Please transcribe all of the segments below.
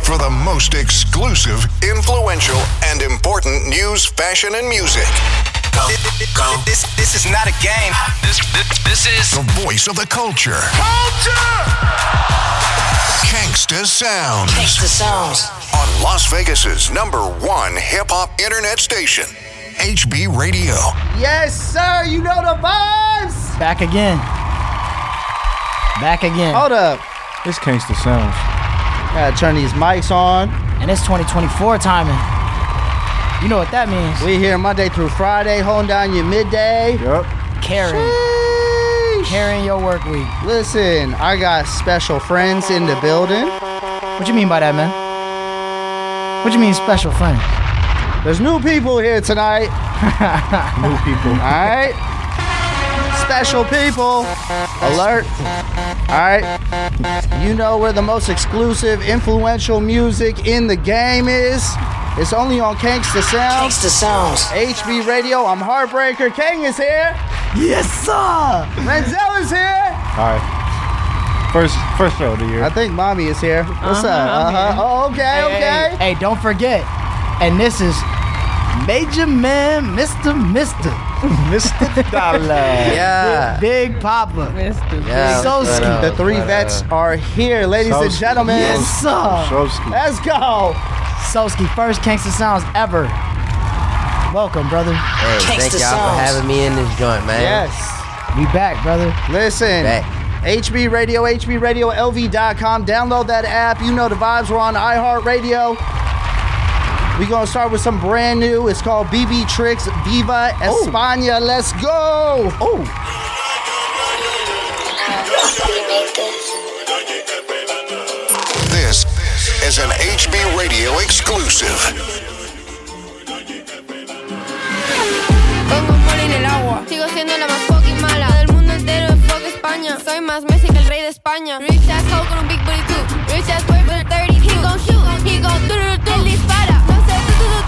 for the most exclusive, influential, and important news, fashion, and music. Go. This is not a game. This is the voice of the culture. Gangsta Sounds. Gangsta Sounds. On Las Vegas's #1 hip-hop internet station, HB Radio. Yes, sir. You know the vibes. Back again. Hold up. It's Gangsta Sounds. Gotta turn these mics on. And it's 2024 timing. You know what that means. We here Monday through Friday, holding down your midday. Yup. Carrying your work week. Listen, I got special friends in the building. What you mean by that, man? What you mean special friend? There's new people here tonight. New people. All right. Special people. Alert. All right. You know where the most exclusive, influential music in the game is. It's only on Gangsta Sounds. Gangsta Sounds. HB Radio. I'm Heartbreaker. Kang is here. Yes, sir. Renzel is here. All right. First show of the year. I think Mommy is here. What's up? I'm here. Oh, okay. Hey, don't forget. And this is Major Man, Mr. Mr. Dollar. Yeah. Big Papa. Yeah. Soski. The three vets are here, ladies and Soski. gentlemen. Yes, sir. Showski. Let's go. Soski, first Gangsta Sounds ever. Welcome, brother. Hey, thank Gangsta y'all for Sounds. having me in this joint, man. Yes. We back, brother. Listen. Back. HB Radio, HBRadioLV.com. Download that app. You know the vibes. We're on iHeartRadio. We're going to start with some brand new. It's called BB Tricks Viva España. Let's go. Oh. This is an HB Radio exclusive. Pongo un mole en el agua. Sigo siendo la más fucking mala del mundo entero, de fuck España. Soy más Messi que el rey de España. Rich ass hoe con un big booty too. Rich ass boy for the 30. He gon' shoot, he gon' do. Él dispara. No sé,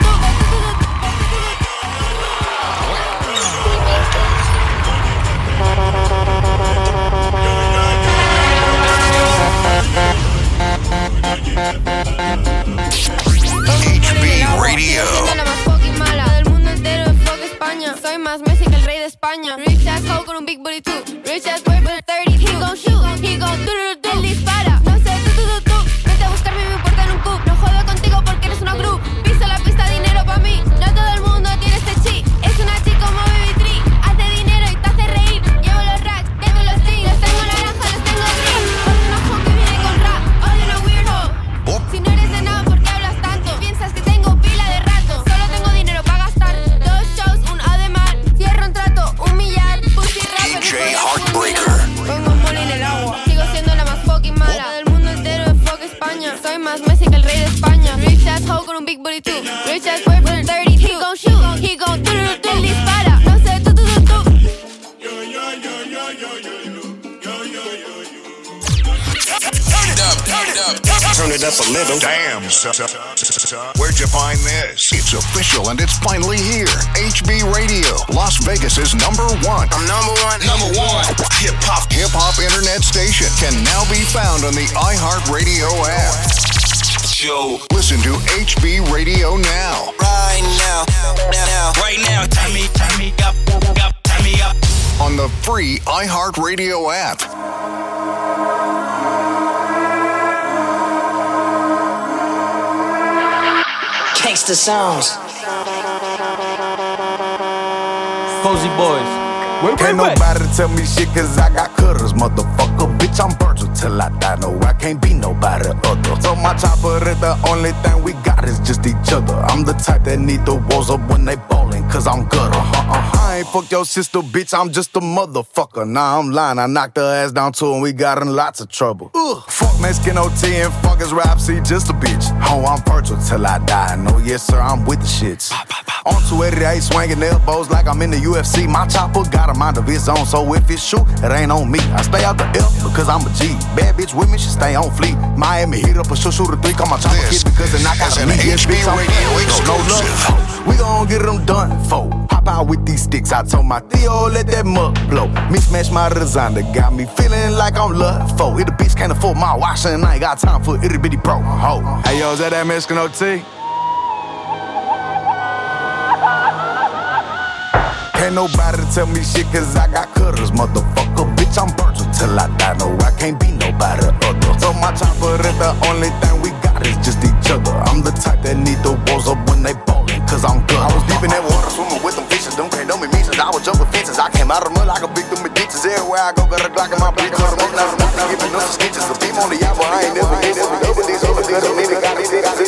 HB Radio. siendo la más fucking mala del mundo entero, de fuck España. Soy más Messi que el rey de España. Rich ass hoe con un big booty too. Rich ass boy for the 30. He gon' shoot, he gon' do. Él dispara. No sé, tú. Vete a buscarme, me importa en un cup. No jodo contigo porque eres una group. Piso la pista, dinero pa' mí. No todo el mundo tiene este chip. Es una chica como Baby Tree. Hace dinero y te hace reír. Llevo los racks, tengo los jeans. Los tengo naranja, los tengo green. Soy una hoe que viene con rap. Odio una weirdo. Si no eres de nada, ¿por qué hablas tanto? Piensas que tengo pila de rato. Solo tengo dinero para gastar. 2 shows, un Ademar. Cierro un trato, $1 millar. Pussy rapper. DJ Heartbreaker. Pongo un mole en el agua. Sigo siendo la más fucking mala del mundo entero, de fuck España. Soy más Messi que el rey de España. Rich ass hoe con un big booty too. Rich ass boy for the 30. He gon' shoot, he gon' do. Él dispara. No sé, tú. Turn it up a little. Damn, son. Where'd you find this? It's official and it's finally here. HB Radio, Las Vegas's #1. I'm number one. Hip-hop internet station can now be found on the iHeartRadio app. Show. Listen to HB Radio now. Right now. Turn me up. On the free iHeartRadio app. Gangsta Sounds. Cozy Boys. Can't nobody tell me shit cause I got cutters, motherfucker. Bitch, I'm Virgil till I die. No, I can't be nobody other. So my chopper is the only thing we got is just each other. I'm the type that need the walls up when they ballin' cause I'm gutter. I ain't fuck your sister, bitch, I'm just a motherfucker. Nah, I'm lying, I knocked her ass down too and we got in lots of trouble. Fuck Mexican OT and fuck his rap, see, just a bitch. Oh, I'm Virgil till I die. No, yes sir, I'm with the shits. On 288, swinging elbows like I'm in the UFC. My chopper got a mind of its own, so if it's shoot, it ain't on me. I stay out the F because I'm a G. Bad bitch with me, she stay on fleek. Miami heat up a shoot a 3, call my chopper kid because it knock out an HB Radio exclusive. We gon' get them done for. Hop out with these sticks, I told my Theo, let that mud blow. Mismatch my designer, got me feeling like I'm love for. If the bitch can't afford my wash, and I ain't got time for itty bitty pro. Ho. Hey yo, is that Mexican OT? Can't nobody tell me shit cause I got cutters, motherfucker. Bitch, I'm Virgil till I die. No, I can't be nobody other. So my chopper is the only thing we got is just each other. I'm the type that need the walls up when they ballin', cause I'm good. I was deep in that water swimming with them fishes. Them can't know me since I was jumping fences. I came out of the mud like a victim of ditches. Everywhere I go, got a Glock in my bitch. Cause I'm not giving no stitches. The beam on the apple, I ain't never get over these other things. Don't even got these niggas.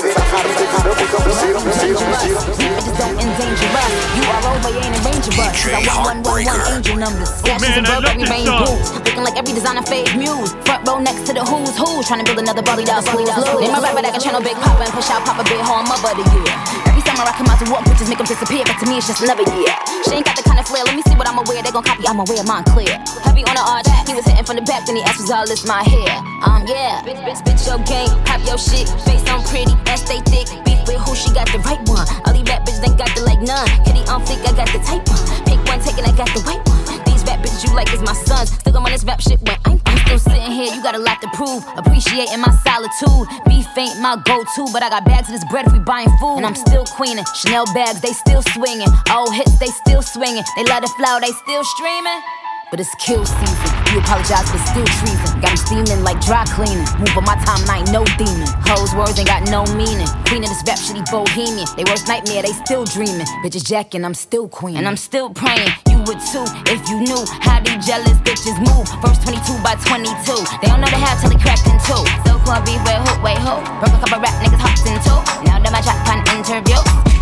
Niggas don't endanger us. You are over, you ain't in range of us. I want 111 angel numbers. Stashes and Burberry rainbow. Looking like every designer fake muse. Front row next to the who's who. Trying to build another Bobby Doll school. Name my rapper that can channel Big Papa and push out Papa Big Home my buddy, yeah. Every summer I come out to walk bitches, make them disappear. But to me it's just another year. She ain't got the kind of flair. Let me see what I'ma wear. They gon' copy, I'ma wear mine clear. Heavy on the arch. He was hitting from the back, then he asked was all this my hair. Yeah. Bitch your game, pop your shit. Face on pretty, ass stay thick. Beef with who, she got the right one. All these rap bitches ain't got the like none. Kitty on fleek, I got the type one. Pick one, taking, I got the white one. These rap bitches you like is my sons. Still gon' run this rap shit when I'm still sitting here. You got a lot to prove. Appreciating my solitude. Beef ain't my go-to, but I got bags of this bread if we buying food. And I'm still queening. Chanel bags, they still swinging. Old hits, they still swinging. They let it flow, they still streaming. But it's kill season. You apologize, but still treason. Got 'em steaming like dry cleaning. Move on my time, I ain't no demon. Hoes words ain't got no meaning. Queen of this rap shitty bohemian. They worst nightmare, they still dreaming. Bitches jacking, I'm still queen. And I'm still praying. You would too, if you knew how these jealous bitches move. First 22 by 22. They don't know the half till they cracked in two. So called beef, wait, who? Broke a couple rap niggas hopped in two. Now that my trap pan interview.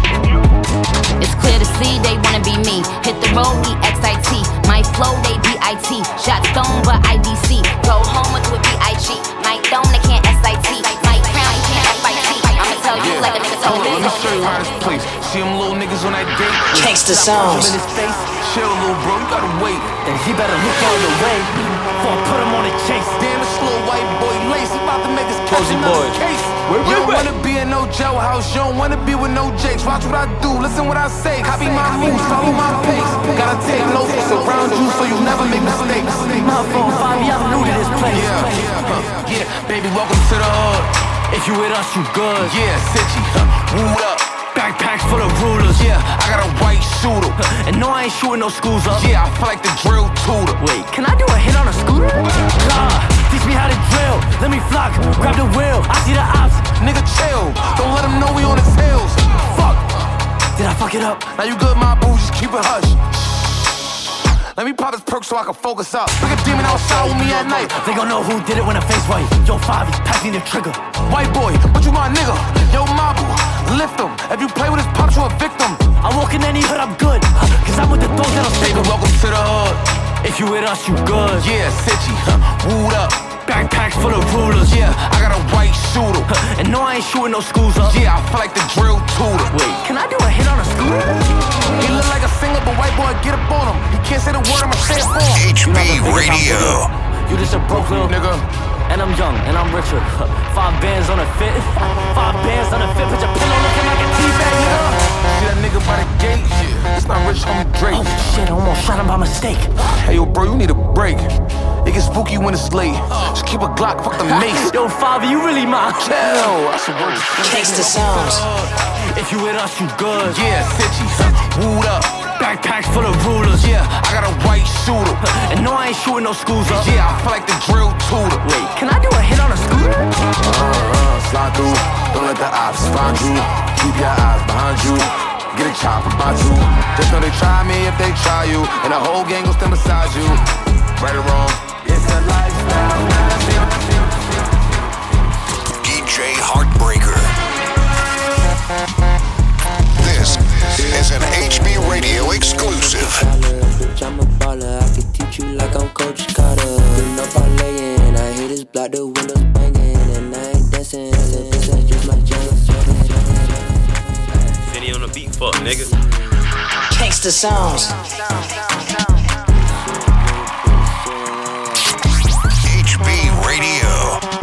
It's clear to see they wanna be me. Hit the road, EXIT. My flow, they BIT. Shot stone, but IDC. Go home or do it BIG. My dome, they can't SIT. My crown, you can't FIT. I'ma tell you like a nigga told me. Let me show you how this place. See them little niggas on that date. Gangsta Sounds. In his face. Chill, little bro, you gotta wait. And he better look all the way before I put him on a chase. Damn, this little white boy lace. He about to make us catch Cozy another boys. case. You don't wanna be in no jailhouse. You don't wanna be with no jakes. Watch what I do, listen what I say. Copy my moves, follow my pace. Gotta take notes around you so you never make mistakes. My phone, Bobby, I'm new to this place. Yeah, baby, welcome to the hood. If you with us, you good. Yeah, City, wooed up. Backpacks full of rulers. Yeah, I got a white shooter. And no, I ain't shooting no schools up. Yeah, I feel like the drill tutor. Wait, can I do a hit on a scooter? Teach me how to drill. Let me flock, grab the wheel. I see the ops. Nigga, chill. Don't let him know we on his tails. Fuck. Did I fuck it up? Now you good, my boo, just keep it hush. Let me pop this perk so I can focus up. Look a demon outside with me at night. They gon' know who did it when I face white. Yo, Favi, pass me the trigger. White boy, but you my nigga. Yo, Mabu, lift him. If you play with his pops, you a victim. I'm walking any hood, I'm good. Cause I'm with the dogs that'll stay Nigga, welcome to the hood. If you with us, you good. Yeah, City, wooed up. Backpacks full of rulers. Yeah, I got a white shooter. And no, I ain't shooting no schools up. Yeah, I feel like the drill tutor. Wait, can I do a hit on a scooter? He look like a singer, but white boy, get up on him. He can't say the word, I'ma say it for him. HB Radio. You just a broke little Nigga. And I'm young, and I'm richer. 5 bands on a fit. 5 bands on a fit. Put your pillow looking like a teabag, nigga. See that nigga by the gate? Yeah, it's not rich, homie Drake. Oh shit, I almost shot him by mistake. Hey, yo, bro, you need a break. It gets spooky when it's late. Just keep a Glock, fuck the mace. Yo, Favi, you really my Chill, that's a word. Gangsta Sounds. If you with us, you good. Yeah, City, wooed up. Backpacks full of rulers. Yeah, I got a white shooter. And no, I ain't shooting no schools up. Yeah, I feel like the drill tutor. Wait, can I do a hit on a scooter? Slide through, don't let the ops find you. Keep your eyes behind you. Get a chopper by 2. Just know they try me if they try you. And the whole gang gon' stand beside you. Right or wrong, it's a lifestyle. DJ Heartbreaker. This is an HB Radio exclusive. I'm a baller, I can teach you like I'm Coach Carter. Been up all laying, I hit his block, the windows banging, and I ain't dancing. That's just my jam. Vinny on the beat, fuck nigga. Taste the sounds. HB Radio.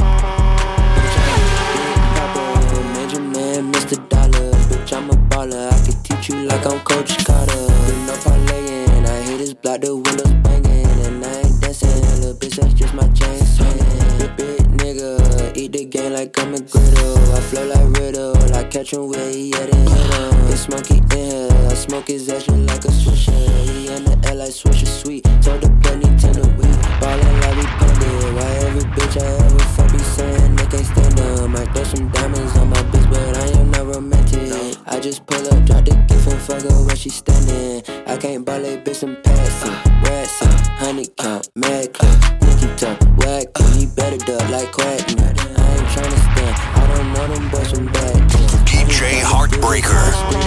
Major man, Mr. Dollar. Bitch, I'm a baller. I can teach you like I'm Coach Carter. No parlaying. I hit his block, the windows banging. And I ain't dancing. Little bitch, that's just my chain swinging. Big nigga, eat the game like I'm a griddle. I flow like Riddle. I catch him where he at and hit him. It's smoky in here. I smoke his action like a swisher. He in the air like Swisher Sweet. Told the blood Nintendo Wii. Ballin' like we pending. Why every bitch I ever fuck be saying they can't stand them. Might throw some diamonds on my bitch, but I am not romantic. I just pull up, drop the gift and fuck her where she standing. I can't ball a bitch and pass it. Rats it, honey count, mad clip, Nicky tuck, whack him. He better duck like Quackney. I ain't tryna stand. I don't know them boys from back. DJ Heartbreaker.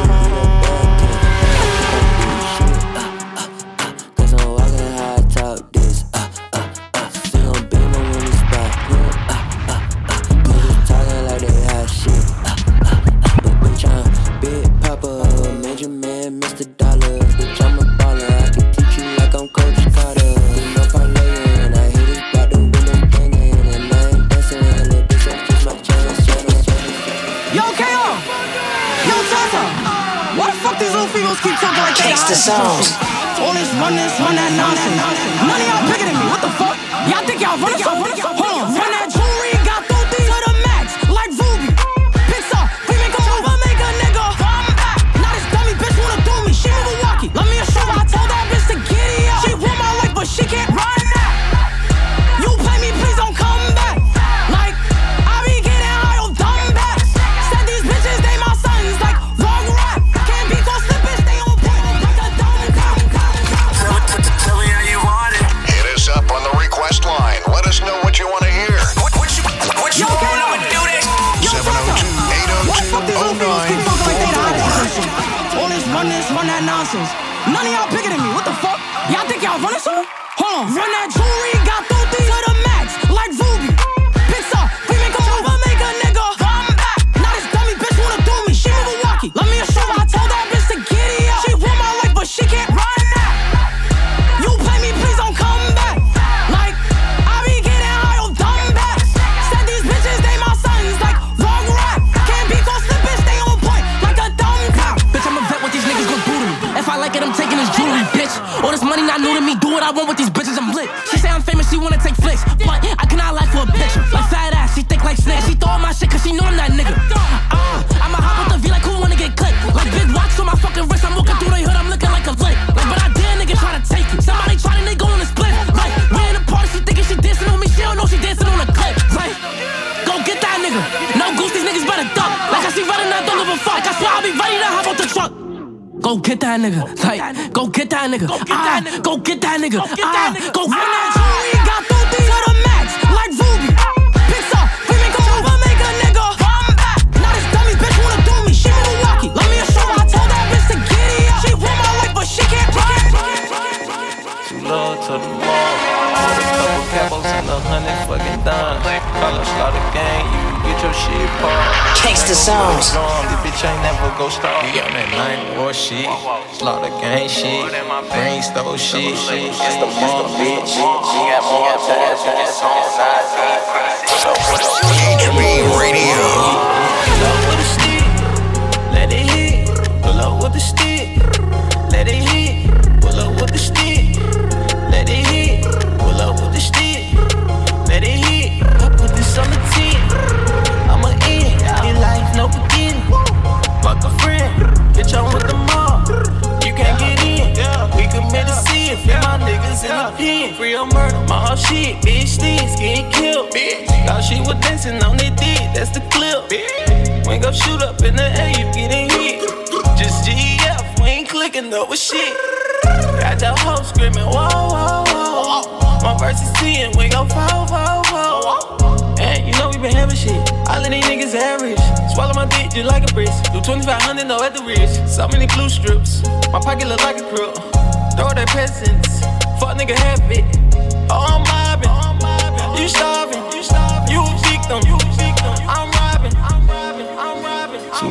Cause I'm walking how I talk this. Still gon' beat me when we spot. Niggas talking like they hot shit. But bitch, I'm Big Papa, Major Man, Mr. Dollar. Bitch, I'm a baller. I can teach you like I'm Coach Carter. There's no parlaying. I hit his block, the windows banging. And I ain't dancing. Little bitch, that's just my chance. Yo, KO! Yo, Tata! Why the fuck these little females keep talking like they Taste the sounds. All this run that nonsense. None of y'all bigger than me, what the fuck? Y'all think y'all running so? Hold on, run that jewelry, got 30 to the max, like Ruby. Pixar, we make a move, I make a nigga. I'm back. Now this dummy bitch wanna do me, she move a walkie. Let me assure her, I told that bitch to giddy up. She want my life, but she can't run that. You play me, please don't come back. Like, I be getting high on dumb backs. Said these bitches, they my sons, like wrong rap. Can't be called slippers, they on point, like a dumb cow. Tell me how you want it. Hit us up on the request line. Let us know what you want to hear. What you want? I'ma do this. 702-802-0944. All this run that nonsense. None of y'all bigger than me, what the fuck? Y'all think y'all running so? Hold on, run that jewelry, got 30 to the max, like Ruby. Pixar, we make a move, I make a nigga. I'm back. Now this dummy bitch wanna do me, she move a walkie. Let me assure her, I told that bitch to giddy up. She want my life, but she can't run that. You play me, please don't come back. Like, I be getting high on dumb backs. Said these bitches, they my sons, like wrong rap. Can't be called slippers, they on point, like a dumb cow. Bitch, I'm a vet, what these niggas gon' do to me. If I like it, I'm taking his jewelry, bitch. All this money not new to me, do what I want with these bitches, I'm lit. She say I'm famous, she wanna take flicks, but I cannot lie for a picture. Like fat ass, she thick like snake. She throw my shit cause she know I'm that nigga. I'ma hop with the V like who wanna get clipped. Like big watch on my fucking wrist, I'm walking through the hood, I'm looking like a lick. Like, but I dare nigga try to take it. Somebody try to, they go on a split. Like, we in the party, she thinking she dancing on me, she don't know she dancing on a clip. Like, go get that nigga. No goose, these niggas better duck. Like I see running, I don't give a fuck. I swear I'll be ready to hop out the truck. Go get that nigga. Like, go get that nigga. Go get that nigga. Go get that nigga. Go run that jewelry, got 30 to the max, like Ruby. Pixar, we make a move, I make a nigga. I'm back. Now this dummy bitch wanna do me, she move a walkie. Let me assure her, I told that bitch to giddy up. She want my life, but she can't run. Too low to the wall. Put a couple pebbles in the 100 fucking dimes. Call a slaughter gang, you get your shit parked. Taste the sounds. The bitch ain't never go stop. You got that night war shit, slaughter gang shit, brain stole shit. It's the mom bitch. She got more tabs, you just on side. HB Radio. Pull up with a stick, let it hit. Pull up with the stick, let it hit. Pull up with the stick, let it hit. Pull up with the stick, let it hit. I put this on the 10. I'm a in, in life no beginning. Fuck a friend, bitch I'm with the mob. You can't get in, we committed sin. Free my niggas in the pen. Free or murder, my whole shit. Bitch stinks, getting killed. Thought she was dancing on their dick, that's the clip. We ain't gon' shoot up in the air, you getting hit. Just GF, we ain't clicking up with shit. Got the hoe screaming, whoa, whoa, whoa. My verse is 10, we gon' fall, fall, fall. And you know we been having shit. All of these niggas average. Swallow my dick just like a brisk. Do 2,500, no at the wrist. So many blue strips. My pocket look like a crook. Throw their presents. Fuck nigga have it. Oh, I'm mobbing. You starving. You a victim. I'm robbing.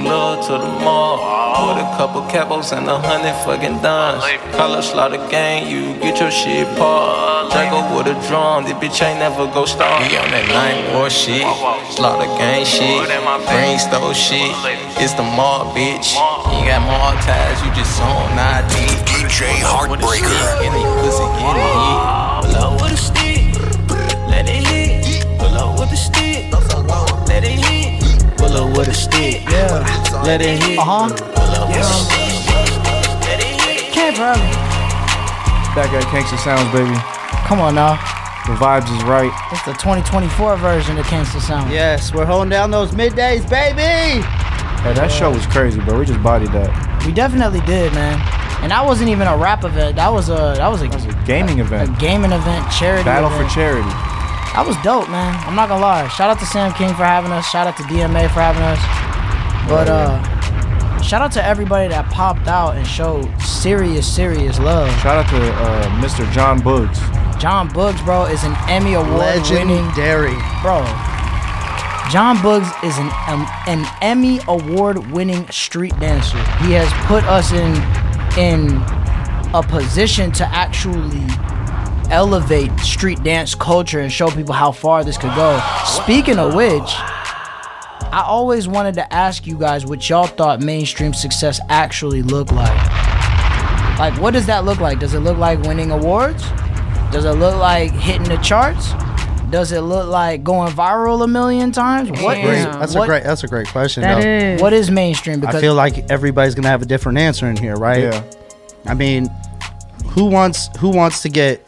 love to the mall. With a couple capos and 100 fucking dimes. Color slaughter gang, you get your shit paused. Draco with a drum, this bitch ain't never go star. He on that 9-war shit, slaughter gang shit, brain stole shit. It's the mob, bitch. You got more ties, you just on ID. DJ Heartbreaker. And they pussy getting hit. Pull up with a stick, let it hit. Pull up with a stick, let it hit. Pull up with a stick, Yeah. let it hit. Uh-huh. Pull up with a stick, let it hit. Can't forever. Back at Gangsta Sounds, baby. Come on now. The vibes is right. It's the 2024 version of Gangsta Sound. Yes, we're holding down those middays, baby. Hey, that show was crazy, bro. We just bodied that. We definitely did, man. And that wasn't even a rap event. That was a Gaming event. A gaming event, charity Battle event. for charity. That was dope, man. I'm not gonna lie. Shout out to Sam King for having us. Shout out to DMA for having us. But shout out to everybody that popped out and showed serious love. Shout out to Mr. John Boogs. John Boogs, bro, is an Emmy Award winning legendary, bro. John Boogs is an Emmy Award winning street dancer. He has put us in a position to actually elevate street dance culture and show people how far this could go. Speaking of which, I always wanted to ask you guys what y'all thought mainstream success actually looked like. Like, what does that look like? Does it look like winning awards? Does it look like hitting the charts? Does it look like going viral a million times? That's a great question. That is. What is mainstream? Because I feel like everybody's gonna have a different answer in here, right? Yeah. I mean, who wants to get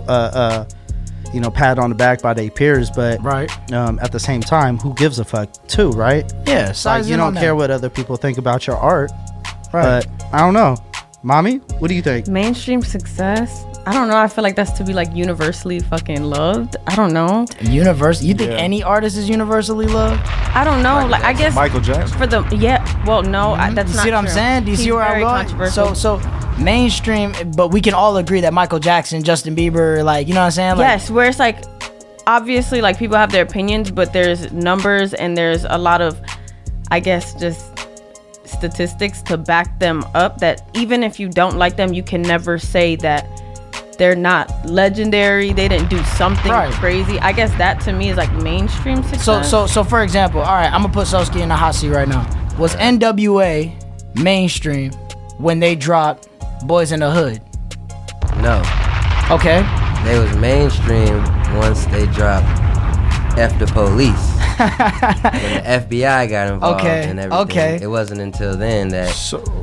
pat on the back by their peers, but right. At the same time, who gives a fuck too, right? Yeah, like you don't care what other people think about your art, right? But I don't know, mommy, what do you think? Mainstream success. I don't know. I feel like that's to be like universally fucking loved. I don't know. You think any artist is universally loved? I don't know. Like I guess Michael Jackson. For the well, no, that's you not. See what I'm true. saying? Do you see where I'm going? So mainstream, but we can all agree that Michael Jackson, Justin Bieber, like you know what I'm saying? Like, yes, where it's like obviously like people have their opinions, but there's numbers and there's a lot of, I guess, just statistics to back them up. That even if you don't like them, you can never say that they're not legendary. They didn't do something crazy. I guess that to me is like mainstream success. So for example, all right, I'm gonna put Soski in the hot seat right now. Was NWA mainstream when they dropped Boys in the Hood? No. Okay. They was mainstream once they dropped F the Police. When the FBI got involved and everything. Okay. It wasn't until then that.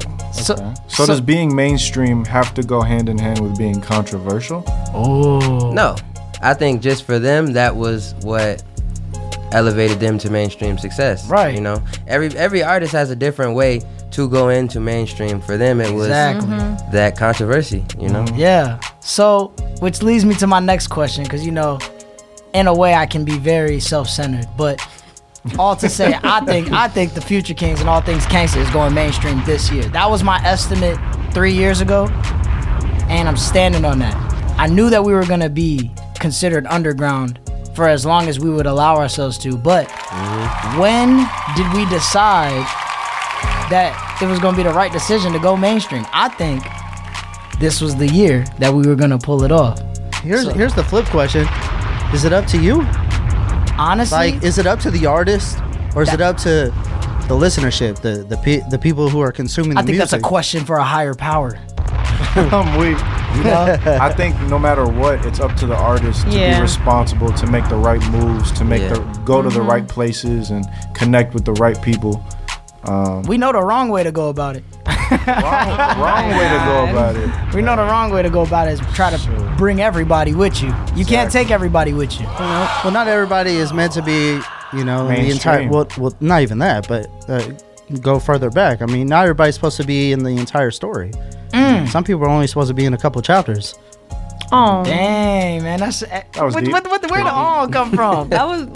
So does being mainstream have to go hand in hand with being controversial? Oh. No. I think just for them, that was what elevated them to mainstream success. Right. You know, every artist has a different way to go into mainstream. For them, it was that controversy, you know? Yeah. So, which leads me to my next question, because, you know, in a way I can be very self-centered, but all to say, I think the Future Kings and All Things Gangsta is going mainstream this year. That was my estimate 3 years ago, and I'm standing on that. I knew that we were going to be considered underground for as long as we would allow ourselves to, but when did we decide that it was going to be the right decision to go mainstream? I think this was the year that we were going to pull it off. Here's the flip question. Is it up to you? Honestly, like, is it up to the artist, or is it up to the listenership, the people who are consuming the music? I think that's a question for a higher power. I'm weak. You know? I think no matter what, it's up to the artist to be responsible, to make the right moves, to make go to the right places and connect with the right people. We know the wrong way to go about it. wrong way to go about it. We know the wrong way to go about it is try to bring everybody with you. You can't take everybody with you. Well, not everybody is meant to be, you know, the entire. Well, not even that, but go further back. I mean, not everybody's supposed to be in the entire story. Some people are only supposed to be in a couple chapters. Oh, dang, man, that was where the "on" come from? That was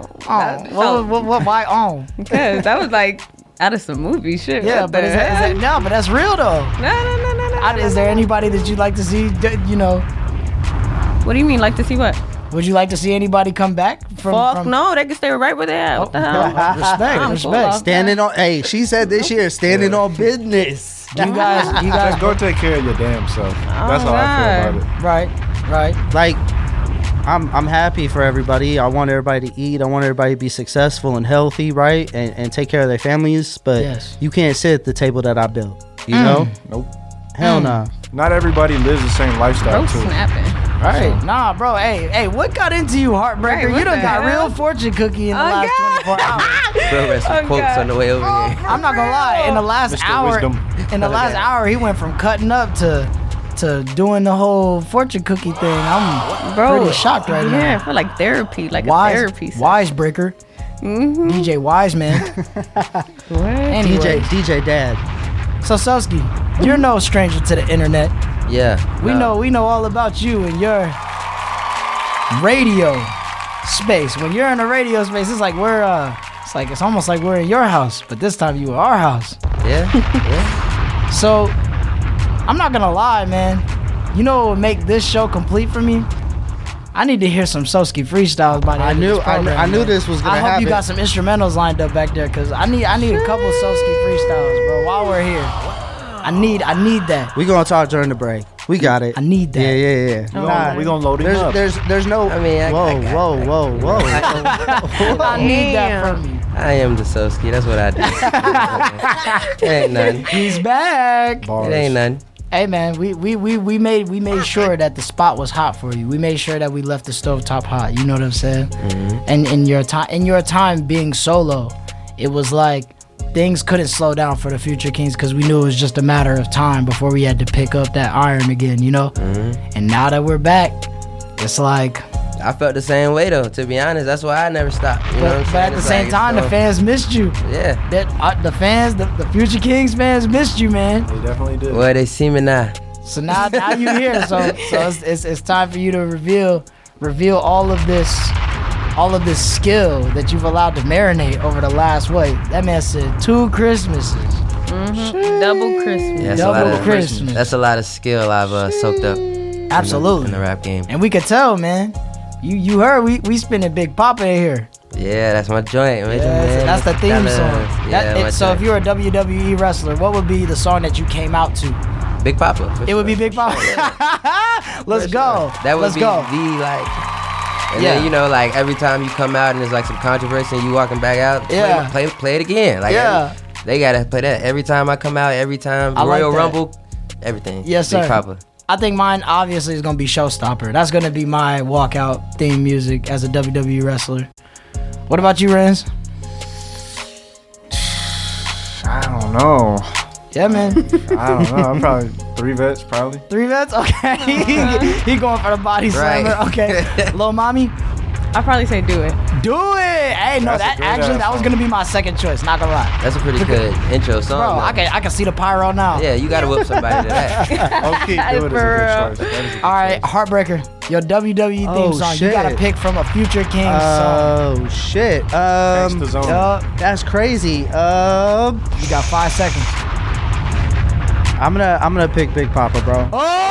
why "on"? Because that was like out of some movie shit. Yeah, but is that no? But that's real though. No. Is there anybody that you'd like to see? You know, what do you mean, like to see what? Would you like to see anybody come back? Fuck no, they can stay right where they at. What the hell? Respect. Standing on. Hey, she said this year, standing on business. You guys Just go take care of your damn self. That's how I feel about it. Right. Like, I'm happy for everybody. I want everybody to eat. I want everybody to be successful and healthy, right? And take care of their families. But you can't sit at the table that I built. You know? Nope. Hell no. Not everybody lives the same lifestyle too. Snapping. Right. Nah, bro. Hey, what got into you, Heartbreaker? Right, you done got hell? real fortune cookie in the last 24 hours. Bro, read some quotes on the way over here. I'm not gonna lie. In the last Mr. hour, Wisdom. hour, he went from cutting up to doing the whole fortune cookie thing. I'm pretty shocked right now. Yeah, I feel like therapy, like a therapy. Wisebreaker. DJ Wise Man. DJ Dad. So Selsky, you're no stranger to the internet. Yeah. We know all about you and your radio space. When you're in a radio space, it's like it's almost like we're in your house, but this time you are our house. Yeah. So I'm not gonna lie, man. You know what would make this show complete for me? I need to hear some Soski freestyles by the end of this program, I knew man. this was gonna I hope happen. you got some instrumentals lined up back there, cause I need a couple Soski freestyles, bro. While we're here, I need that. We gonna talk during the break. We got it. I need that. Yeah. We gonna load him up. There's no. I mean, whoa. I need that from you. I am the Soski. That's what I do. It ain't nothing. He's back. It ain't nothing. Hey man, we made sure that the spot was hot for you. We made sure that we left the stovetop hot. You know what I'm saying? Mm-hmm. And in your time being solo, it was like things couldn't slow down for the Future Kings because we knew it was just a matter of time before we had to pick up that iron again. You know? Mm-hmm. And now that we're back, it's like. I felt the same way though. To be honest, that's why I never stopped. You know what I'm But saying? at the same time, the fans missed you. Yeah. The Future Kings fans missed you, man. They definitely did. Well, they see me now. So now you here. So it's time for you to reveal all of this skill that you've allowed to marinate over the last that man said 2 Christmases. Double Christmas. Yeah, Double Christmas. That's a lot of skill I've soaked up. Absolutely. In the rap game. And we could tell, man. You heard we spinning Big Papa in here. Yeah, that's my joint. That's the theme song. Yeah, so if you're a WWE wrestler, what would be the song that you came out to? Big Papa. It would be Big Papa. Let's go. That would Let's be go. the like. And then you know, like every time you come out and there's like some controversy and you walking back out, play it again. Like they gotta play that every time I come out. Every time Royal Rumble, everything. Yes, sir. Big Papa. I think mine obviously is gonna be Showstopper. That's gonna be my walkout theme music as a WWE wrestler. What about you, Renz? I don't know. Yeah, man. I don't know. I'm probably 3 Vets, probably. 3 Vets? Okay. He going for the body slammer. Okay. Lil Mommy? I'd probably say Do It. Do It! Hey, no, that was gonna be my second choice, not gonna lie. That's a pretty good intro song. Bro, I can see the pyro now. Yeah, you gotta whoop somebody to that. Okay, Do It is a good choice. All right, Heartbreaker, your WWE theme song. Shit. You gotta pick from a Future King song. Oh shit. Gangsta Zone. That's crazy. You got 5 seconds. I'm gonna pick Big Papa, bro.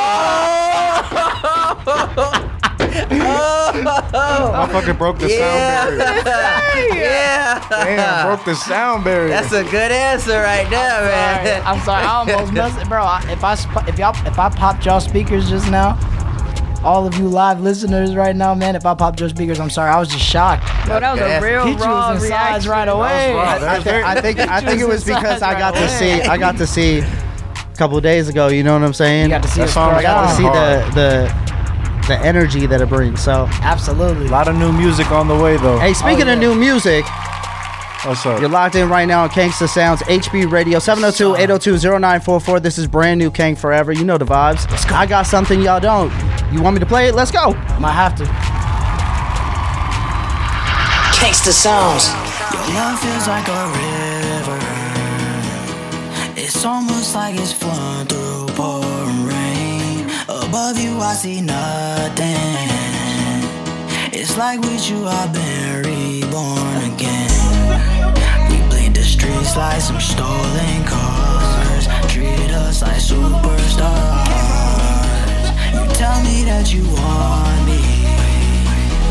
Motherfucker broke the sound barrier. Yeah. Damn, broke the sound barrier. That's a good answer right there, man. I'm sorry, I almost messed it, bro. If I popped y'all speakers just now, all of you live listeners right now, man, if I popped your speakers, I'm sorry, I was just shocked. Bro, that was a real raw reaction. Right away. I think it was because I got to see a couple of days ago. You know what I'm saying? You got to see that song. I got to see the energy that it brings. So absolutely, a lot of new music on the way though. Hey, speaking of new music. What's up? You're locked in right now on Gangsta Sounds, HB Radio, 702-802-0944. This is brand new King Forever. You know the vibes. I got something y'all don't. You want me to play it? Let's go. Might have to. Gangsta Sounds. Your love feels like a river. It's almost like it's flowing through pouring rain. Above you I see nothing. It's like with you I've been reborn again. We bleed the streets like some stolen cars. Treat us like superstars. You tell me that you want me.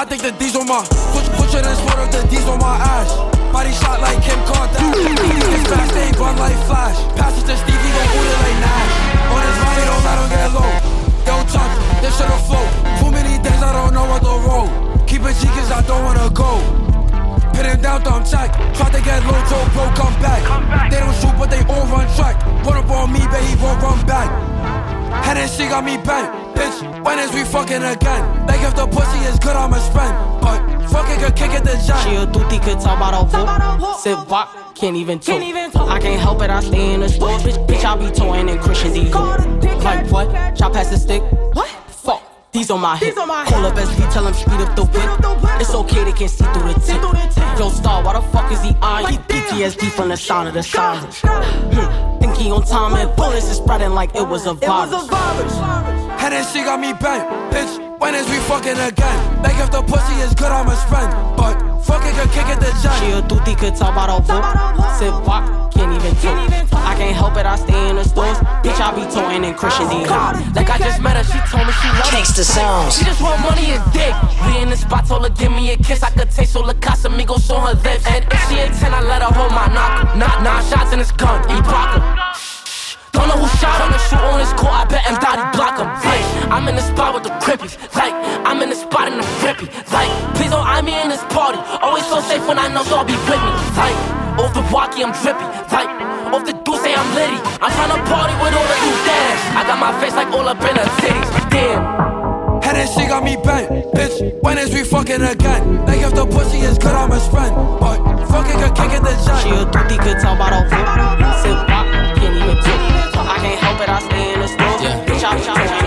I think the D's on my Butcher and sport up the D's on my ass. Body shot like Kim Kardashian. It's fast, they run like Flash. Pass it to Stevie, gon' boot it like Nash. On his body, don't let him get low. Yo, touch, this shit'll flow. Too many days, I don't know what to roll. Keep it G, cause I don't wanna go. Pin him down, thumb check. Try to get low, Joe, bro, come back. They don't shoot, but they all run track. Run up on me, but he won't run back. Head and she got me bent. Bitch, when is we fucking again? Like if the pussy is good, I'ma spend. But fucking could kick it the jack. She a dooty, could talk about a vote. Sit back, can't even talk. I can't help it, I stay in the store. Bitch, I be towing in Christian Dior. Like what? Chop past the stick. What? Fuck. These on my hip. Call up SV, tell him speed up the whip. It's okay, they can see through the tip. Yo, Star, why the fuck is he on? He PTSD from the sound of the sirens. Think he on time and bullets is spreading like it was a virus. Head and she got me bent. Bitch, when is we fucking again? Like if the pussy is good, I'ma spend. But fucking could kick it the jack. She a dooty, could talk about a vote. Sit back, can't even talk. I can't help it, I stay in the stores. Bitch, I be towing in Christian Dior. Like I just met her, she told me she loves me. Gangsta sounds. She just want money and dick. We in the spot, told her give me a kiss. I could taste all the Casamigos on her lips. And if she ain't 10, I let her hold my knocker. Not 9 shots in his gun, Ibaka. Don't know who shot him, shoot on his court, I bet him Dottie block him. Like, I'm in the spot with the crippies. Like, I'm in the spot in the rippy. Like, please don't eye me in this party. Always so safe when I know, so I'll be with me. Like, off the walkie, I'm drippy. Like, off the Deuce, I'm litty. I'm tryna party with all the new dads. I got my face like all up in her titties. Damn. Head and she got me bent. Bitch, when is we fucking again? Like if the pussy is good, I'ma spend. But fucking could kick it the jack. She a dooty, could talk about a vote. Sit back, can't even talk. I can't help it, I stay in the store. Bitch, I'm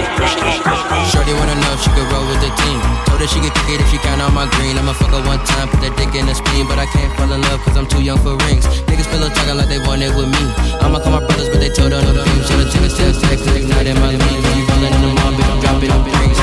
Shorty wanna know if she could roll with the team. Told her she could kick it if she count on my green. I'ma fuck her one time, put that dick in the spleen. But I can't fall in love cause I'm too young for rings. Niggas pillow talking like they want it with me. I'ma call my brothers but they told her no beam. Should've took a step back cause they not in my league. You rolling in the mall, bitch, I'm dropping them rings.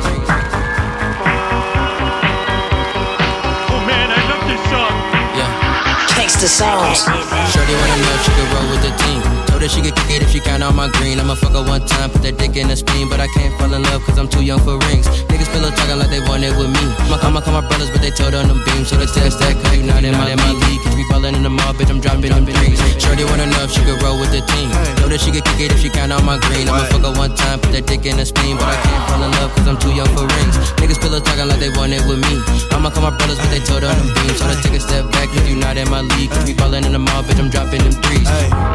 Oh man, I love this song. Yeah. Gangsta sounds. Shorty wanna know if she could roll with the team. Told her she could kick it if she count on my green. I'ma fuck her one time, put that dick in the spleen. But I can't fall in love cause I'm too young for rings. Niggas pillow talking like they want it with me. I'ma call my brothers but they told her no beam. So they text that cause you not in my league. Cause we ballin' in the mall, bitch, I'm dropping them threes. Shorty wanna know if she could roll with the team. Told her she could kick it if she count on my green. I'ma fuck her one time, put that dick in the spleen. But I can't fall in love cause I'm too young for rings. Niggas pillow talking like they want it with me. I'ma call my brothers but they told her no beam. So they take a step back cause you not in my league. Cause we ballin' in the mall, bitch, I'm dropping them threes.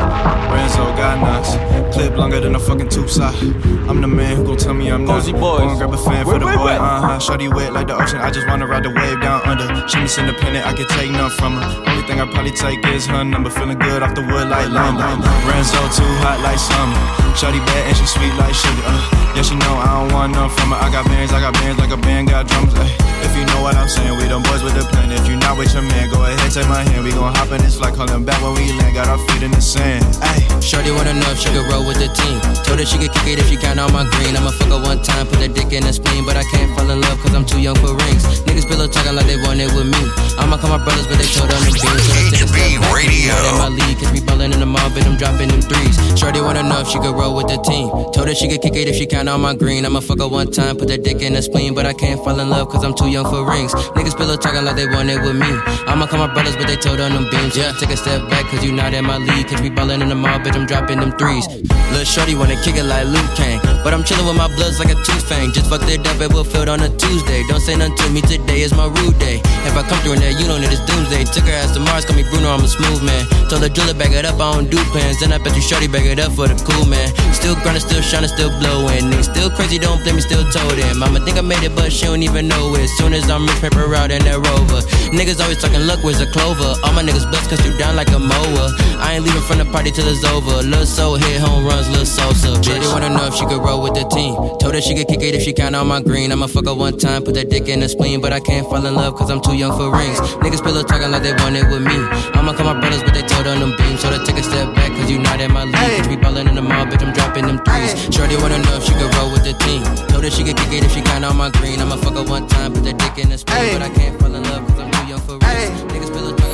Renzo got nuts. Clip longer than a fucking tube sock. I'm the man who gon' tell me I'm not. Go and grab a fan for the boy, Shorty wet like the ocean, I just wanna ride the wave down under. She miss independent, I can take none from her. Only thing I probably take is her number. Feeling good off the wood like lumber. Renzo too hot like summer. Shorty bad and she sweet like sugar. Yeah, she know I don't want none from her. I got bands like a band got drummers. If you know what I'm saying, we them boys with the plan. If you not with your man, go ahead, take my hand. We gon' hop in this flight, call him back when we land. Got our feet in the sand. Ay. Shorty wanna know if she could roll with the team. Told her she could kick it if she count on my green. I'ma fuck her one time, put that dick in the spleen. But I can't fall in love cause I'm too young for rings. Niggas pillow talking like they want it with me. I'ma call my brothers but they told them no beam. So they take a step back, you not in my league. Cause we ballin' in the mall, bitch, I'm dropping them threes. Shorty wanna know if she could roll with the team. Told her she could kick it if she count on my green. I'ma fuck her one time, put that dick in the spleen. But I can't fall in love cause I'm too young for rings. Niggas pillow talking like they want it with me. I'ma call my brothers but they told her no beams. Yeah, take a step back cause you not in my league. Cause we ballin' in the mall, bitch, I'm dropping them threes. Lil' shorty wanna kick it like Luke Kang. But I'm chillin' with my bloods like a tooth fang. Just fucked it up at Woodfield on a Tuesday. Don't say nothing to me, today is my rude day. If I come through in there, you know that it's doomsday. Took her ass to Mars, call me Bruno, I'm a smooth man. Told her drill it, back it up, I don't do pants. Then I bet you shorty back it up for the cool man. Still grindin', still shining, still blowin'. Niggas still crazy, don't blame me, still told him. Mama think I made it, but she don't even know it. Soon as I'm rich, paper out in that Rover. Niggas always talking luck, where's the clover? All my niggas blessed cause you down like a mower. I ain't leaving from the party till it's over. Lil' soul hit home runs, Lil' Sosa. Shorty wanna know if she could roll with the team. Told her she could kick it if she count on my green. I'ma fuck her one time, put that dick in the spleen. But I can't fall in love cause I'm too young for rings. Niggas pillow talking like they want it with me. I'ma call my brothers but they told her no beam. So they take a step back cause you not in my league. Cause we ballin' in the mall, bitch, I'm dropping them threes. Shorty wanna know if she could roll with the team. Told her she could kick it if she count on my green. I'ma fuck her one time, put that dick in the spleen. But I can't fall in love cause I'm too young for rings. Niggas pillow talking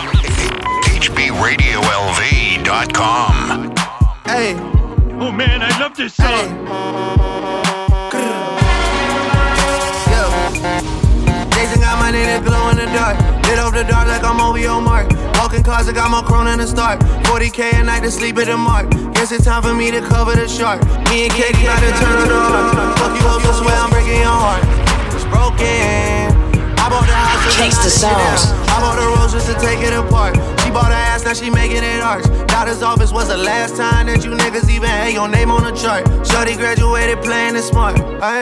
HBRadioLV.com. Hey. Oh man, I love this song. I'm over your mark. Walking cars, I got more Chrome than a start. 40K a night to sleep at the mark. Guess it's time for me to cover the shark. Me and Katie about to turn on the heart. Fuck you up, I swear I'm breaking your heart. It's broken. I bought the house Takes the songs. I bought the rose just to take it apart. She bought her ass, now she making it arch. Doctor's office was the last time that you niggas even had your name on the chart. Shorty graduated playing it smart.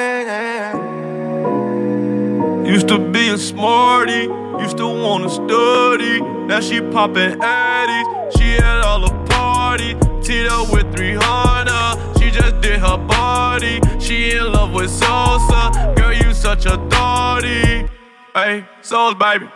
Used to be a smarty, used to wanna study. Now she poppin' addies, she at all the party. Teed up with 300, she just did her body. She in love with salsa, girl you such a thotty. Hey, Souls baby.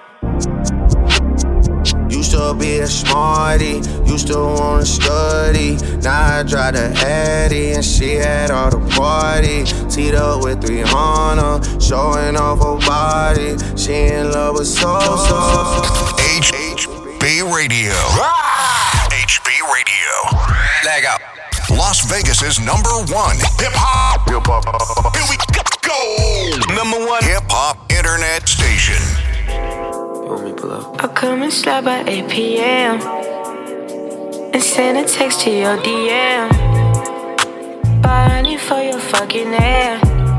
Used to be a smarty, used to wanna study. Now I drive the Addy and she had all the party. Teed up with 300, showing off her body. She in love with salsa. HB Radio. HB Radio. Leg up. Las Vegas's #1 hip-hop. Here we go. #1 hip-hop internet station. I'll come and slide by 8 p.m. and send a text to your DM. Buy honey for your fucking hair,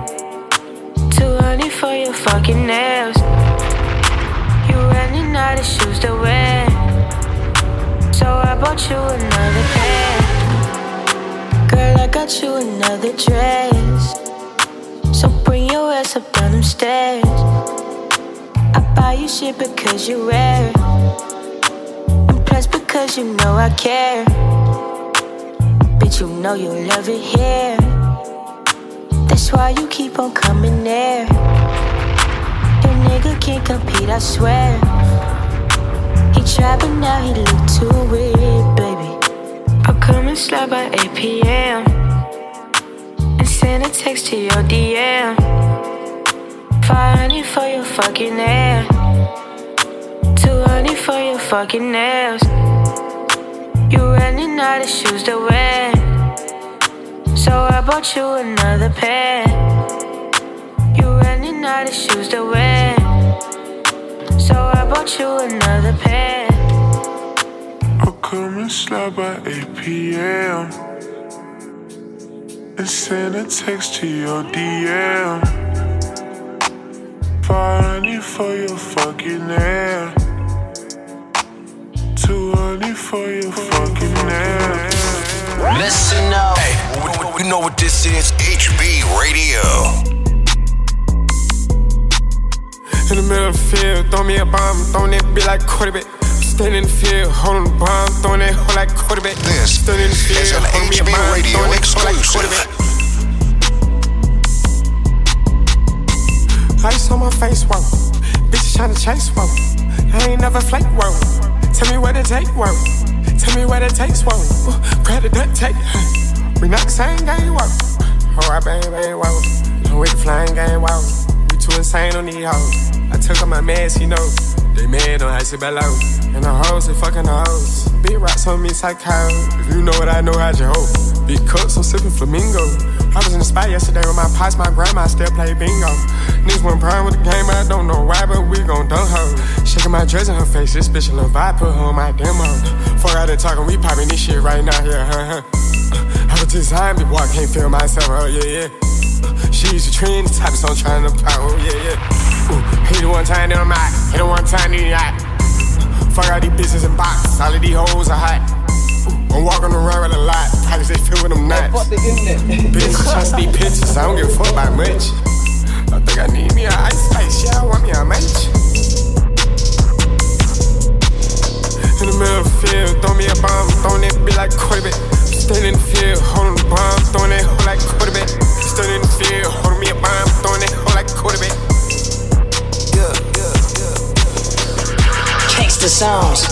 200 for your fucking nails. You running out of shoes to wear, so I bought you another pair. Girl, I got you another dress, so bring your ass up down them stairs. I buy you shit because you rare, and plus because you know I care. Bitch, you know you love it here, that's why you keep on coming there. Your nigga can't compete, I swear. He tried but now he look too weird, baby. I'll come and slide by 8 p.m. and send a text to your DM. 500 for your fucking hair, 200 for your fucking nails. You running out of shoes to wear, so I bought you another pair. You running out of shoes to wear, so I bought you another pair. I'll come and slide by 8 p.m. and send a text to your DM. 500 for your fucking hair, 200 for your fucking hair. Listen up. Hey, we know what this is. HB Radio. In the middle of the field, throw me a bomb, throwing that bitch like quarterback. Standing in the field, holding the bomb, throwing that hoe like quarterback. This is an HB Radio exclusive. Ice on my face, whoa. Bitches tryna chase, whoa. I ain't never flake, whoa. Tell me where to take, whoa. Tell me where to take, whoa. Predator take, we not the same game, whoa. Oh, I bang, whoa. I'm with the flying game, whoa. We too insane on these hoes. I took off my mask, you know. They mad on icy below. And the hoes, they fucking the hoes. Big rocks on me, psycho. If you know what I know, how'd you hope? Big cups, I'm sipping flamingo. I was in the spot yesterday with my pops, my grandma still play bingo. Niggas went prime with the game, I don't know why, but we gon' dunk her. Shaking my dress in her face, this bitch a little vibe, put her on my demo. Fuck out there talking, we popping this shit right now, yeah, I was designed before I can't feel myself, oh yeah. She's a trend, the type of song trying to pop, oh yeah. Hit it one time, then I'm out. Hit it one time, then I'm out. Fuck all these bitches in box, all of these hoes are hot. I'm walking around with a lot, pockets they fill with them nuts. Bitches trying to see pictures, I don't give a fuck about much. I think I need me an ice spice, yeah, I want me a match. In the middle of the field, throw me a bomb, throwing that bitch like quarterback. Standing in the field, holding the bomb, throwing that hoe like quarterback. Standing in the field, holding me a bomb, throwing that hoe like quarterback. Takes the songs.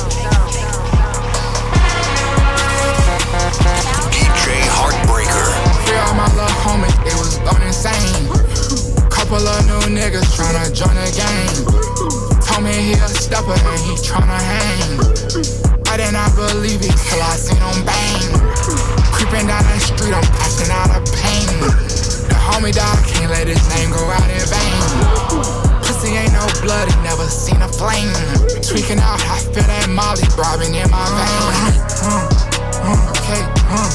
DJ Heartbreaker. Free all my little homies, it was going insane. Couple of new niggas tryna join the game. Told me he a stepper and he tryna hang. I did not believe it till I seen him bang. Creeping down the street, I'm passing out of pain. The homie dog can't let his name go out in vain. Pussy ain't no blood, he never seen a flame. Tweaking out, I feel that Molly throbbing in my vein. Okay,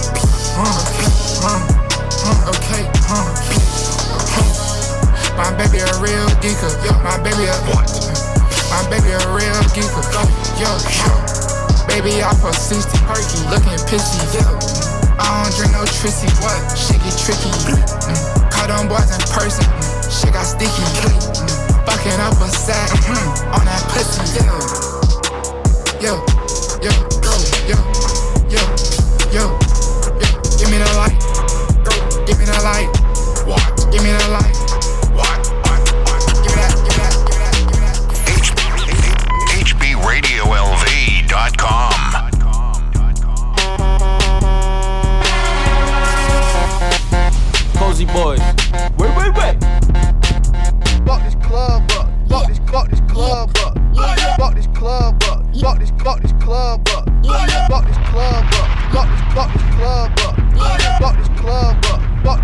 okay. My baby a real geeker. My baby a what? My baby a real geeker. Yo, baby off of 60, perky, looking pissy. I don't drink no trissy. What? Shit get tricky. Caught them boys in person. Shit got sticky. Fucking up a sack on that pussy. Yo. Give me the light. Give me the light. What? Give me the light. What? Give me that. HBRadioLV.com. Cozy boys. Wait. Fuck this club up. Fuck this club up. Fuck this club up. Fuck this club up. Fuck this club up. Fuck this club up. Fuck this club up. Fuck this club up.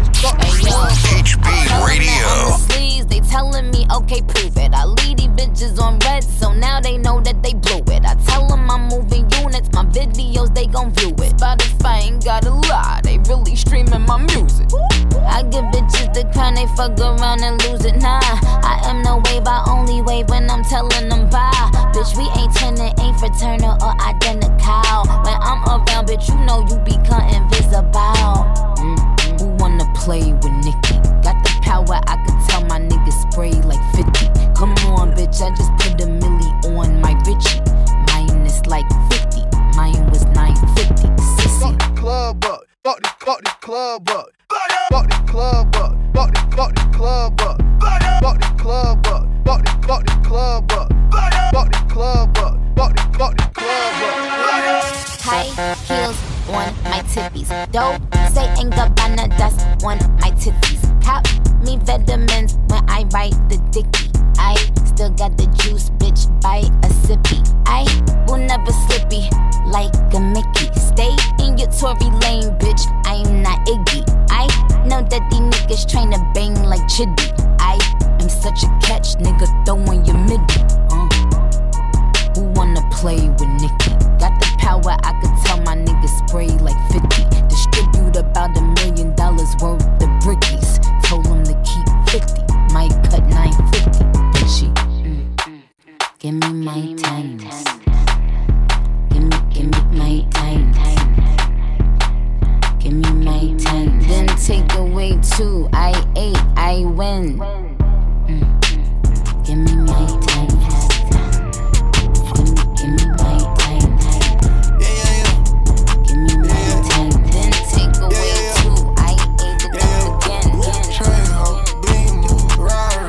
HB Radio. They telling me, okay, prove it. I lead these bitches on red, so now they know that they blew it. I tell them I'm moving units, my videos, they gon' view it. Spotify ain't gotta lie, they really streaming my music. I give bitches the crown, they fuck around and lose it. Nah, I am no wave, I only wave when I'm telling them bye. Bitch, we ain't turning, ain't fraternal or identical. When I'm around, bitch, you know you become invisible. Who wanna play with Nicki? Got the power, I could tell my niggas spray like 50. Come on, bitch, I just put a milli on my Richie. Mine is like 50, mine was 950. Sissy. Fuck this club up, fuck this club up. Fuck this club up, fuck this club up. Fuck this club up, fuck this club up. Fuck this club up, fuck this club up. High heels on my tippies. Dope, say ain't Gabbana, that's on my titties. Cop me vitamins when I write the dicky. I still got the juice, bitch, bite a sippy. I will never slippy like a Mickey. Stay in your Tory lane, bitch, I'm not Iggy. I know that these niggas tryna bang like Chitty. I am such a catch, nigga, throwing your midi. Who wanna play with Nicki? Got the power, I could tell my niggas spray like 50. Distribute about $1 million worth of brickies. Told them to keep 50, might cut 950. Bitchy, give me my times. Give me my times. Give me my time. Then take away 2, I 8, I win. Give me my time. Give me my time. Give me my time. Then take away 2, I 8 it up again. Train hoe, beam, Rari,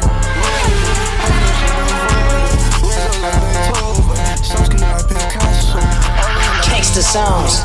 Gangsta Sounds.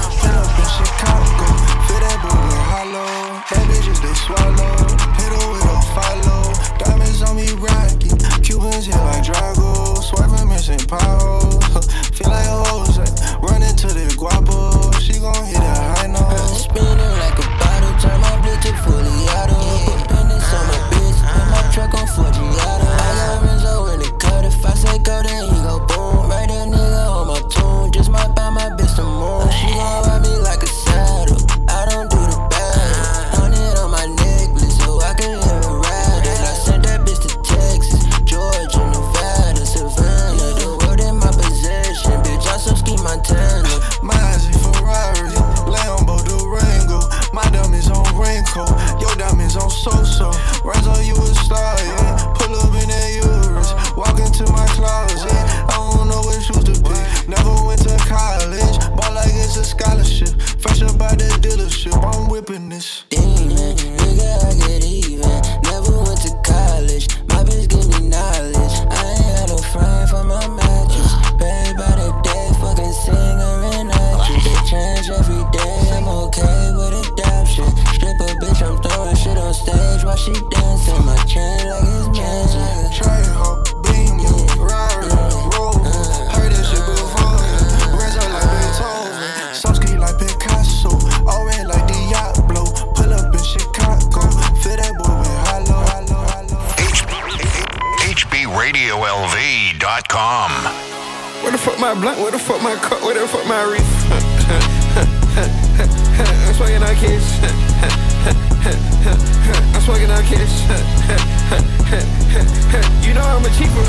Bad bitches, they swallow. Hit her with a follow. Diamonds on me rocky. Cubans hit like Drago. Swiping missing potholes. Feel like a Jose. Running to the guapo. She gon' hit a high note. Spinning like a bottle. Turn my Bluetooth fully auto. Put pennies on my bitch. Put my truck on 4G auto. I got Renzo in the cut. If I say go, then he go boom. Right a nigga on my tune. Just might buy my bitch the moon. She gon' ride me like a saddle. I don't do the bad. On my necklace, so I can hear her ride it. I sent that bitch to Texas, Georgia, Nevada, Savannah. The world in my possession, bitch. I so ski Montana. My eyes in Ferrari, Lambo, Durango. My diamonds on raincoat, your diamonds on so-so. Renzo, you a star, yeah. Pull up in that Urus, walk into my closet. I don't know which shoes to pick. Never went to college, ball like it's a scholarship. Fresh up out that dealership, I'm whipping this. Demon, nigga, I get even. Never went to college, my bitch give me knowledge. I ain't had a frame for my mattress. Paid by the day, fucking singer and actress. They change every day, I'm okay with adoption. Strip a bitch, I'm throwing shit on stage while she dancing. My chain like it's magic. Train hoe, beam, Rari, roll. Heard that shit before, Renzo like Beethoven. Soski like Picasso, all red like Diablo. Pull up in Chicago, fit that boy with hollow. HBRadioLV.com. the fuck my blunt? Where the fuck my cup? Where the fuck my wreath? I'm smoking on kids. I'm smoking on kids. You know I'm a cheaper.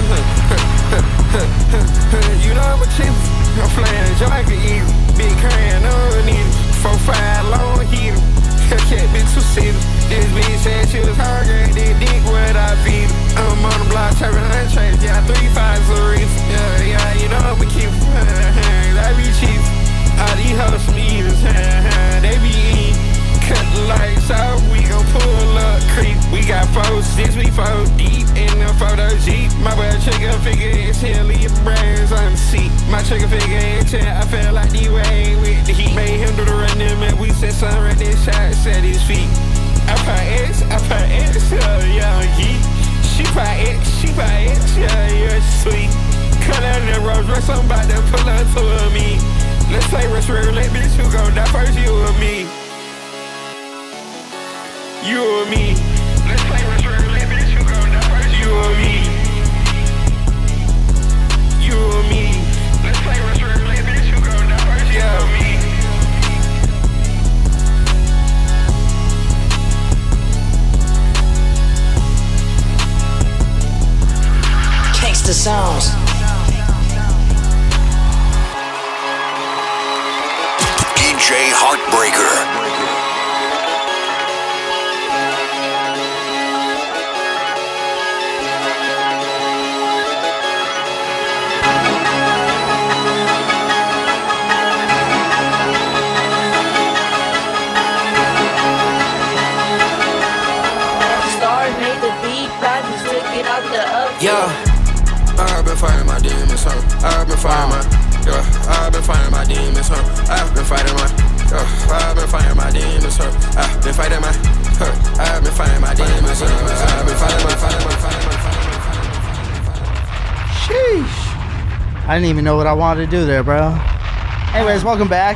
You know I'm a cheaper. I'm flying a joint, I can eat it. Big crayon, I don't need it. 4-5 long heater. Hellcat been two-seater. This bitch said she was hungry. This dick what I feed her. I'm on the block trapping on trades. Yeah, 3 5s a reef. Yeah, you know I'm a keeper. That be cheap. All these hoes some eaters. They be eating. Cut the lights out, we gon' pull up creep. We got 4-6, we 4 deep in the photo Jeep. My boy trigger figure is here, leave your brains on the seat. My trigger figure is here, I feel like D-Way with the heat. Made him do the running, man, we said something right there, shots at his feet. I put X, yeah, geek. She put X, yeah, you're sweet. Cut out that Rolls Royce, I'm about to pull up to me. Let's play Rush Roulette, bitch, who gon' die first, you or me? You or me. Let's play Rush Roulette, bitch, who gon' die first, you or me? You or me. Let's play Rush Roulette, bitch, who gon' die first, you or me? Gangsta Sounds. DJ Heartbreaker. Yeah, I've been fighting my demons, huh? I've been fighting my, I've been fighting my demons, huh? I've been fighting my, I've been fighting my demons, huh? I've been fighting my, I've been fighting my demons, huh? I've been fighting my. Sheesh. I didn't even know what I wanted to do there, bro. Anyways, welcome back.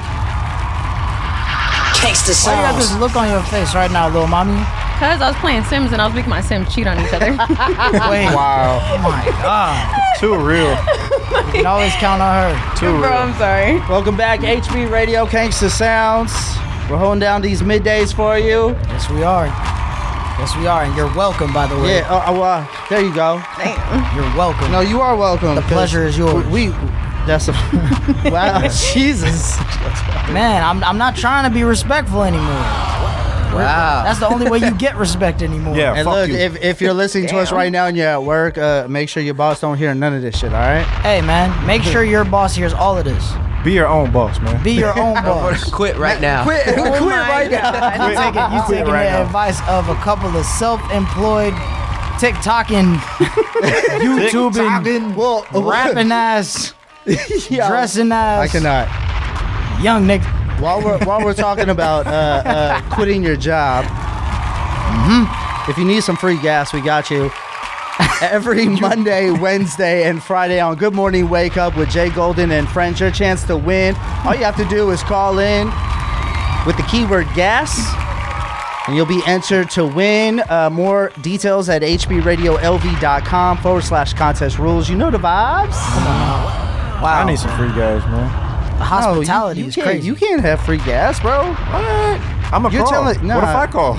Gangsta Sounds. Why you got this look on your face right now, little mommy? Because I was playing Sims and I was making my Sims cheat on each other. Wait. Wow. Oh my God. Too real. You can always count on her. Too real. Bro, I'm sorry. Welcome back, HB Radio, Gangsta Sounds. We're holding down these middays for you. Yes, we are. Yes, we are. And you're welcome, by the way. Yeah, there you go. Damn. You're welcome. No, you are welcome. The pleasure is yours. That's a wow. Jesus. Man, I'm not trying to be respectful anymore. Wow. That's the only way you get respect anymore. Yeah, and look, if you're listening to us right now and you're at work, make sure your boss don't hear none of this shit, all right? Hey, man, make sure your boss hears all of this. Be your own boss, man. Be your own boss. Quit right now. Quit right now. You taking the advice of a couple of self-employed TikToking, YouTubing, rapping ass, dressing ass. I cannot. Young nigga. While we're talking about quitting your job, if you need some free gas, we got you. Every Monday, Wednesday, and Friday on Good Morning Wake Up with Jay Golden and friends, your chance to win. All you have to do is call in with the keyword gas, and you'll be entered to win. More details at hbradiolv.com/contest rules. You know the vibes. Wow. I need some free gas, man. The hospitality is crazy. You can't have free gas, bro. What? I'm a call. What if I call?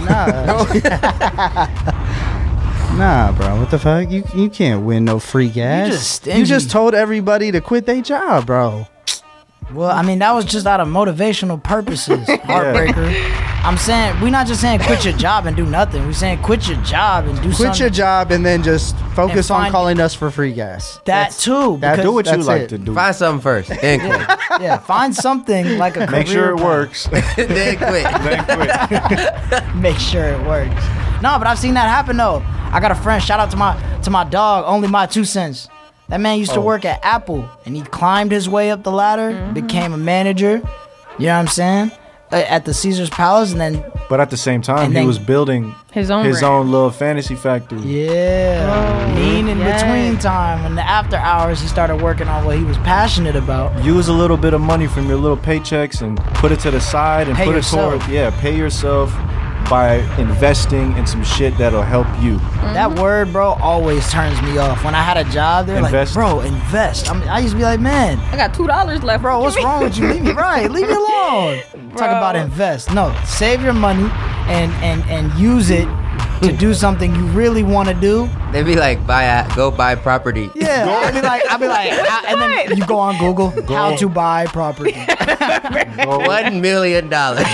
Nah, bro. What the fuck? You can't win no free gas. You just told everybody to quit their job, bro. Well, I mean, that was just out of motivational purposes, Heartbreaker. I'm saying, we're not just saying quit your job and do nothing. We're saying quit your job and do something. Quit your job and then just focus on calling us for free gas. That too. Do what you like to do. Find something first, then quit. Yeah, find something like a career. Make sure it works. Then quit. Make sure it works. No, but I've seen that happen though. I got a friend, shout out to my dog, Only My 2 Cents. That man used to work at Apple, and he climbed his way up the ladder, became a manager, you know what I'm saying, at the Caesar's Palace, and then... But at the same time, he was building his own little fantasy factory. Yeah. In between time, and the after hours, he started working on what he was passionate about. Use a little bit of money from your little paychecks and put it to the side and pay yourself. Pay yourself. by investing in some shit that'll help you. That word, bro, always turns me off. When I had a job, they're like, bro, invest. I used to be like, man, I got $2 left. Bro, what's wrong with you? Leave me leave me alone. Talk about invest. No, save your money and use it to do something you really want to do. They be like, go buy property. Yeah, I'd be like, and then you go on Google, how to buy property. $1 million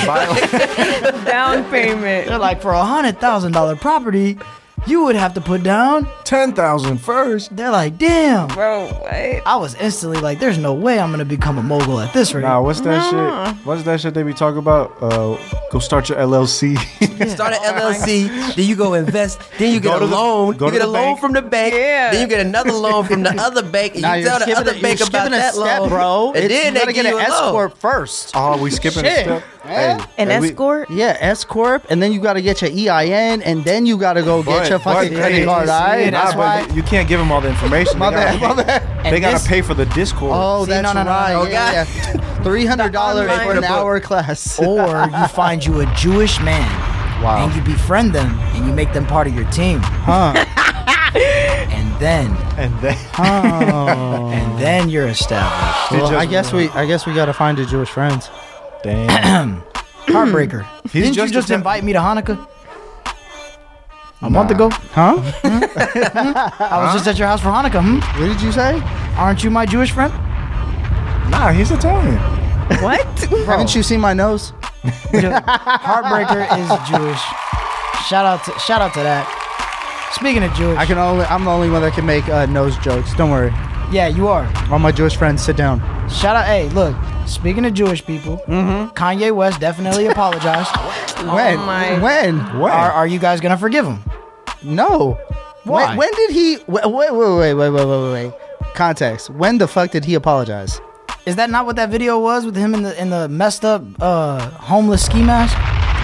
down payment. They're like, for $100,000 property, you would have to put down $10,000 first. They're like, damn, bro. What? I was instantly like, there's no way I'm gonna become a mogul at this rate. Nah, what's that shit? What's that shit they be talking about? Go start your LLC. Start an LLC, then you go invest, then you get a loan. You get a loan from the bank, then you get another loan from the other bank, and you tell the other bank about that loan, bro. And then they get an S corp first. Oh, we skipping a step. Hey, an S corp? Yeah, S corp, and then you got to get your EIN, and then you got to go get your fucking credit card. That's why you can't give them all the information. My bad. They gotta pay for the Discord. Oh, that's right. Oh, yeah. $300 for an hour class. Or you find you a Jewish man. Wow. And you befriend them and you make them part of your team. And then you're established. Well, I guess we gotta find the Jewish friends. Damn. Heartbreaker. Didn't you just invite me to Hanukkah? A month ago? Huh? I was just at your house for Hanukkah. What did you say? Aren't you my Jewish friend? Nah, he's Italian. What? Haven't you seen my nose? Heartbreaker is Jewish. Shout out to that. Speaking of Jewish, I'm the only one that can make nose jokes. Don't worry. Yeah, you are. All my Jewish friends, sit down. Shout out. Hey, look. Speaking of Jewish people, Kanye West definitely apologized. When? Are you guys gonna forgive him? No. Why? When did he? Wait. Context. When the fuck did he apologize? Is that not what that video was with him in the messed up homeless ski mask?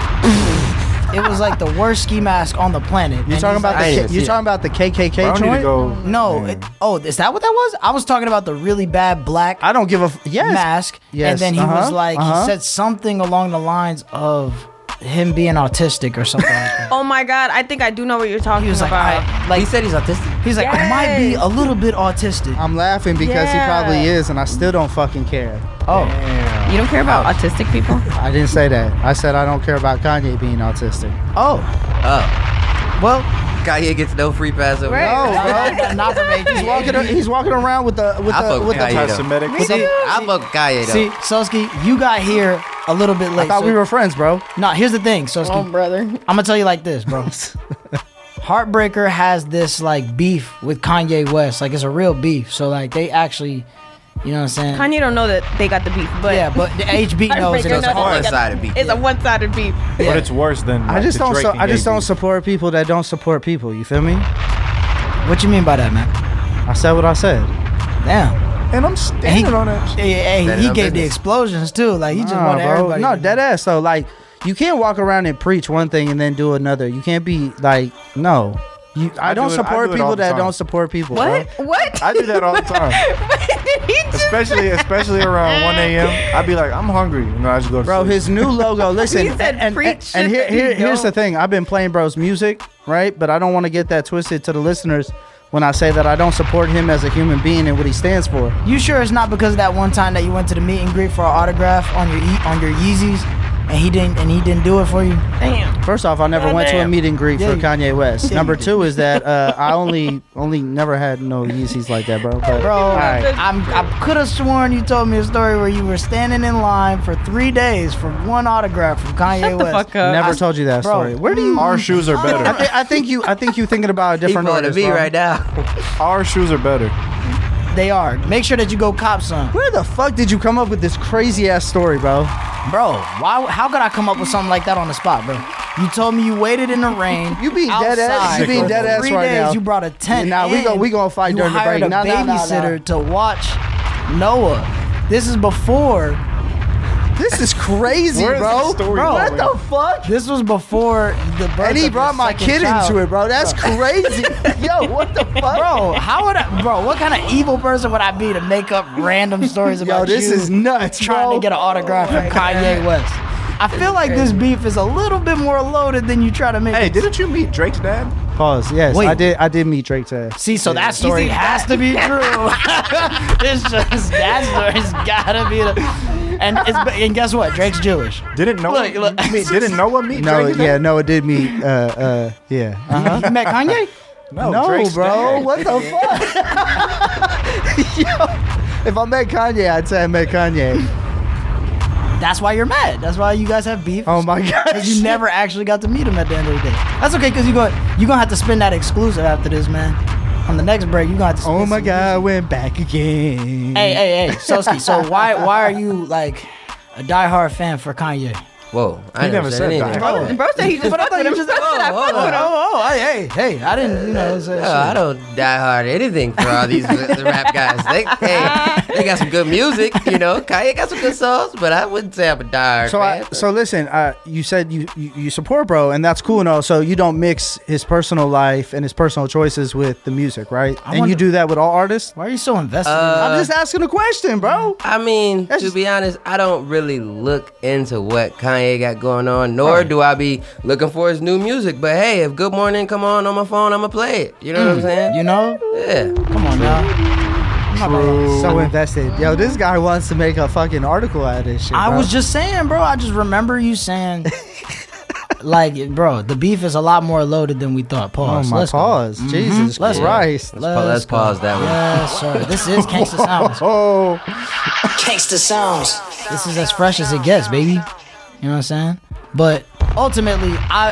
It was like the worst ski mask on the planet. You talking about the KKK joint? No. Is that what that was? I was talking about the really bad black. I don't give a mask. Yes. And then he was like, he said something along the lines of him being autistic or something like that. Oh my God, I think I do know what you're talking about. He said he's autistic. He's like, I might be a little bit autistic. I'm laughing because he probably is, and I still don't fucking care. Oh. Damn. You don't care about autistic people? I didn't say that. I said I don't care about Kanye being autistic. Oh. Well, Kanye gets no free pass over. No, bro. Not from AG. He's walking around with the anti-Semitic. I fuck Kanye though. See, Soski, you got here a little bit late. I thought we were friends, bro. Nah, here's the thing, Soski. Oh, brother. I'm gonna tell you like this, bro. Heartbreaker has this like beef with Kanye West. Like it's a real beef. So like they actually, you know what I'm saying? Kanye don't know that they got the beef, but yeah, but the HB knows it's a one-sided beef. It's a one-sided beef. Yeah. But it's worse than I just don't support people that don't support people. You feel me? What you mean by that, man? I said what I said. Damn. And I'm standing on that. He gave the explosions too. Like he just wanted everybody. No, dead ass though. Like you can't walk around and preach one thing and then do another. You can't be like no. I don't support people that don't support people. What? Bro. What? I do that all the time. especially around 1 a.m. I'd be like, I'm hungry. You know, I just go to sleep. His new logo. Listen, He said here's the thing. I've been playing bro's music, right? But I don't want to get that twisted to the listeners when I say that I don't support him as a human being and what he stands for. You sure it's not because of that one time that you went to the meet and greet for an autograph on your Yeezys? And he didn't do it for you? Damn. First off, I never went to a meet and greet for Kanye West. Number two is that I only never had no Yeezys like that, bro. But, I could have sworn you told me a story where you were standing in line for 3 days for one autograph from Kanye West. Fuck up. Never told you that story. Where do you? Our shoes are better. I think you thinking about a different artist. Me right now. Our shoes are better. They are. Make sure that you go cop some. Where the fuck did you come up with this crazy ass story, bro? Bro, how could I come up with something like that on the spot, bro? You told me you waited in the rain. You being dead ass. You being dead ass right 3 days, now. You brought a tent. Nah, we gonna fight during the break. You hired a babysitter to watch Noah. This is before. This is crazy, bro. Bro, what the fuck? This was before the birth And he of brought his my second kid child. into it, bro. That's crazy. Yo, what the fuck? Bro, what kind of evil person would I be to make up random stories about this you is nuts, trying bro. to get an autograph from Kanye West? I feel like this beef is a little bit more loaded than you try to make. Hey, didn't you meet Drake's dad? Pause. Yes, Wait. I did meet Drake's dad. See, so that story has to be true. It's just that story's gotta be the. And guess what? Drake's Jewish. Didn't Noah didn't Noah meet No, Drake? yeah, Noah did meet. Yeah. You met Kanye? No, Drake's bro. dad. What the fuck? Yo, if I met Kanye, I'd say I met Kanye. That's why you're mad. That's why you guys have beef. Oh my god! Because you never actually got to meet him at the end of the day. That's okay, because you're gonna have to spin that exclusive after this, man. On the next break, you gonna have to spin. Oh my god, I went back again. Hey, Soski. So why are you like a diehard fan for Kanye? Whoa, I never said anything. Bro said he just fucked with him. Hey, I didn't, say I don't die hard anything for all these rap guys. They got some good music, Kanye got some good songs, but I wouldn't say I'm a diehard fan. So listen, you said you support bro, and that's cool and all. So you don't mix his personal life and his personal choices with the music, right? You do that with all artists. Why are you so invested? I'm just asking a question, bro. I mean, to be honest, I don't really look into what Kanye got going on, nor do I be looking for his new music. But hey, if Good Morning come on my phone, I'ma play it. You know what I'm saying? Yeah. Come on now. So invested. Yo, this guy wants to make a fucking article out of this shit, bro. I was just saying, bro. I just remember you saying, like, bro, the beef is a lot more loaded than we thought. Pause. Oh my pause. Jesus Christ. Let's pause that one. Yes, sir. This is Gangsta Sounds. Oh, Gangsta Sounds. This is as fresh as it gets, baby. You know what I'm saying? But ultimately,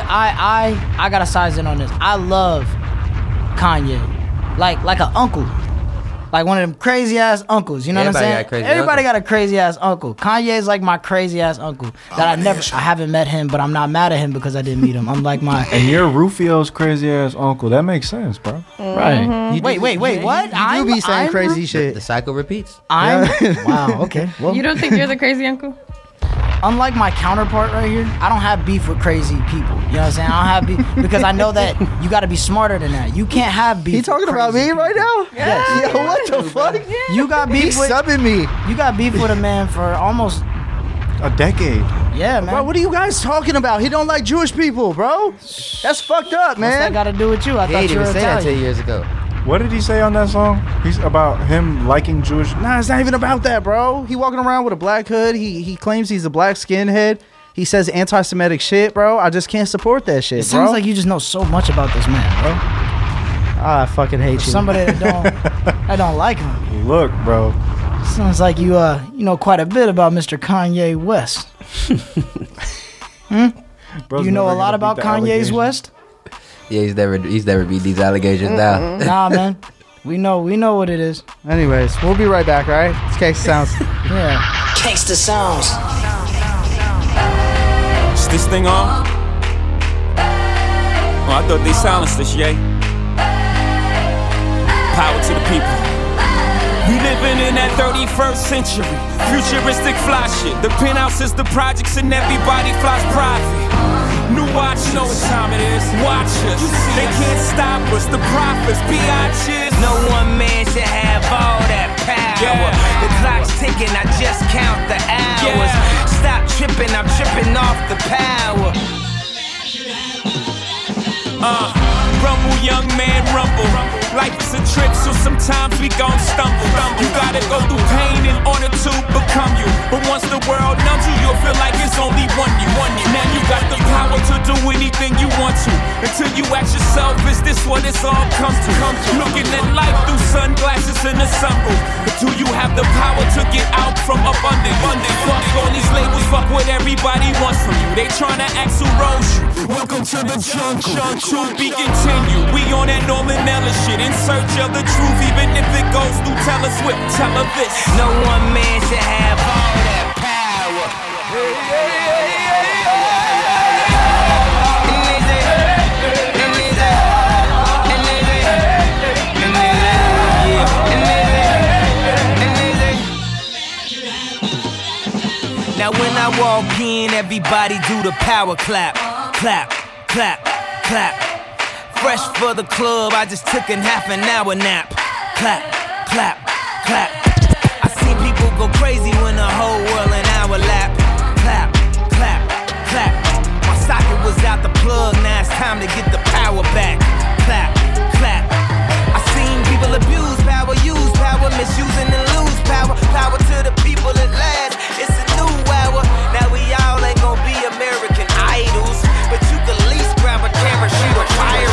I gotta size in on this. I love Kanye, like an uncle, like one of them crazy ass uncles. You know what I'm saying? Everybody got a crazy ass uncle. Kanye is like my crazy ass uncle that I haven't met him, but I'm not mad at him because I didn't meet him. I'm like And you're Rufio's crazy ass uncle. That makes sense, bro. Right. Wait, what? You do be saying crazy shit. The cycle repeats. Wow. Okay. Well, You don't think you're the crazy uncle? unlike my counterpart right here, I don't have beef with crazy people. You know what I'm saying? I don't have beef because I know that you got to be smarter than that. You can't have beef. He talking about me right now? Yes. Yo, what the fuck? You got beef He's with subbing me. You got beef with a man for almost a decade. Yeah, man. Bro, what are you guys talking about? He don't like Jewish people, bro. That's fucked up, man. What's that got to do with you? I He thought didn't you were even say that Italian. 10 years ago. What did he say on that song? He's about him liking Jewish. Nah, it's not even about that, bro. He walking around with a black hood. He claims he's a black skinhead. He says anti-Semitic shit, bro. I just can't support that shit, It bro. sounds like you just know so much about this man, bro. I fucking hate you. Somebody that don't like him. Look, bro. Sounds like you know quite a bit about Mr. Kanye West. Bro's You know a never lot gonna about beat the Kanye's allegation. West? Yeah, he's never beat these allegations down. Nah, man. We know what it is. Anyways, we'll be right back, all right? It's Gangsta Sounds. Yeah. Gangsta Sounds. Is this thing on? Oh, I thought they silenced us, yay. Power to the people. We living in that 31st century, futuristic fly shit. The penthouse is the projects and everybody flies private. New watch, you know what time it is. Watch us, they can't stop us. The prophets, biatches. No one man should have all that power. Yeah. The clock's ticking, I just count the hours. Yeah. Stop tripping, I'm tripping off the power. Rumble, young man, rumble. Life is a trip, so sometimes we gon' stumble. You gotta go through pain in order to become you. But once the world numbs you, you'll feel like it's only one you. Now you got the power to do anything you want to. Until you ask yourself, is this what it's all comes to? Looking at life through sunglasses in the sunroof. But do you have the power to get out from up under? Fuck all these labels, fuck what everybody wants from you. They tryna ask who rose you. Welcome to the jungle. To be continued. We on that Norman Ellis shit. In search of the truth, even if it goes through Taylor Swift. Tell her this. No one man should have all that power. Now when I walk in, everybody do the power clap. Clap, clap, clap. Fresh for the club, I just took a half an hour nap. Clap, clap, clap. I seen people go crazy when the whole world in our lap. Clap, clap, plug, now it's time to get the power back. Clap, clap. I seen people abuse power, use power, misusing and lose power. Power to the people at last. It's a new hour. Now we all ain't gonna be American Idols, but you can at least grab a camera, shoot a fire.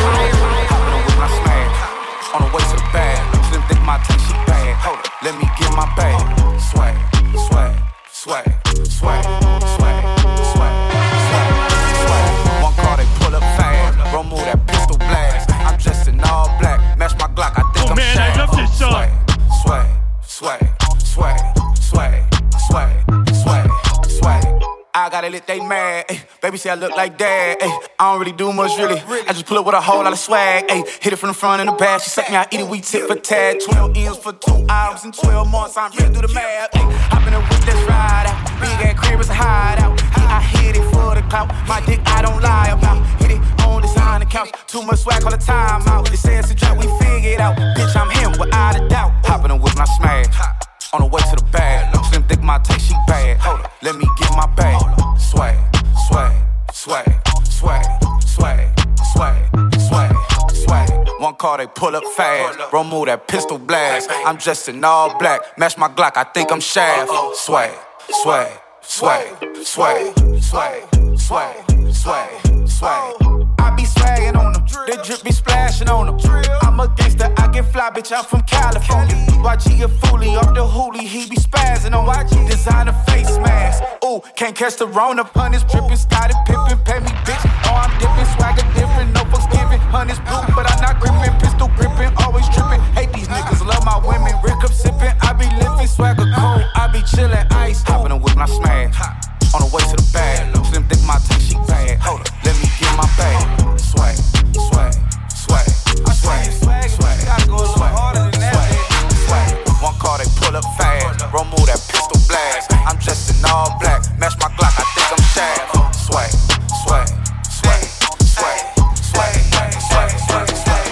With my smash, on the way to the bag. Slim think my team she bad. Hold up, let me get my bag. Swag, swag, swag, swag, swag, swag, swag, swag. One car they pull up fast, remove that pistol blast. I'm dressed in all black, match my Glock. I think I'm man, shag. I love this song. Swag, swag, swag, swag, swag, swag, swag. I gotta let they mad, ayy. Baby say I look like dad, ayy. I don't really do much, really. I just pull up with a whole lot of swag, ayy. Hit it from the front and the back. She suck me, I eat it, we tit for tat. 12 M's for 2 hours and 12 months. I'm ready to do the math, ayy. Hop in the whip, let's ride out. Big ass crib is a hideout. Yeah, I hit it for the clout. My dick, I don't lie about. Hit it on the side of the couch. Too much swag all the time out. They say it's a drop, we figure it out. Bitch, I'm him without a doubt. Hop in the whip and I smash. On the way to the bag. Slim think my taste, she bad. Hold up, let me get my bag. Swag, swag, swag, swag, swag, swag, swag, swag. One car they pull up fast. Remove that pistol blast. I'm dressed in all black. Match my Glock, I think I'm Shaft. Swag, swag, swag, swag, swag, swag, swag, swag. I be swaggin' on them. They drip be splashing on them. I'm a gangster, I get fly, bitch, I'm from California. YG a foolie, off the hoolie, he be spazzing on YG. Designer face mask. Ooh, can't catch the Rona. Punish drippin', Scotty pimpin', pay me, bitch. Oh, I'm dippin', swagger different, no fucks giving. Honey's blue, but I'm not grippin', pistol grippin', always trippin'. Hate these niggas, love my women. Rick up sippin', I be lifting, swagger cold, I be chillin', ice. Hoppin' and whip my smash. On the way to the bag. Slim think my team, she bad. Hold up, let me get my bag. Swag, swag, swag, swag, swag, swag. Gotta go a little harder than that. Swag, one car they pull up fast. Remove that pistol blast. I'm dressed in all black. Match my Glock, I think I'm Shaft. Swag, swag, swag, swag, swag, swag, swag, swag.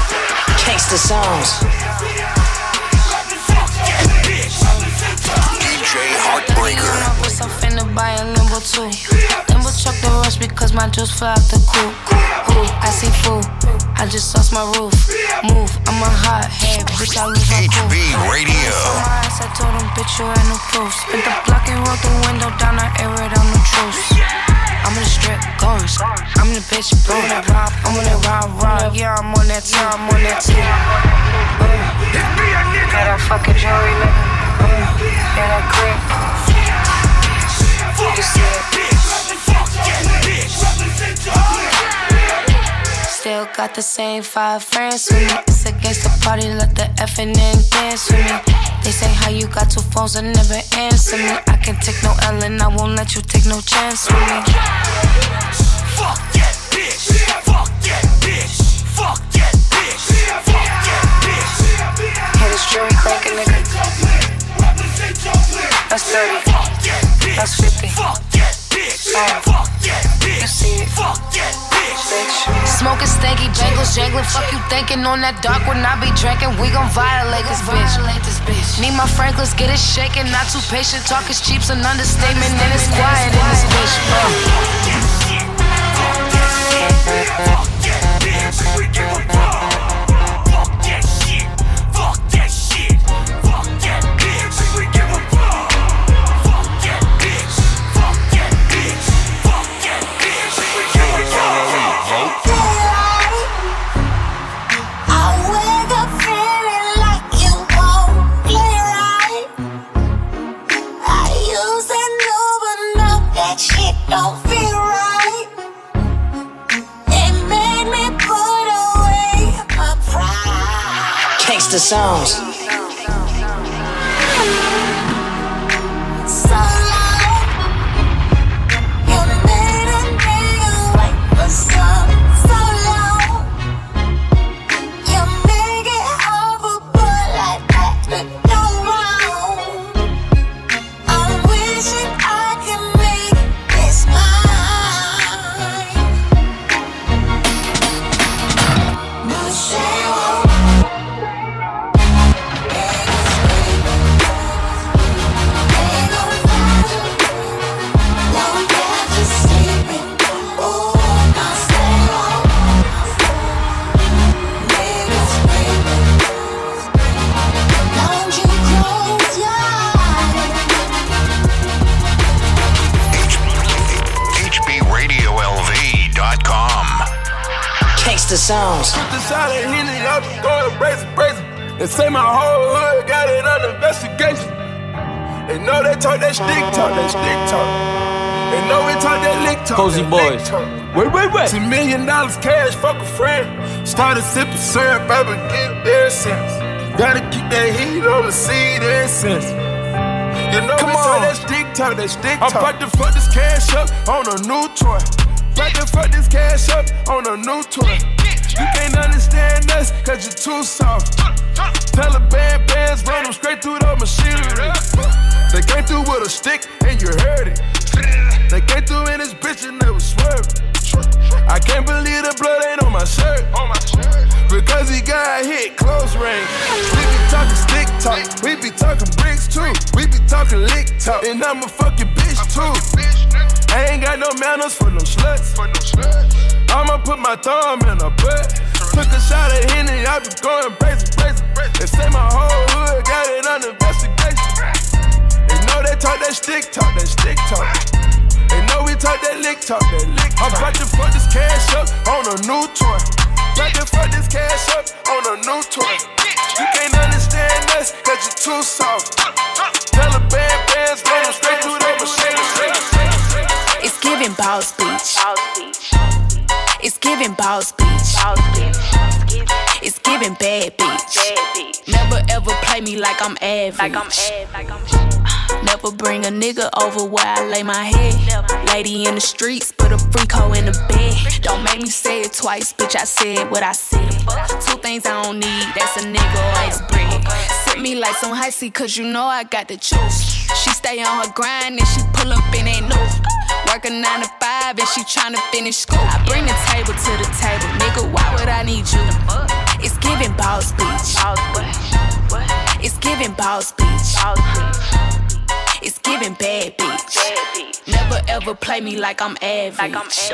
Gangsta songs. DJ Heartbreaker. I'm finna buy a Lambo too. Lambo truck the rush because my juice fly out the coupe. Ooh, I see food. I just sauce my roof. Move, I'm a hot head, bitch. I lose my cool. HB Radio. I told him, bitch, you had no proof. Spent the block and rolled the window down. I air it on the truce. I'm in the strip, guns. I'm in the bitch, boom. I'm on that ride. Yeah, I'm on that time, I'm on that too. Got that fucking jewelry, nigga. Yeah, that grip. Still got the same 5 friends with me. It's against the party, let the FNN dance with me. They say how you got 2 phones and never answer me. I can take no L and I won't let you take no chance with me. Fuck that bitch. Fuck that bitch. Fuck that bitch. Fuck that bitch. Hear this jury cranking, nigga. That's 30. That's 50. Fuck that bitch. Fuck that bitch. You see it. Fuck that bitch. Smoking stanky bangles, jangling. Fuck you thinking on that dark when I be drinking. We gon' violate this bitch. Need my Franklins, get it shaking. Not too patient. Talk is cheap's an understatement. And it's quiet in this bitch. Fuck that bitch. We give a fuck. Fuck that shit. Fuck that shit. Fuck that bitch. We give a fuck. Fuck that bitch. Fuck that bitch. Fuck that bitch. We give a fuck. I wake up feeling like you won't play right. I use that new, but now that shit don't feel right. It made me put away my pride. Gangsta songs. So long, you made a nigga wait for so long. You make it hard for boy like that to go wrong. I'm wishing I could make this mine, but she won't. Gangsta sounds. Put the shot at Henny, I'm going brazen. They say my whole hood got it under investigation. They know they talk that stick talk. They know we talk that lick talk. Cozy boys. Wait. $10 million cash, fuck a friend. Started sipping syrup, I've been getting there since. Gotta keep that heat on the seed ever since. You know we talk that stick talk. I'm about to fuck this cash up on a new toy. About to fuck this cash up on a new toy. You can't understand us, cause you're too soft. Taliban bands run them straight through the machinery. They came through with a stick and you heard it. They came through in this bitch and they was swerving. I can't believe the blood ain't on my shirt. Because he got hit close range. We be talking stick talk, we be talking bricks too. We be talking lick talk, and I'm a fucking bitch too. I ain't got no manners for no sluts. I'ma put my thumb in her butt. Took a shot at Henny, I be going brazen. They say my whole hood got it under investigation. They know they talk that stick talk. They know we talk that lick talk. I'm about to fuck this cash up on a new toy. About to fuck this cash up on a new toy. You can't understand us, cause you're too soft. Taliban bands run them straight through the machine. It's giving boss beach. It's giving boss beach. It's giving bad bitch. Never ever play me like I'm average. Never bring a nigga over where I lay my head. Lady in the streets, put a freak hoe in the bed. Don't make me say it twice, bitch, I said what I said. Two things I don't need, that's a nigga or his bread. Sip me like some Hicey, cause you know I got the juice. She stay on her grind and she pull up in that new. Work a 9 to 5 and she tryna finish school. I bring the table to the table, nigga, why would I need you? It's giving boss beach. It's giving boss beach. It's giving bad bitch. Never ever play me like I'm average.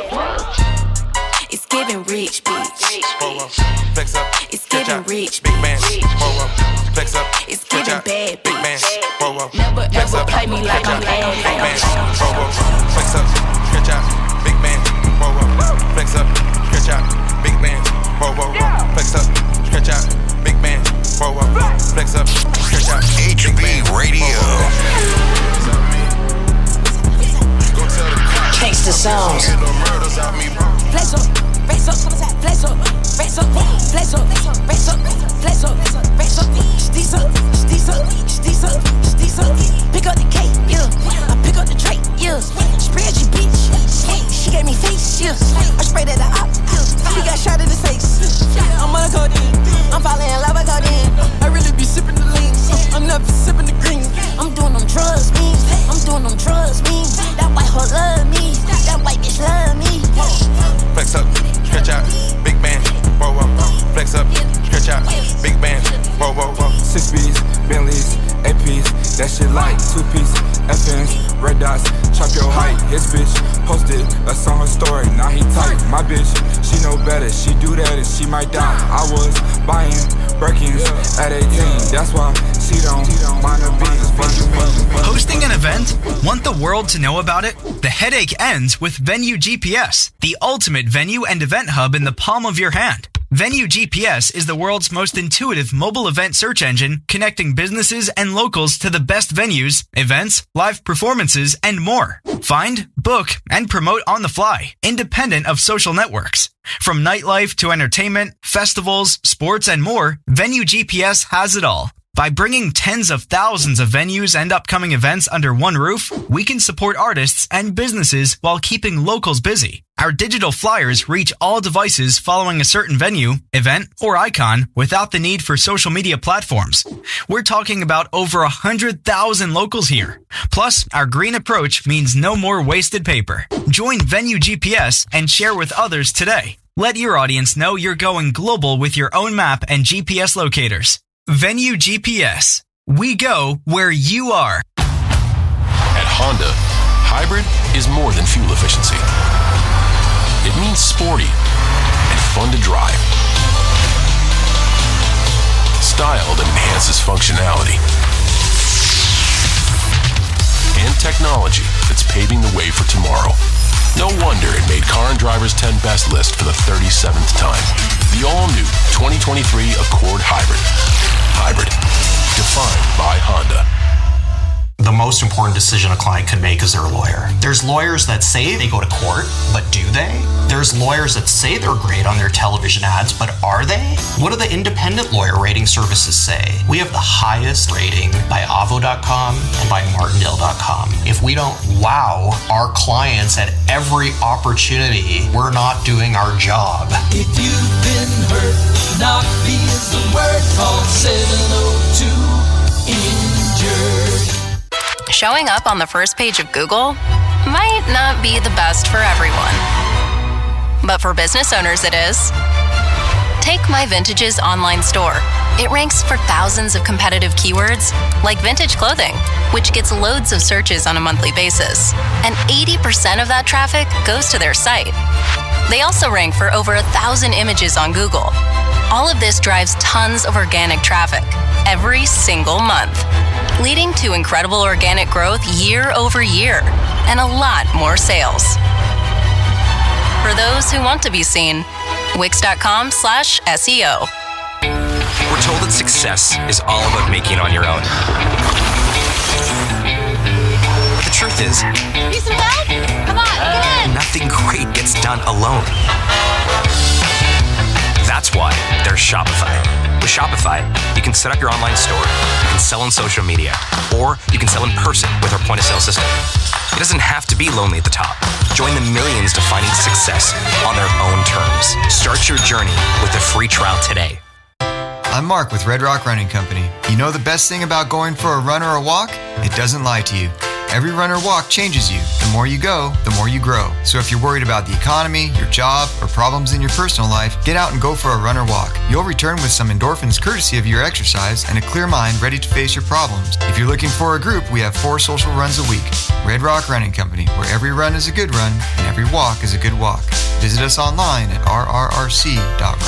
It's giving rich bitch. Flex up. It's giving rich big man. bitch. Flex up. It's giving bad big man. bitch. Never ever play me like I'm average. Flex up. Stretch out. Big man. Flex up. Stretch out. Big man. Flex up. Stretch out. Big man. Flex up. Stretch out. HB Radio. Gangsta sounds. Flex up, flex up, flex up, flex up, flex up, flex up, flex up, flex up, steez up. Pick up the cake, yeah. I pick up the tray, yeah. Spread your bitch, she gave me face, yeah. I sprayed at the op, yeah. She got shot in the face. I'm on a codeine, I'm falling in love with codeine. I really be sipping the lean, I'm never sipping the green. I'm doing them drugs, me. That white hoe love me, that white bitch love me. Flex up, stretch out, big man, Flex up, stretch out, big man, 6 B's, Bentleys, APs, that shit like 2-piece, FNs, red dots, chop your height. His bitch posted us on her story, now he tight. My bitch, she know better, she do that and she might die. I was buying Birkins at 18, that's why she don't mind the beans. Hosting an event? Want the world to know about it? The headache ends with Venue GPS, the ultimate venue and event hub in the palm of your hand. Venue GPS is the world's most intuitive mobile event search engine, connecting businesses and locals to the best venues, events, live performances, and more. Find, book, and promote on the fly, independent of social networks. From nightlife to entertainment, festivals, sports, and more, Venue GPS has it all. By bringing tens of thousands of venues and upcoming events under one roof, we can support artists and businesses while keeping locals busy. Our digital flyers reach all devices following a certain venue, event, or icon without the need for social media platforms. We're talking about over 100,000 locals here. Plus, our green approach means no more wasted paper. Join Venue GPS and share with others today. Let your audience know you're going global with your own map and GPS locators. Venue GPS. We go where you are. At Honda, hybrid is more than fuel efficiency. It means sporty and fun to drive. Style that enhances functionality. And technology that's paving the way for tomorrow. No wonder it made Car and Driver's 10 Best list for the 37th time. The all-new 2023 Accord Hybrid. Hybrid. Defined by Honda. The most important decision a client can make is their lawyer. There's lawyers that say they go to court, but do they? There's lawyers that say they're great on their television ads, but are they? What do the independent lawyer rating services say? We have the highest rating by Avvo.com and by Martindale.com. If we don't wow our clients at every opportunity, we're not doing our job. If you've been hurt, knock me is the word. Call 702 injured. Showing up on the first page of Google might not be the best for everyone. But for business owners, it is. Take My Vintage's online store. It ranks for thousands of competitive keywords, like vintage clothing, which gets loads of searches on a monthly basis. And 80% of that traffic goes to their site. They also rank for over 1,000 images on Google. All of this drives tons of organic traffic every single month, leading to incredible organic growth year over year and a lot more sales. For those who want to be seen, Wix.com/SEO. We're told that success is all about making it on your own. But the truth is, Need some help? Come on, get in. nothing great gets done alone. That's why there's Shopify. With Shopify, you can set up your online store, you can sell on social media, or you can sell in person with our point-of-sale system. It doesn't have to be lonely at the top. Join the millions defining success on their own terms. Start your journey with a free trial today. I'm Mark with Red Rock Running Company. You know the best thing about going for a run or a walk? It doesn't lie to you. Every run or walk changes you. The more you go, the more you grow. So if you're worried about the economy, your job, or problems in your personal life, get out and go for a run or walk. You'll return with some endorphins courtesy of your exercise and a clear mind ready to face your problems. If you're looking for a group, we have 4 social runs a week. Red Rock Running Company, where every run is a good run and every walk is a good walk. Visit us online at rrrc.run.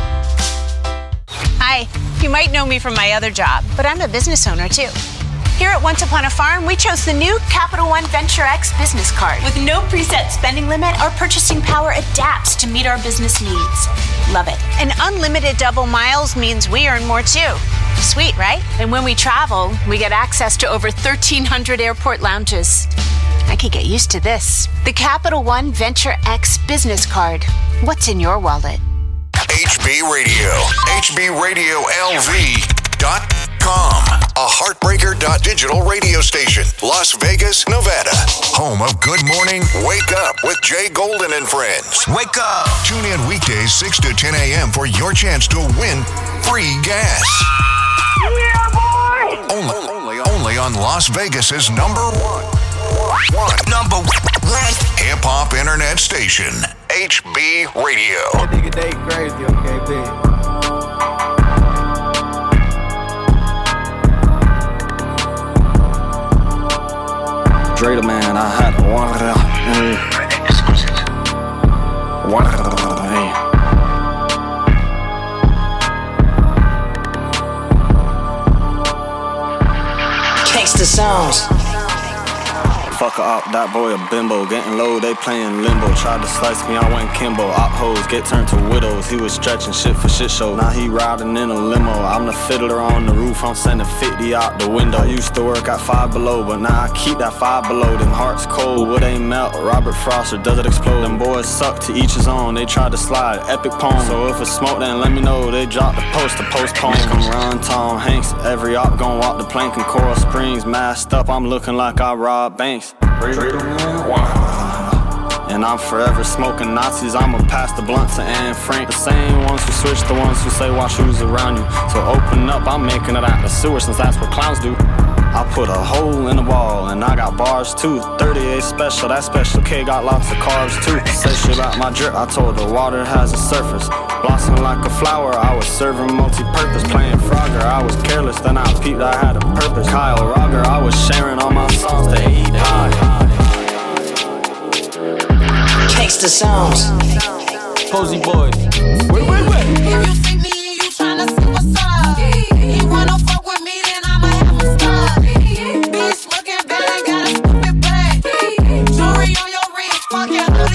Hi, you might know me from my other job, but I'm a business owner too. Here at Once Upon a Farm, we chose the new Capital One Venture X business card. With no preset spending limit, our purchasing power adapts to meet our business needs. Love it. And unlimited double miles means we earn more too. Sweet, right? And when we travel, we get access to over 1,300 airport lounges. I could get used to this. The Capital One Venture X business card. What's in your wallet? HB Radio. HBRadioLV.com. A Heartbreaker.digital radio station. Las Vegas, Nevada. Home of Good Morning Wake Up with Jay Golden and Friends. Wake up! Tune in weekdays 6 to 10 a.m. for your chance to win free gas. Yeah, boy! Only on Las Vegas's number one hip-hop internet station. HB Radio. That nigga Dave crazy, okay, big. Drake, man, I had one of them. One of them. Gangsta Sounds. Fuck up, that boy a bimbo. Getting low, they playing limbo. Tried to slice me, I went Kimbo. Op hoes get turned to widows. He was stretching shit for shit show. Now he riding in a limo. I'm the fiddler on the roof, I'm sending 50 out the window. I used to work at Five Below, but now I keep that Five Below. Them hearts cold, would they melt? Robert Frost or does it explode? Them boys suck, to each his own. They tried to slide, epic poem. So if it's smoke, then let me know. They dropped the post to postpone. Come run Tom Hanks, every op gon' walk the plank in Coral Springs. Masked up, I'm looking like I robbed banks. And I'm forever smoking Nazis. I'ma pass the blunt to Anne Frank. The same ones who switch, the ones who say watch who's around you. So open up, I'm making it out the sewer since that's what clowns do. I put a hole in the wall and I got bars too. 38 special, that special K got lots of carbs too. Say shit about my drip, I told her water has a surface. Blossom like a flower, I was serving multi-purpose. Playing Frogger, I was careless, then I peeped I had a purpose. Kyle Rogger, I was sharing all my songs, they eat pie. Gangsta Sounds. Posey Boys. Wait. If you see me, you tryna see what's up. You wanna fuck with me, then I'ma have to stop. Bitch looking bad, got a stupid bag. Jewelry on your wrist, fuck it up.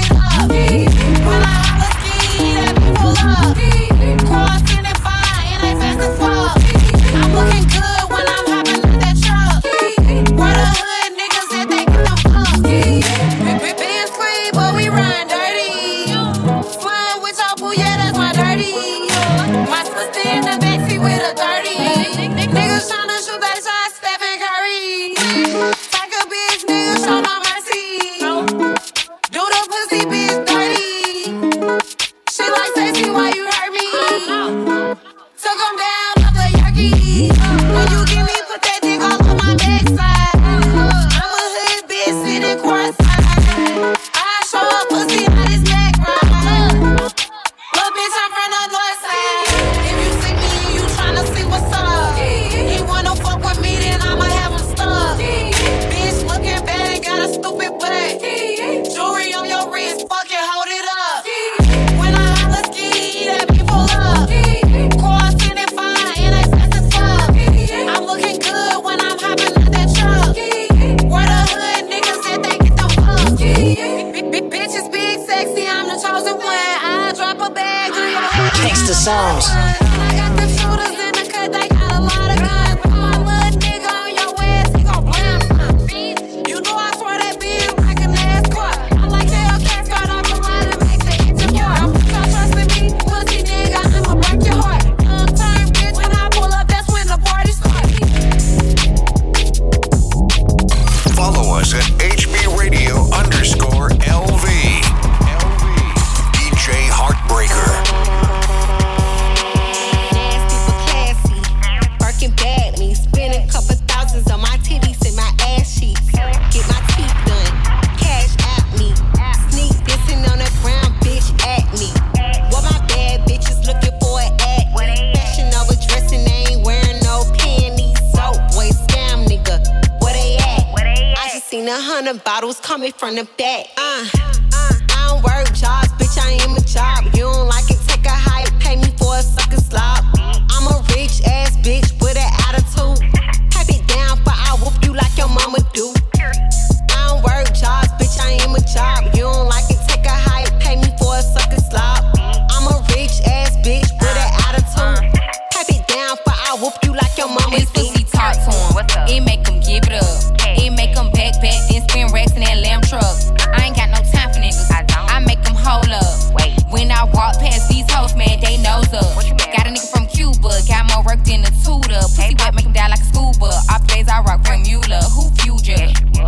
When you give me, put that dick all on my backside. I'm a hood bitch sitting courtside. I show up pussy how this back ride. Little bitch, I'm from the north side. If you see me and you tryna see what's up, he wanna fuck with me, then I'ma have him stuck. Bitch looking bad and got a stupid butt. Jewelry on your wrist, fucking hold it up. When I holla ski, that be pull up. Cars sitting fine and they fast as fuck. I'm looking good when I'm hopping out that truck. Where the hood niggas said they get the fuck. Bitches big, sexy, I'm the chosen one. I drop a bag on your hood. Gangsta songs. I got the shooters in the cut, they got a lot of guns. Put my little nigga on your ass, he gon' blam. You know I swear that bitch like a NASCAR. I like Hellcat, start off the line and make the engine roar. Stop trusting me, pussy nigga, I'ma break your heart. Turn bitch, when I pull up, that's when the party starts. Follow us at HBRadio_LV. DJ Heartbreaker. Nasty but classy, working bad me. Spending couple thousands on my titties and my ass cheeks. Get my teeth done, cash at me. Sneak dissing on the ground, bitch at me. What my bad bitches looking for at me. Fashion over dressing, they ain't wearing no panties. So boy, scam nigga, where they at? I just seen 100 bottles coming from the back. I don't work jobs, bitch, I am a job. You don't like it, take a hike, pay me for a sucker slop. I'm a rich ass bitch with an attitude. Pipe it down, but I whoop you like your mama do. I don't work jobs, bitch, I am a job. You don't like it, take a hike, pay me for a sucker slop. I'm a rich ass bitch with an attitude. Pipe it down, but I whoop you like your mama This do. pussy talk to him. It make him give it up. It make him back, then spin racks in that lamb truck. I ain't got no time for niggas. I make them hold up. When I walk past these hoes, man, they nose up. Got a nigga from Cuba, got more work than a tutor. Pussy wet, make him die like a school bus. Off days I rock from Mueller. Who viewed ya?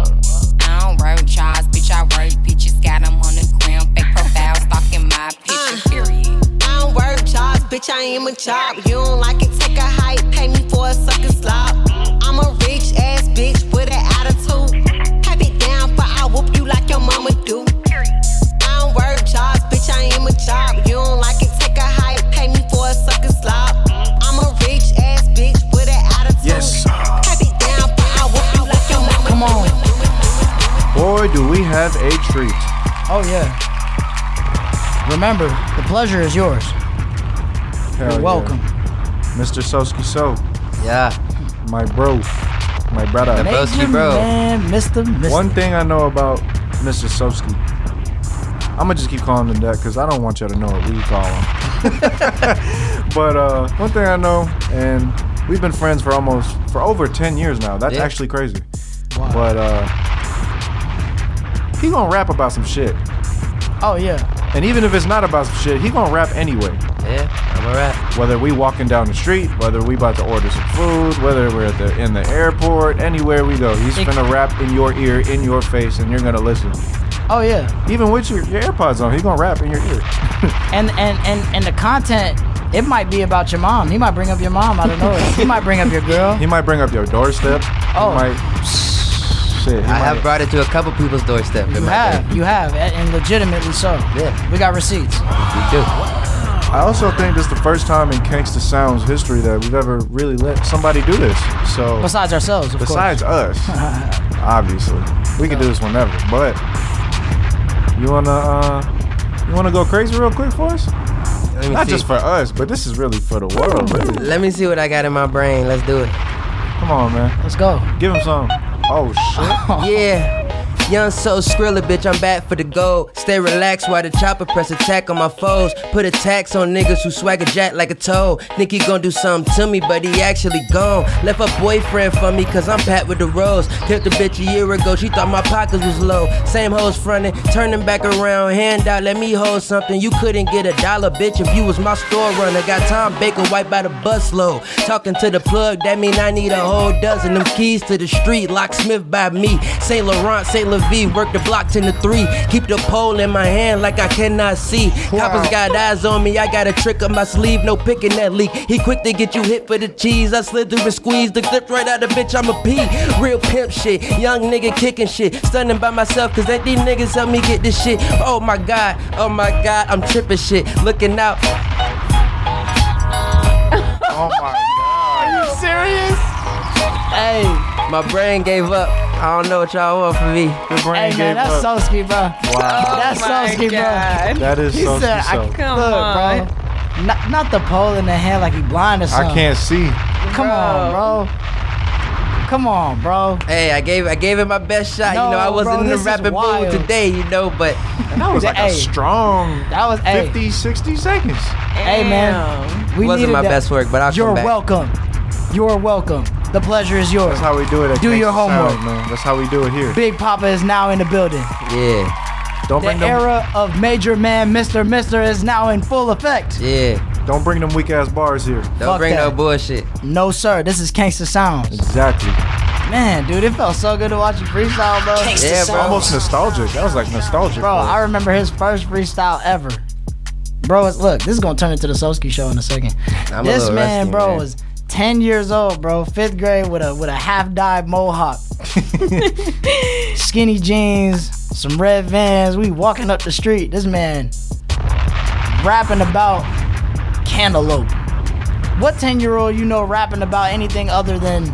I don't work jobs, bitch, I work bitches. Got them on the ground, fake profile, stalking my picture, period. I don't work jobs, bitch, I am a job. You don't like it, take a hike, pay me for a sucker slop. I'm a rich ass bitch with an attitude. Pipe it down, but I whoop you like your mama do. I don't work jobs, bitch, I am a job. You don't like it, take a hike, pay me for a sucker slop. I'm a rich ass bitch with an attitude. Yes. Pipe it down, but I whoop you like your mama. Come on. Boy, do we have a treat. Oh, yeah. Remember, the pleasure is yours. Hell You're welcome. Yeah. Mr. Soski So. Yeah. My bro. My brother. Major man, Mr. One thing I know about Mr. Soski, I'm gonna just keep calling him that because I don't want y'all to know what we call him. But one thing I know, and we've been friends for over 10 years now. That's actually crazy. Wow. But he gonna rap about some shit. Oh, yeah. And even if it's not about some shit, he gonna rap anyway. Yeah, I'm a rap. Whether we walking down the street, whether we about to order some food, whether we're in the airport, anywhere we go, he's gonna rap in your ear, in your face, and you're gonna listen. Oh, yeah. Even with your AirPods on, he's gonna rap in your ear. and the content, it might be about your mom. He might bring up your mom out of nowhere. He might bring up your girl. He might bring up your doorstep. Oh. Shit, I have brought it to a couple people's doorstep. You have, and legitimately so. Yeah. We got receipts. We do. I also think this is the first time in Gangsta Sound's history that we've ever really let somebody do this. So besides ourselves, of course. Besides us, obviously. We can do this whenever, but you wanna go crazy real quick for us? Not just for us, but this is really for the world, really. Let me see what I got in my brain. Let's do it. Come on, man. Let's go. Give him some. Oh, shit. Yeah. Young so Skrilla, bitch, I'm back for the gold. Stay relaxed while the chopper press attack on my foes. Put a tax on niggas who swagger jack like a toad. Think he gon' do something to me, but he actually gone. Left a boyfriend for me, cause I'm pat with the rose. Killed the bitch a year ago, she thought my pockets was low. Same hoes frontin', turning back around. Hand out, let me hold something. You couldn't get $1, bitch, if you was my store runner. Got Tom Baker wiped by the busload. Talking to the plug, that mean I need a whole dozen. Them keys to the street, locksmith by me. Saint Laurent Tel Aviv, work the block 10 to 3. Keep the pole in my hand like I cannot see. Coppers got eyes on me, I got a trick up my sleeve, no picking that leak. He quick to get you hit for the cheese. I slid through and squeezed the clip right out the bitch, I'm a P. Real pimp shit, young nigga kicking shit. Stunning by myself, cause ain't these niggas help me get this shit. Oh my God, I'm tripping shit. Looking out. Oh my God. Are you serious? Hey. My brain gave up. I don't know what y'all want from me. The brain Hey man, that's Soski, bro. Wow. That's Soski, bro. That is He said, Soski. Come on, bro. Not the pole in the hand like he blind or something. I can't see. Come on, bro. Come on, bro. Hey, I gave it my best shot. No, you know, I wasn't bro, in the this is rapping wild. mood today, you know, but that was like a strong that was 50, 60 seconds. Hey man, we wasn't needed my that. best work, but I'll You're come back. welcome. You're welcome. The pleasure is yours. That's how we do it at Do your Gangsta homework. Sound, man. That's how we do it here. Big Papa is now in the building. Yeah. Don't The bring them. era of Major Man, Mr. is now in full effect. Yeah. Don't bring them weak ass bars here. Don't Fuck bring no that. bullshit. No sir, this is Gangsta Sounds. Exactly. Man, dude, it felt so good to watch you freestyle, bro. Yeah, bro. Almost nostalgic. That was like nostalgic. Bro, I remember his first freestyle ever. Bro, look, this is gonna turn into the Soski show in a second. I'm a This little man, rusty, bro, man. was 10 years old, bro, 5th grade with a half-dyed mohawk, skinny jeans, some red Vans. We walking up the street. This man rapping about cantaloupe. What 10-year-old you know rapping about anything other than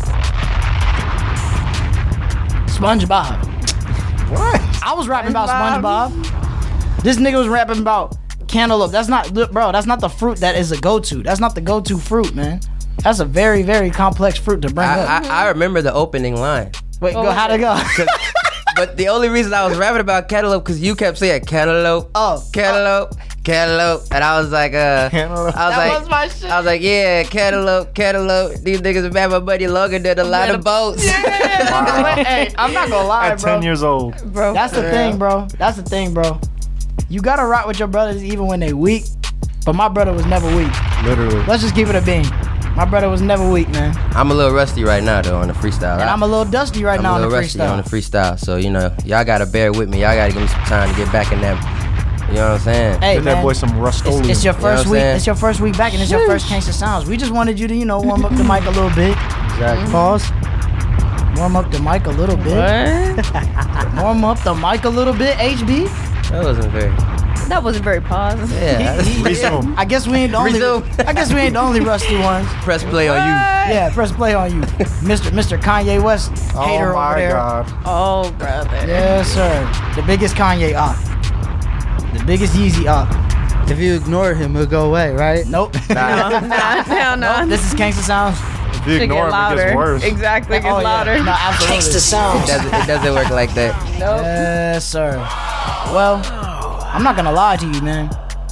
SpongeBob? What? I was rapping about SpongeBob. This nigga was rapping about cantaloupe. That's not, bro, that's not the fruit that is a go-to. That's not the go-to fruit, man. That's a very, very complex fruit to bring up. I remember the opening line. Wait, go, how'd it go? But the only reason I was rapping about cantaloupe because you kept saying cantaloupe, cantaloupe, and I was like, Cantaloupe. was my shit. I was like, yeah, cantaloupe. These niggas have had my money longer than a lot of boats. Hey, I'm not gonna lie, At bro. 10 years old. Bro, that's the thing, bro. That's the thing, bro. You gotta rock with your brothers even when they weak. But my brother was never weak. Literally. Let's just keep it a bean. My brother was never weak, man. I'm a little rusty right now though on the freestyle. And I'm a little dusty right now on the I'm a little rusty freestyle. on the freestyle. So you know, y'all gotta bear with me. Y'all gotta give me some time to get back in that. You know what I'm saying? Hey, Give man, that boy some Rust-Oleum. It's your You know what first I'm week. saying? It's your first week back, and it's your first Gangsta Sounds. We just wanted you to, warm up the mic a little bit. Exactly. Pause. Warm up the mic a little bit. Warm up the mic a little bit, HB. That wasn't very. That wasn't very positive. Yeah. Resume. I guess we ain't the only. Resume. I guess we ain't the only rusty ones. Press play on you. Yeah, press play on you, Mr. Kanye West hater Oh my over there. God. Oh, brother. Yes, sir. The biggest Kanye op. The biggest Yeezy op. If you ignore him, he'll go away, right? Nope. No. This is Gangsta Sounds. If you ignore him, it gets worse. Exactly, it gets Oh, yeah. louder. No, absolutely. Gangsta Sounds. It doesn't work like that. Nope. Yes, sir. Well, I'm not gonna lie to you, man.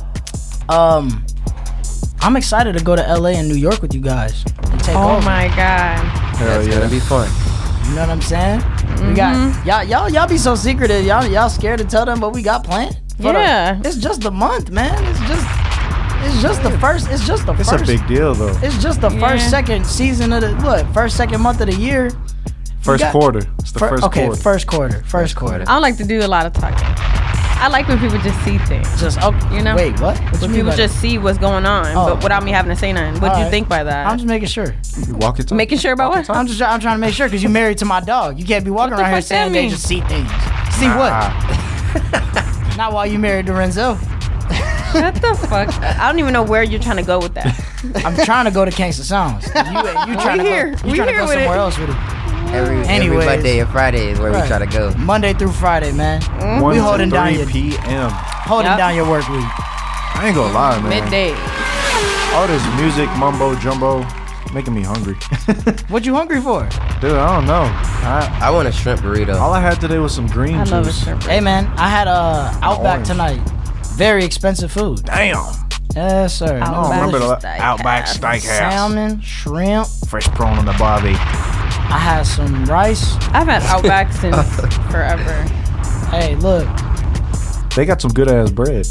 I'm excited to go to LA and New York with you guys and take Oh over. my God. Hell It's yeah. gonna be fun. You know what I'm saying? We got y'all be so secretive. Y'all scared to tell them what we got planned. for the- Yeah. it's just a month, man. It's just the first. It's just the It's first. a big deal, though. It's just the first, second season of the first, second month of the year. First quarter. It's the first okay, quarter. first quarter. I don't like to do a lot of talking. I like when people just see things. Just you know. Wait, what? What you When mean people by just see what's going on, Oh. but without me having to say nothing. What do you Alright. think by that? I'm just making sure. You walk it. Making sure about what? I'm trying to make sure because you married to my dog. You can't be walking What the around here fuck that saying they mean? just see things. See what? Not while you married to Renzo. Shut the fuck up. I don't even know where you're trying to go with that. I'm trying to go to Gangsta Sounds. You trying to here. go? You We trying to here go with somewhere it. else with it? Every Anyways. Monday and Friday is where we Right. try to go. Monday through Friday, man. 1 We to holding down 3 your p.m. holding down your work week. I ain't gonna lie, man. Midday. All this music, mumbo jumbo, making me hungry. What you hungry for? Dude, I don't know. I want a shrimp burrito. All I had today was some green juice. I love a shrimp. Hey man, I had Outback orange. tonight. Very expensive food. Damn. Yes, sir. I don't remember the Outback Steakhouse. Salmon, shrimp. Fresh prawn on the barbie. I had some rice. I've had Outback since forever. Hey, look. They got some good ass bread.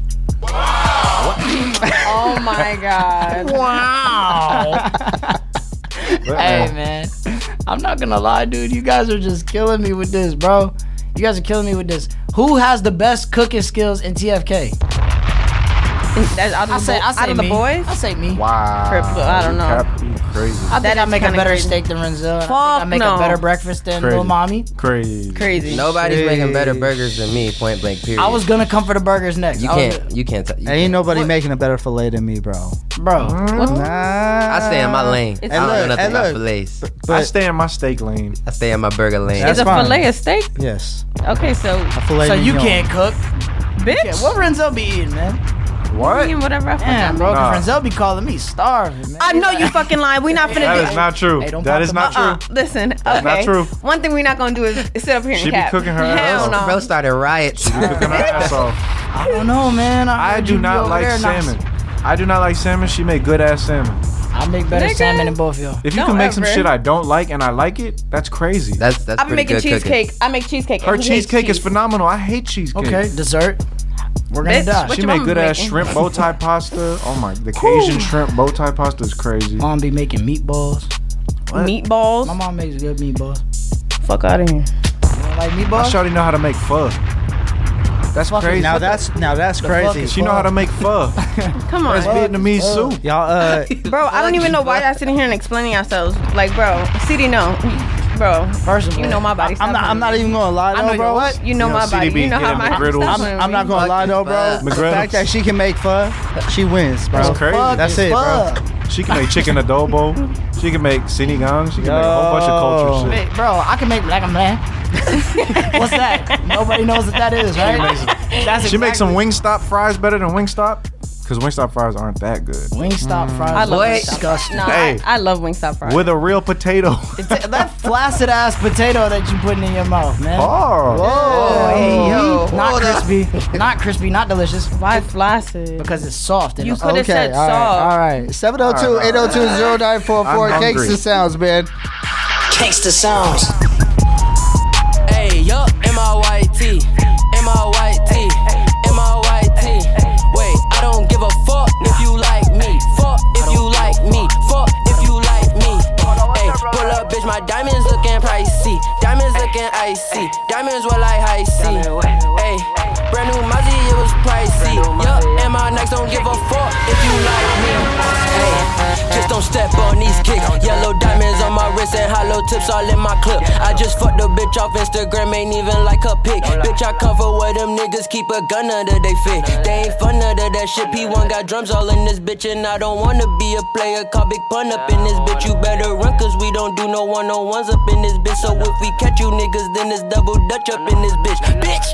Oh my God. Wow. Hey man, I'm not gonna lie, dude. You guys are just killing me with this, bro. You guys are killing me with this. Who has the best cooking skills in TFK? Out of the boys? I say me. Wow. I don't know. Crazy. I think I make a better steak than Renzel. I think I make a better breakfast than Lil Mommy. Crazy. Nobody's making better burgers than me, point blank, period. I was gonna come for the burgers next. You can't. Ain't nobody making a better fillet than me, bro. I stay in my lane. I don't know nothing about fillets. I stay in my steak lane. I stay in my burger lane. Is a fillet a steak? Yes. Okay, so you can't cook, bitch. Yeah, what Renzel be eating, man? What? Eating whatever I Damn, bro, because Renzel be calling me starving, man. I know you fucking lying. We not finna do That is not true. Hey, that is not true. Listen, okay. That's not true. One thing we not gonna do is sit up here She and be cap. cooking her ass Hell off. no. Bro started riots. She be cooking her ass off. I don't know, man. I do not like salmon. I do not like salmon. She make good ass salmon. I make better salmon than both of y'all. If you can make some shit I don't like and I like it, that's crazy. That's I've been making cheesecake. I make cheesecake. Her cheesecake is phenomenal. I hate cheesecake. Okay, dessert. We're gonna die. She make good ass shrimp bow tie pasta. Oh my, the Cajun shrimp bow tie pasta is crazy. Mom be making meatballs. What? Meatballs? My mom makes good meatballs. Fuck out of here. You don't like meatballs? I already know how to make pho. That's crazy. Now that's crazy. She know how to make pho. Come on. That's Vietnamese soup. Y'all, bro, I don't even know why y'all sitting here and explaining ourselves. Like, bro, CD no. Bro, first of all, you know my body. I'm not even gonna lie though, bro. What? You know my body. You know how my I'm not gonna lie though, bro. The fact that she can make pho, she wins, bro. That's crazy. That's it, bro. She can make chicken adobo. She can make sinigang. She can make a whole bunch of culture shit. Bro, I can make black and bland. What's that? Nobody knows what that is, right? She makes some Wingstop fries better than Wingstop. Because Wingstop fries aren't that good. Wingstop fries I love are disgusting. No, Hey. I love Wingstop fries. With a real potato. That flaccid ass potato that you putting in your mouth, man. Oh. Whoa. Hey, yo. Not crispy. Not crispy, not delicious. Why flaccid? Because it's soft. You could have said all soft. All right. 702-802-0944. I'm hungry. Gangsta Sounds, man. Gangsta Sounds. Hey, yup, M-I-Y-T, M-I-Y-T, M-I-Y-T. Wait, I don't give a fuck if you like me. Fuck if you like me. Fuck if you like me. Hey, pull up, bitch, my diamonds looking pricey. Diamonds looking icy. Diamonds were like high C. Hey, brand new Mozzie, it was pricey. Yup, and my next don't give a fuck if you like me. Hey, just don't step on these kicks. Yellow diamonds on my wrist and hollow tips all in my clip. I just fucked a bitch off Instagram, ain't even like a pic. Bitch, I come for where them niggas keep a gun under they fit. They ain't fun under that shit. P1 got drums all in this bitch, and I don't wanna be a player. Call big pun up in this bitch. You better run, cause we don't do no one-on-ones up in this bitch. So if we catch you niggas, then it's double dutch up in this bitch. Bitch!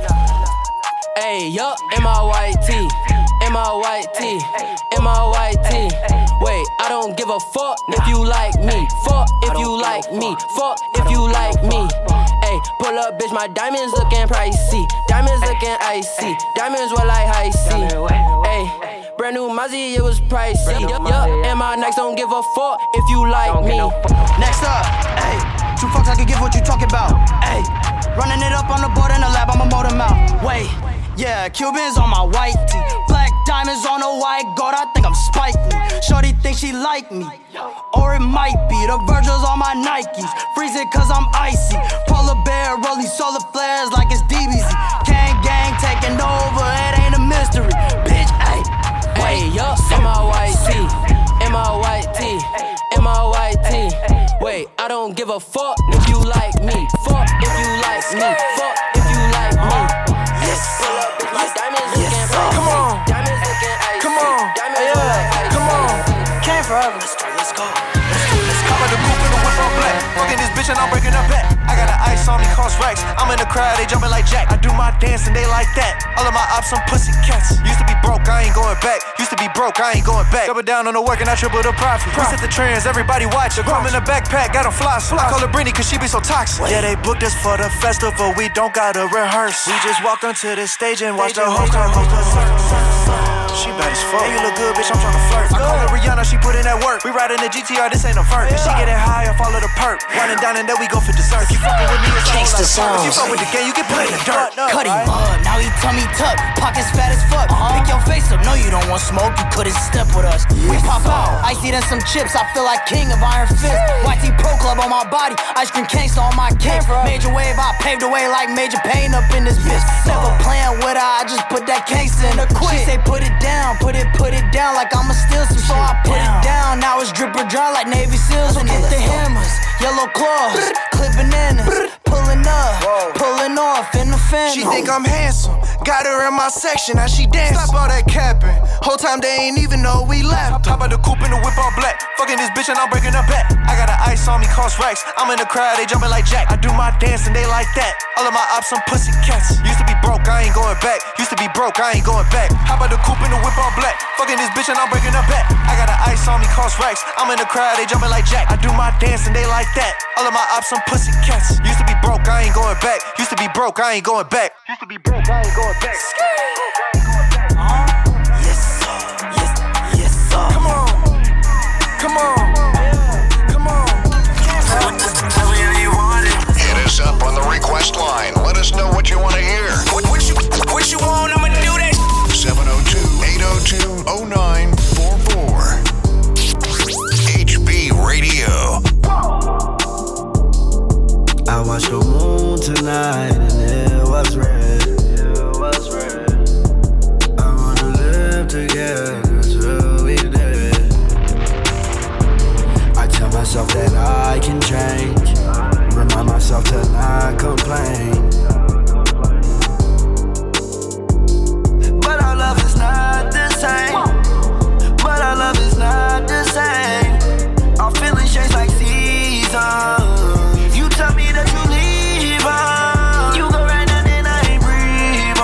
Hey, yup, M-I-Y-T, M-I-Y-T, M-I-Y-T. Wait, I don't give a fuck if you like me. Fuck if you like me. Fuck if you like me. Hey, pull up, bitch, my diamonds looking pricey. Diamonds looking icy. Diamonds were like high C. Hey, brand new Mozzie, it was pricey. Yup, and my next don't give a fuck if you like me. Next up, hey, 2 fucks I can give what you talking about. Hey, running it up on the board in the lab, I'ma motor mouth. Wait, yeah, Cubans on my white tee, black diamonds on a white gold. I think I'm Spike Lee. Shorty thinks she like me, or it might be the Virgils on my Nikes. Freeze it cause I'm icy. Polar bear rolling solar flares like it's DBZ. Kang gang taking over, it ain't a mystery. Bitch, ayy. Hey, yup, M-I-Y-T, M-I-Y-T, M-I-Y-T. Wait, I don't give a fuck if you like me. Fuck if you like me. Fuck if you like me. Pull up, bitch, my diamonds looking pricey. Come on. Diamonds looking icy. Come on. Diamonds look like icy. Come on. Came forever. Let's go. I'm at the coupe in the whip all black. Fucking this bitch and I'm breaking her back. I got the ice on me, cost racks. I'm in the crowd, they jumping like Jack. I do my dance and they like that. All of my ops some pussy cats. Used to be broke, I ain't going back. Used to be broke, I ain't going back. Double down on the work and I triple the profit. We set the trends, everybody watch. The chrome in the backpack, got them floss. I call her Britney cause she be so toxic. Yeah, they booked us for the festival, we don't gotta rehearse. We just walk onto the stage and watch the whole crowd go berserk. She bad as fuck. Hey, you look good, bitch, I'm tryna flirt. I call her Rihanna, she put in that work. We riding the GTR, this ain't no vert. She get it high, I follow the perk. Running down and then we go for dessert. If you fucking with me, Gangsta sounds. If you fuck with the game, you get put in the dirt. Cut him up, now he tummy tuck, pockets fat as fuck. Pick your face up, no you don't want smoke, you couldn't step with us. We pop out, icy than some chips, I feel like king of Iron Fist. YT Pro Club on my body, ice cream gangsta on my kick. Major wave, I paved the way like Major Payne up in this bitch. Never playing with her, I just put that gangsta in the quick. She say put it down, put it down like I'ma steal some. So I put it down, now it's drip or dry like Navy SEALs. And get the hammers, yellow claws, clip bananas, pulling up, pulling off in the fan. She think I'm handsome, got her in my section, now she dancing. Stop all that capping, whole time they ain't even know we left. Top of the coupe in the whip all black, fucking this bitch and I'm breaking her back. I got an ice on me, cost racks, I'm in the crowd, they jumping like Jack. I do my dance and they like that, all of my ops some pussy cats. Used to be broke, I ain't going back, used to be broke, I ain't going back. Hop out the coupe in the whip all black, fucking this bitch and I'm breaking her back. I got an ice on me, cost racks, I'm in the crowd, they jumping like Jack. I do my dance and they like that, all of my ops some pussy cats. Used to be broke, I ain't going back, used to be broke, I ain't going back. Used to be broke, I ain't going back. Yes sir, yes sir. Come on, come on, come on. Hit us up on the request line. Let us know what you want to hear. What you want, I'ma do that. 702-802-0944. HB Radio. I watched the moon tonight and it was red. I wanna live together till we dead. I tell myself that I can change, remind myself to not complain. But our love is not the same. But our love is not the same. Our feelings change like seasons. You tell me that you leave on. You go right now, then I ain't breathe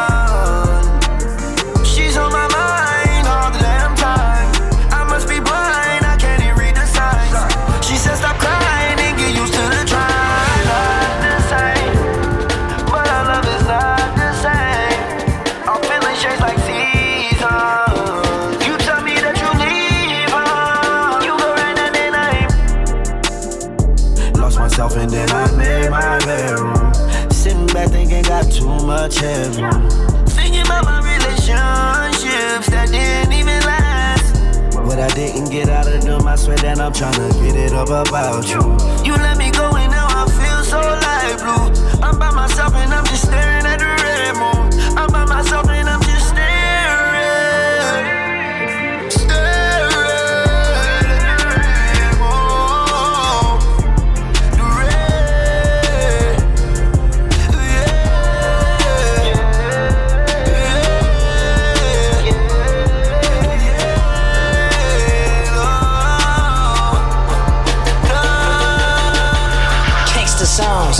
on. She's on my mind all the damn time. I must be blind, I can't even read the signs. She said stop crying and get used to the trying. Not the same, but our love is not the same. Our feelings change like seasons. You tell me that you leave on. You go right now, then I ain't. Lost myself and then I made my bedroom. Sitting back thinking got too much headroom. Thinking about my relationships that didn't even last. What I didn't get out of them, I swear that I'm tryna get it up about you. You let me go and now I feel so light blue. I'm by myself and I'm just staring at the red moon. I'm by myself and I'm just staring at the red moon. The red, Gangsta sounds.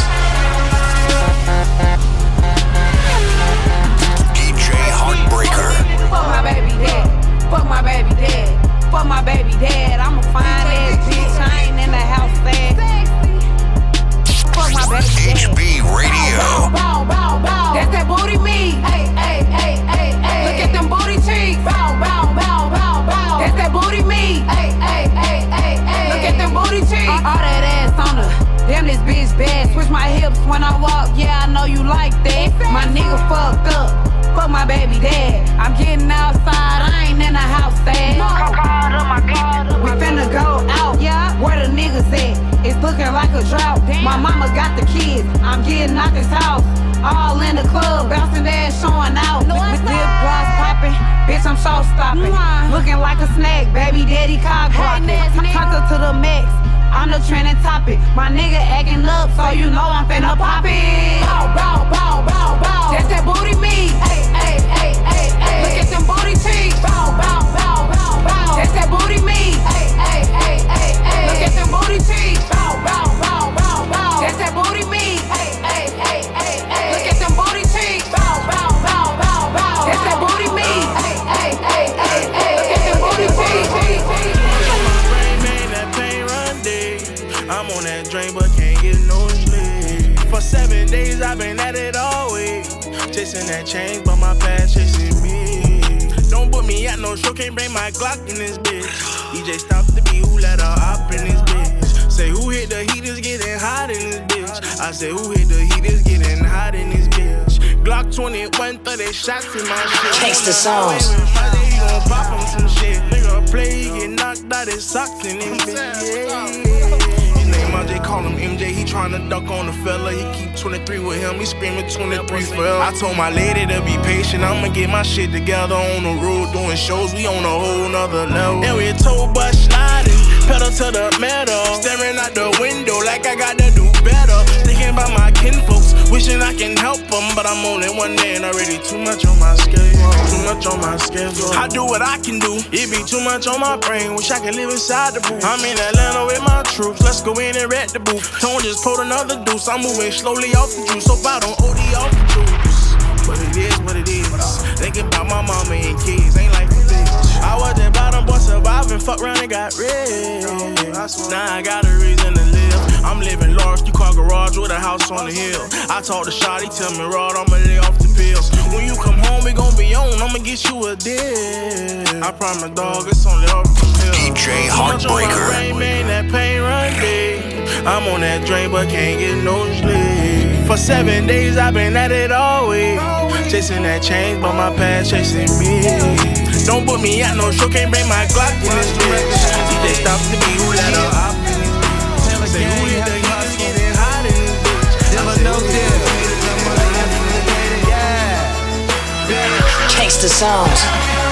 DJ Heartbreaker. Fuck my baby dad. Fuck my baby dad. Fuck my baby dad. I'm a fine ass bitch. I ain't in the house fast. Fuck my baby dad. HB Radio. Bow, bow, bow. That's that booty me. Hey, hey, hey, hey, hey. Look at them booty cheeks. Bow, bow, bow, bow, bow. That's that booty me. Hey, hey, hey, hey, hey. Look at them booty cheeks. All that ass on her. Damn, this bitch bad. Switch my hips when I walk. Yeah, I know you like that. My nigga fucked up. Fuck my baby dad. I'm getting outside. I ain't in the house fast. We finna go out. Yeah, where the niggas at? It's looking like a drought. My mama got the kids. I'm getting out this house. All in the club, bouncing ass showing out. With lip gloss popping, bitch, I'm show stopping. Looking like a snack, baby daddy cock blocking. Tucked her to the max. I'm the trending topic. My nigga acting up, so you know I'm finna pop it. Bow, bow, bow, bow, bow. That's that booty me. Hey, hey, hey, hey, hey. Look at them booty cheeks. Bow, bow, bow, bow, bow. That's that booty me. Hey, hey, hey, hey, hey. Look at them booty cheeks. Bow, bow, bow, bow, bow. That's that booty me. Hey, hey, hey, hey, hey. Look at them booty cheeks. Bow, bow, bow, bow, bow. That's that booty me. Hey, hey, hey, hey, hey. Look at them booty cheeks. I'm on that drain but can't get no sleep. For 7 days I've been at it all week. Chasing that change but my past chasing me. Don't put me at no show, can't bring my Glock in this bitch. DJ stop the beat, who let her up in this bitch. Say who hit the heat is getting hot in this bitch. I I said, who hit the heat? It's getting hot in this bitch. Glock 21, 30 shots in my shit. Gangsta songs. He gon' pop him some shit. Nigga play, he get knocked out his socks in this bitch. His name RJ, call him MJ. He tryna duck on the fella. He keep 23 with him. He screaming 23 forever. I told my lady to be patient. I'ma get my shit together on the road doing shows. We on a whole nother level. And we told bus sliding, pedal to the metal. Staring out the window like I gotta do better. Thinking about my kinfolks, wishing I can help them. But I'm only one man, already too much on my schedule. Too much on my schedule. I do what I can do, it be too much on my brain. Wish I could live inside the booth. I'm in Atlanta with my troops, let's go in and wreck the booth. Tone just pulled another deuce, I'm moving slowly off the juice. Hope I don't OD off the juice. But it is what it is. Thinking about my mama and kids, ain't like a bitch. I was that bottom boy surviving, fuck around and got rich. Now I got a reason to live. I'm living large, you car garage with a house on the hill. I talk to Shawty, tell me, Rod, I'ma lay off the pills. When you come home, we gon' be on, I'ma get you a deal. I promise, dog, it's only off the pill. DJ Heartbreaker. Rain, man, that pain run big. I'm on that drain, but can't get no sleep. For 7 days, I've been at it all week. Chasing that change, but my past chasing me. Don't put me at no show, can't bring my Glock in this bitch. DJ stops to be who let her hop in this bitch. Say who let the heat getting hot in this bitch. Never know this. Gangsta songs.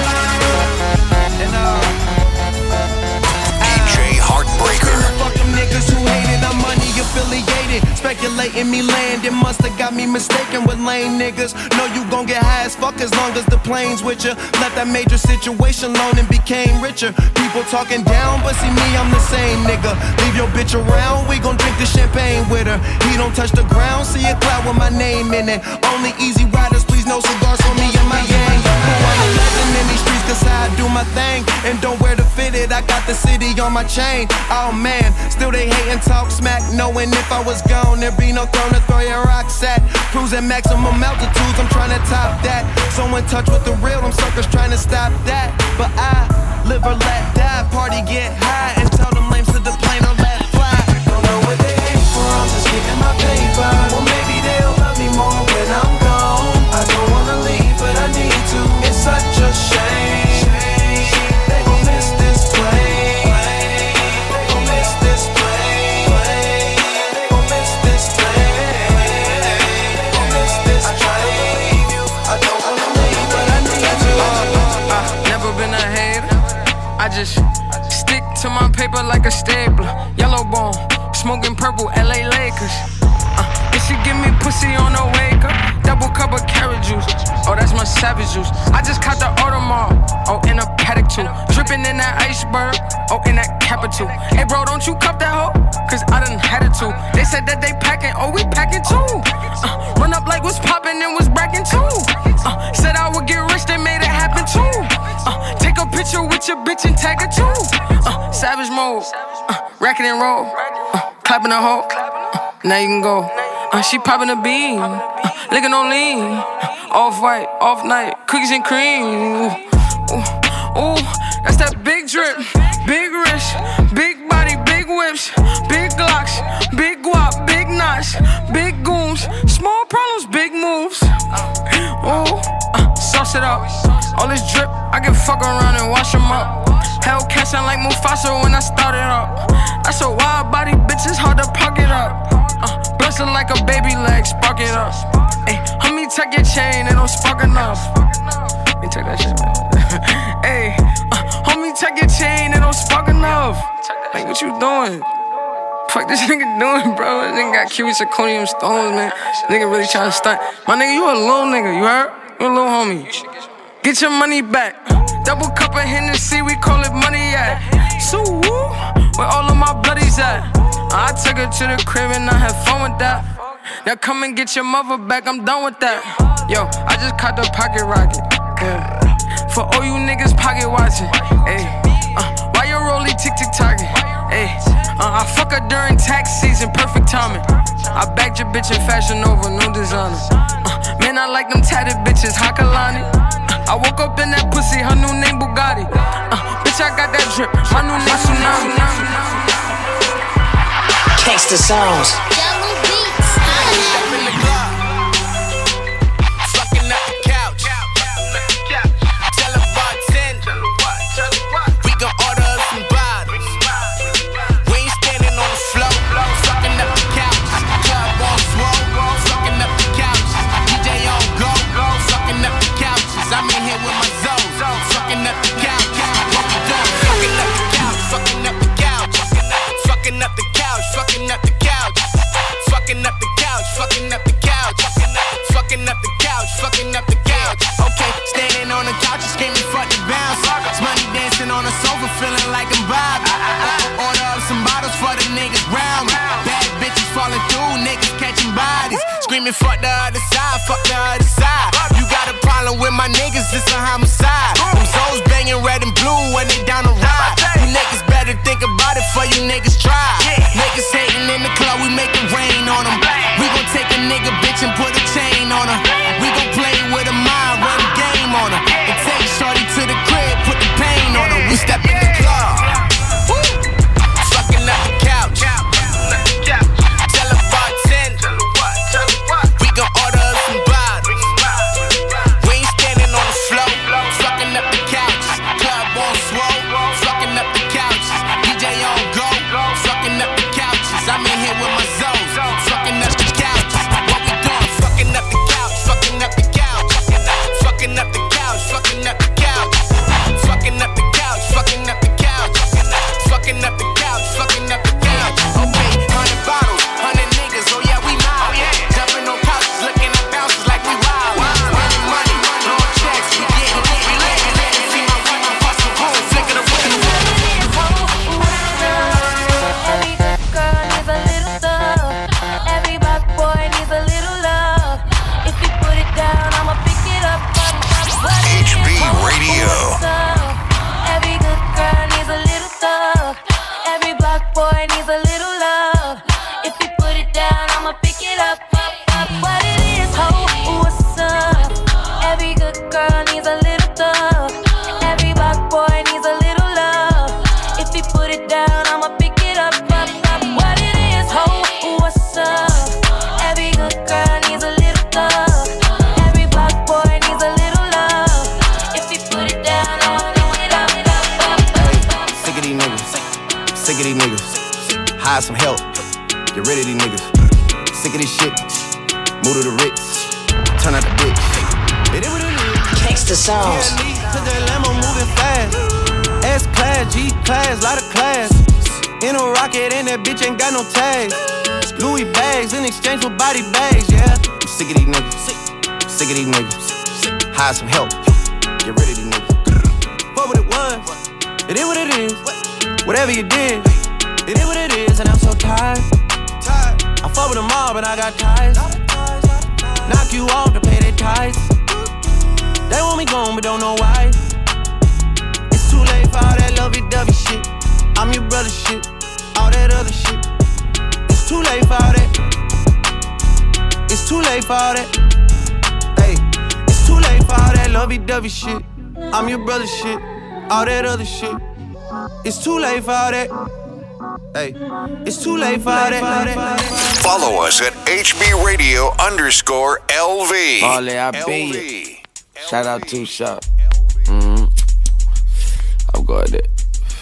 DJ Heartbreaker. Fuck them niggas who hated, I'm money affiliated. Speculating me landing, musta got me mistaken with lame niggas. Know you gon' get high as fuck as long as the plane's with ya. Left that major situation alone and became richer. People talking down, but see me, I'm the same nigga. Leave your bitch around, we gon' drink the champagne with her. He don't touch the ground, see a cloud with my name in it. Only easy riders, please no cigars for me and my gang. Who I'm a legend in these streets, cause I do my thing. And don't wear the fitted, I got the city on my chain. Oh man, still they hate and talk smack, knowing if I was gone, there'd be no throne to throw your rocks at. Cruising maximum altitudes, I'm trying to top that. So in touch with the real, them suckers trying to stop that. But I live or let die, party get high, and tell them lames to the plane or let fly. Don't know what they aim for, I'm just getting my paper. Well maybe they'll love me more when I'm gone. I don't wanna leave, but I need to. It's such a shame. They gon' miss this plane. They gon' miss this plane. They gon' miss this plane. They gon' miss this plane. I don't wanna leave, but I need to. Never been a hater. I just stick to my paper like a stapler. Yellow bone, smoking purple, LA Lakers. If she give me pussy on the wake up, double cup of carrot juice. Oh, that's my savage juice. I just caught the Audemars. Oh, in a paddock too. Dripping in that iceberg. Oh, in that capital. Hey, bro, don't you cup that hoe? Cause I done had it too. They said that they packing. Oh, we packing too. Run up like what's popping and was bracking too. Said I would get rich, they made it happen too. Take a picture with your bitch and tag it too. Savage mode. Racking and roll. Clapping a hoe. Now you can go. She popping a bean, licking on lean. Off white, off night, cookies and cream. Ooh, that's that big drip, big wrist, big body, big whips, big glocks, big guap, big knots, big goons, small problems, big moves. Ooh, sauce it up. All this drip, I can fuck around and wash them up. Hellcat sound like Mufasa when I started up. That's a wild body, bitch, it's hard to pocket up. Blessed like a baby leg, spark it up. Ay, homie, tuck your chain, it don't spark enough. Let me take that shit, man. Ay, homie, tuck your chain, it don't spark enough. Like, what you doing? Fuck this nigga doing, bro? This nigga got cubic zirconium stones, man. Nigga really trying to stunt. My nigga, you a little nigga, you heard? You a little homie. Get your money back. Double cup of Hennessy, we call it money at. So woo, where all of my bloodies at? I took her to the crib and I had fun with that. Now come and get your mother back, I'm done with that. Yo, I just caught the pocket rocket. Yeah. For all you niggas pocket watching. Ay, why your rollie tick-tick-tocking? Ay, I fuck her during tax season, perfect timing. I bagged your bitch in Fashion Nova, no designer. Man, I like them tatted bitches, Hakalani. I woke up in that pussy, her new name Bugatti. Bitch, I got that drip, my new name Tsunami. Gangsta songs. me fuck the other side, fuck the other side. You got a problem with my niggas, it's a homicide. Them souls banging red and blue when they down the ride. You niggas better think about it before you niggas try. Niggas hating in the club, we make it rain on them. We gon' take a nigga bitch and put a chain on her. We gon' play with a mind, run the game on her. And take shorty to the crib, put the pain on her. We step in the club, fucking up the couch. Tell a bartender, we gon' order us some bottles. We ain't standing on the floor, fucking up the couch. Club on swole, fucking up the couches. DJ on go, fucking up the couches. I'm in here with my zones, fucking up the couches. What we doing? Fucking up the couch, fucking up the couch. Fucking up the couch, fucking up the couch. Fucking up the couch, fucking up the couch. Fucking up the couch, fucking up the couch. Okay, 100 bottles, 100 niggas, oh yeah, we mob. Jumping on couches, looking at bouncers like we wild. Running money, blowing checks, we getting lit, we letting it. See my wife, I'm busting boom, flick of the whip. Every girl needs a little thug. Every black boy needs a little love. If you put it down, I'ma pick it up. HB Radio. Every good girl needs a little thug. Every black boy needs a little love. If you put it down, I'ma pick it up. What it is, ho, what's up? Every good girl needs a little thug. Every black boy needs a little love. If you put it down, I'ma pick it up. What it is, ho, what's up? Every good girl needs a little thug. Every black boy needs a little love. If you put it down, I'ma pick it up. Sick of these niggas. Sick of these niggas. Hire some help. Get rid of these niggas. Sick of this shit. Move to the Ritz. Turn out the bitch. It is what it is. Gangsta Sounds. Cause that Lambo moving fast. S-Class, G-Class, lot of class. In a rocket and that bitch ain't got no tags. Louis bags in exchange for body bags, yeah. I'm sick of these niggas. Sick of these niggas. Hire some help. Get rid of these niggas. Fuck what it was. It is what it is. Whatever you did, it is what it is. And I'm so tired. I fuck with them all, but I got ties. Knock you off to pay their ties. They want me gone, but don't know why. It's too late for all that lovey-dovey shit. I'm your brother shit. All that other shit. It's too late for all that. It's too late for all that. Hey, it's too late for all that lovey-dovey shit. I'm your brother shit. All that other shit. It's too late for all that. Hey, it's too late for all that. Follow us at HB Radio_LV. Marley, I be it. Shout out to Shop. I'm going there.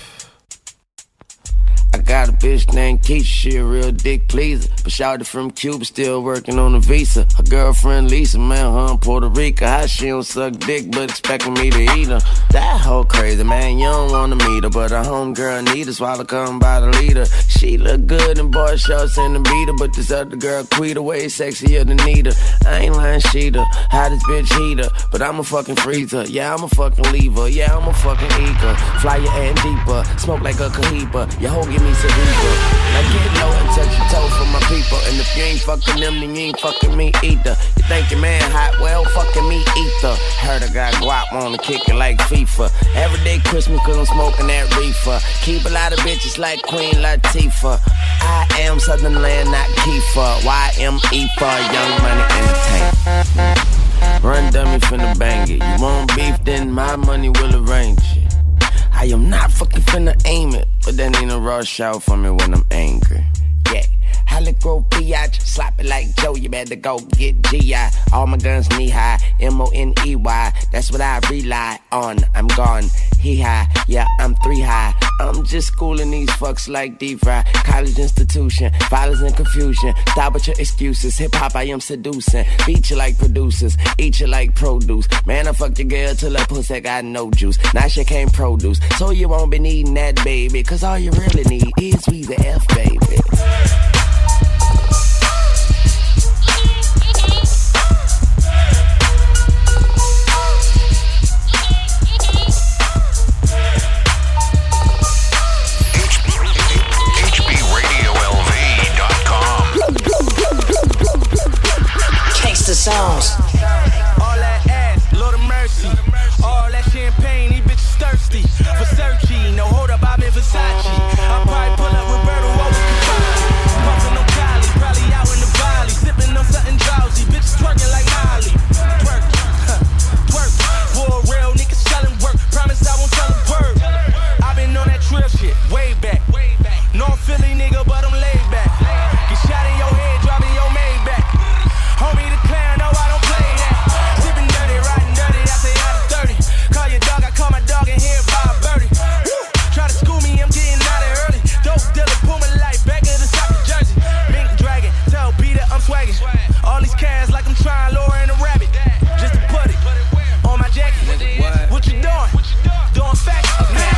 I got a bitch named Keisha, she a real dick pleaser. But shouted from Cuba, still working on a visa. Her girlfriend Lisa, man, her in Puerto Rico. How she don't suck dick, but expecting me to eat her. That hoe crazy, man, you don't wanna meet her. But her homegirl need her, swallow come by the leader. She look good in boy shorts and the beater. But this other girl, Quita, way sexier than Nita. I ain't lying, she the hottest bitch heater. But I'm a fucking freezer, yeah, I'm a fucking lever. Yeah, I'm a fucking eager. Fly your hand deeper, smoke like a Cohiba. Your hoe give me some reaper. Now get low and touch your toes for my people. And if you ain't fucking them, then you ain't fucking me either. You think your man hot? Well, fucking me either. Heard I got guap, wanna kick it like FIFA. Everyday Christmas cause I'm smoking that reefer. Keep a lot of bitches like Queen Latifah. I am Southern Land, not Kiefer. YME for Young Money Entertainment. Run dummy finna bang it. You want beef, then my money will arrange it. I am not fucking finna aim it, but that ain't a rush out for me when I'm angry. Yeah, Halico Piach, slap it like Joe, you better go get G.I. All my guns knee high, M-O-N-E-Y, that's what I rely on. I'm gone, he high, yeah, I'm 3 high. I'm just schooling these fucks like D-Fry. College institution, violence and confusion. Stop with your excuses, hip-hop I am seducing. Beat you like producers, eat you like produce. Man, I fucked your girl till her pussy got no juice. Now she can't produce, so you won't be needing that baby. Cause all you really need is Weezy F, baby. nigga, but I'm laid back. Get shot in your head, dropping your main back. Homie the clown, no, I don't play that. Sipping dirty, riding dirty, I say out of 30. Call your dog, I call my dog and here by a birdie. Try to school me, I'm getting out of early. Dope dealer, pull my life back in the soccer jersey. Mink dragon, tell Peter I'm swagging. All these cats like I'm trying lower in a rabbit. Just to put it on my jacket. What you doing? Doing facts.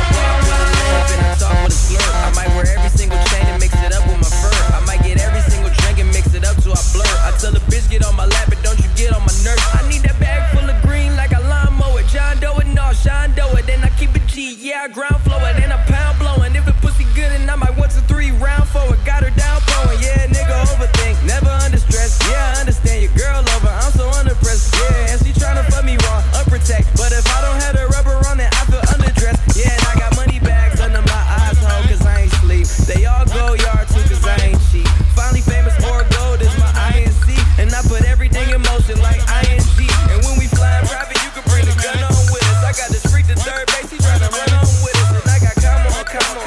I might wear every single chain and mix it up with my fur. I might get every single drink and mix it up till I blur. I tell the bitch get on my lap, but don't you get on my nerves. I need that bag full of green like a lawnmower. John Doe it, no, Sean Doe it. Then I keep it G, yeah, I ground flow it. Then I pound blowing. If it pussy good and I might 1 to 3 round forward. Got her down throwing, yeah, nigga overthink. Never under stress, yeah, I understand your girl over. I'm so underpressed, yeah, and she tryna fuck me raw, unprotect. But if I don't have the rubber on it, I feel underdressed. Yeah, and I got money bags under my eyes, ho, cause I ain't sleep. They all go yard too, cause I ain't cheap. Finally famous or gold is my INC. And I put everything in motion like ING. And when we fly private, you can bring the gun on with us. I got this freak to third base, he tryna run on with us. And I got come on.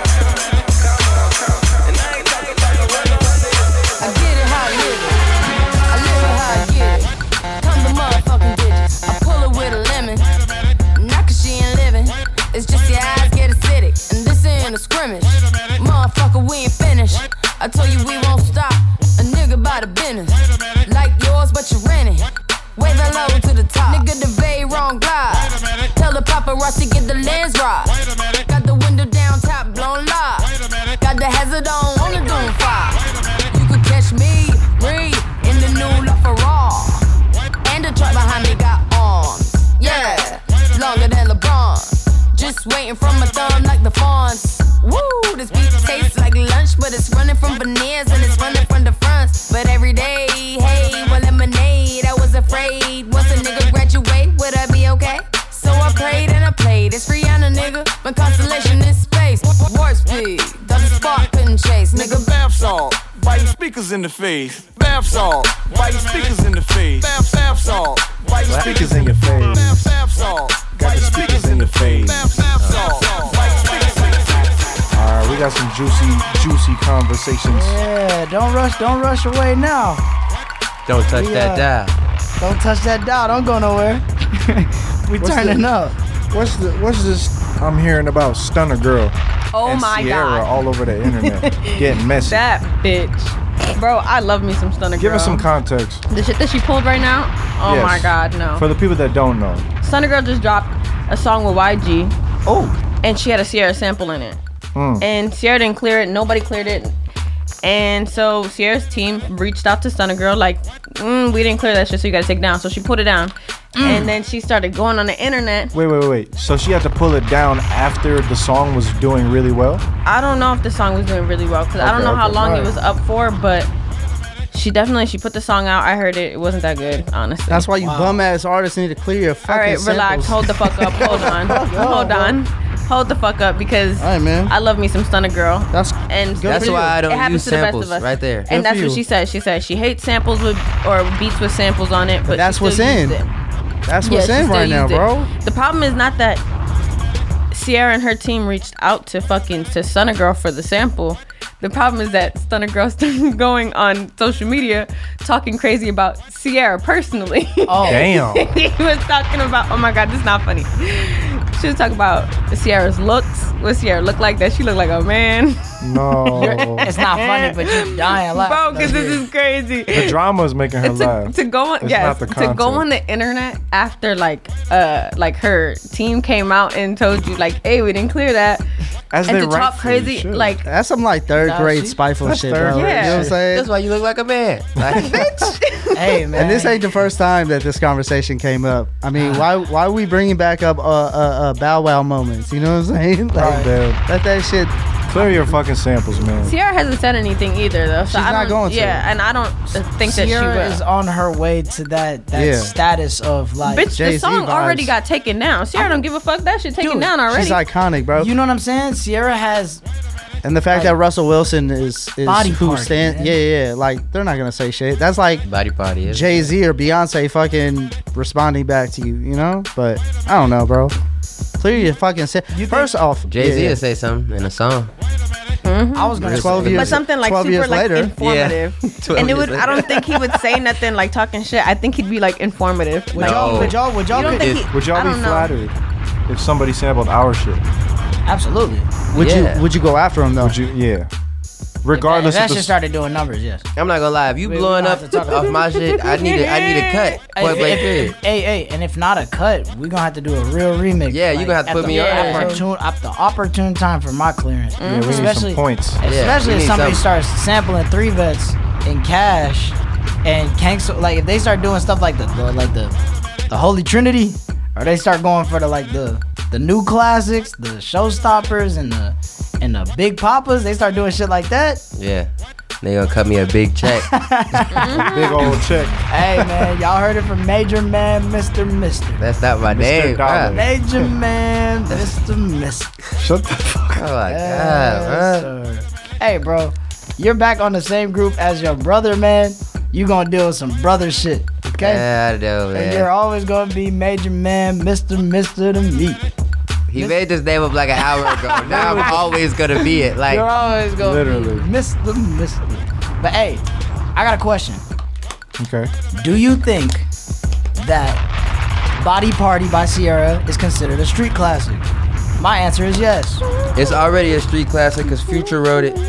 And I ain't talking about the run on this. I get it how I live it. I live it how I get it. Come to motherfucking digits. I pull it with a lemon. Not cause she ain't living. It's just your eyes get acidic. And this ain't a scrimmage. Motherfucker, we ain't finished. I told you we won't stop. A nigga by the business. Like yours, but you renting. Wave it low to the top. Nigga, the very wrong glide. Tell the paparazzi get the lens right. Got the window down, top blown live. Got the hazard on the doom fire. You could catch me, read in the new LaFerrari. And the truck behind me got arms. Yeah, longer than LeBron. Just waiting from my thumb like the fawns. Woo, this beat tastes like lunch, but it's running from veneers and it's running from the fronts. But every day, hey, well, lemonade, I was afraid. Once a nigga graduate, would I be okay? So I prayed and I played. It's Rihanna, nigga. My constellation is space. Warp speed, though the spark couldn't chase. Nigga, bath salt, biting speakers in the face. Bath salt, biting speakers in the face. Bath salt, biting Speakers in your face. Bath salt, Got the speakers in the face. Alright, we got some juicy conversations. Yeah, don't rush away now. Don't touch that dial. Don't touch that dial. Don't go nowhere. we turning up. What's this I'm hearing about Stunner Girl? Oh and my Sierra God. all over the internet getting messy. That bitch. Bro, I love me some Stunner Girl. Give us some context. The shit that she pulled right now? Oh Yes. my God, no. For the people that don't know. Stunner Girl just dropped a song with YG. Oh. And she had a Sierra sample in it. And Sierra didn't clear it. Nobody cleared it. And so Sierra's team reached out to Stunner Girl like, we didn't clear that shit, so you gotta take it down. So she put it down. And then she started going on the internet. Wait. So she had to pull it down after the song was doing really well? I don't know if the song was doing really well because I don't know how long it was up for, but she put the song out. I heard it. It wasn't that good, honestly. That's why you bum ass artists need to clear your fucking All right, relax. samples. Hold the fuck up. Hold on. Hold on. Hold the fuck up because I love me some Stunner Girl. That's why I don't use samples right there. And that's what she said. She said she hates samples with or beats with samples on it, but that's she what's still in. used it. That's what's in right now, bro. The problem is not that Sierra and her team reached out to Stunner Girl for the sample. The problem is that Stunner Girl started going on social media talking crazy about Sierra personally. Oh, damn. He was talking about, oh my God, this is not funny. She was talking about Sierra's looks. What Sierra looked like, that she looked like a man. No. It's not funny, but you're dying laughing. Bro, because this is crazy. The drama is making her laugh. To go on, It's yes, not the to content. go on the internet after like her team came out and told you like, hey, we didn't clear that. As and they to talk rightfully crazy, should. like That's some like third grade spiteful that's shit, third bro. grade You know what I'm saying? That's why you look like a man. Like, Hey, man. And this ain't the first time that this conversation came up. I mean, why are we bringing back up Bow Wow moments? You know what I'm saying? Like, let that shit. Clear your fucking samples, man. Sierra hasn't said anything either, though. So She's I not don't, going to. Yeah, and I don't think that she Sierra will. is on her way to that status of like. Bitch, the Jay-Z song vibes. already got taken down. Sierra don't give a fuck. That shit taken down already. She's iconic, bro. You know what I'm saying? Sierra has. And the fact that Russell Wilson is Body who party, stand, man. yeah, like they're not gonna say shit. That's like body party. Jay-Z or Beyonce fucking responding back to you, you know? But I don't know, bro. Clear your fucking First off, Jay-Z will say something in a song. I was gonna 12 say, years, but something like 12 super years like later. informative. Yeah. 12 And it years would. I don't later. think he would say nothing like talking shit. I think he'd be like informative. Would Like, y'all? Would y'all? Would y'all? You don't could- think he- Would y'all I be don't know. flattered if somebody sampled our shit? Absolutely. Would Yeah. you go after him though? Would you? Yeah. Regardless if that of the shit started doing numbers, yes. I'm not gonna lie. If you We blowing gonna up have to talk off my shit, I need a cut. Point blank period. Hey, and if not a cut, we gonna have to do a real remix. Yeah, you gonna have to at put the me on there. At the opportune time for my clearance. Yeah, we need some points. Especially we if need somebody something. starts sampling 3 vets in Cash and Kanks, like if they start doing stuff like the Holy Trinity, or they start going for the new classics, the showstoppers and the Big Papas, they start doing shit like that. Yeah, they gonna cut me a big check. Big old check. Hey man, y'all heard it from Major Man, Mr. Mister. That's not my name. Dollar. bruh. Major Man, Mr. Mister. Shut the fuck up. Oh my Yes, god, sir. Hey, bro, you're back on the same group as your brother, man. You gonna deal with some brother shit, okay? Yeah, I know, And you're man. always gonna be Major Man, Mr. to me. He made this name up like an hour ago. Now I'm always gonna be it. Like You're always gonna Literally. be Mr. But hey, I got a question. Okay. Do you think that Body Party by Sierra is considered a street classic? My answer is yes. it's already a street classic because Future wrote it.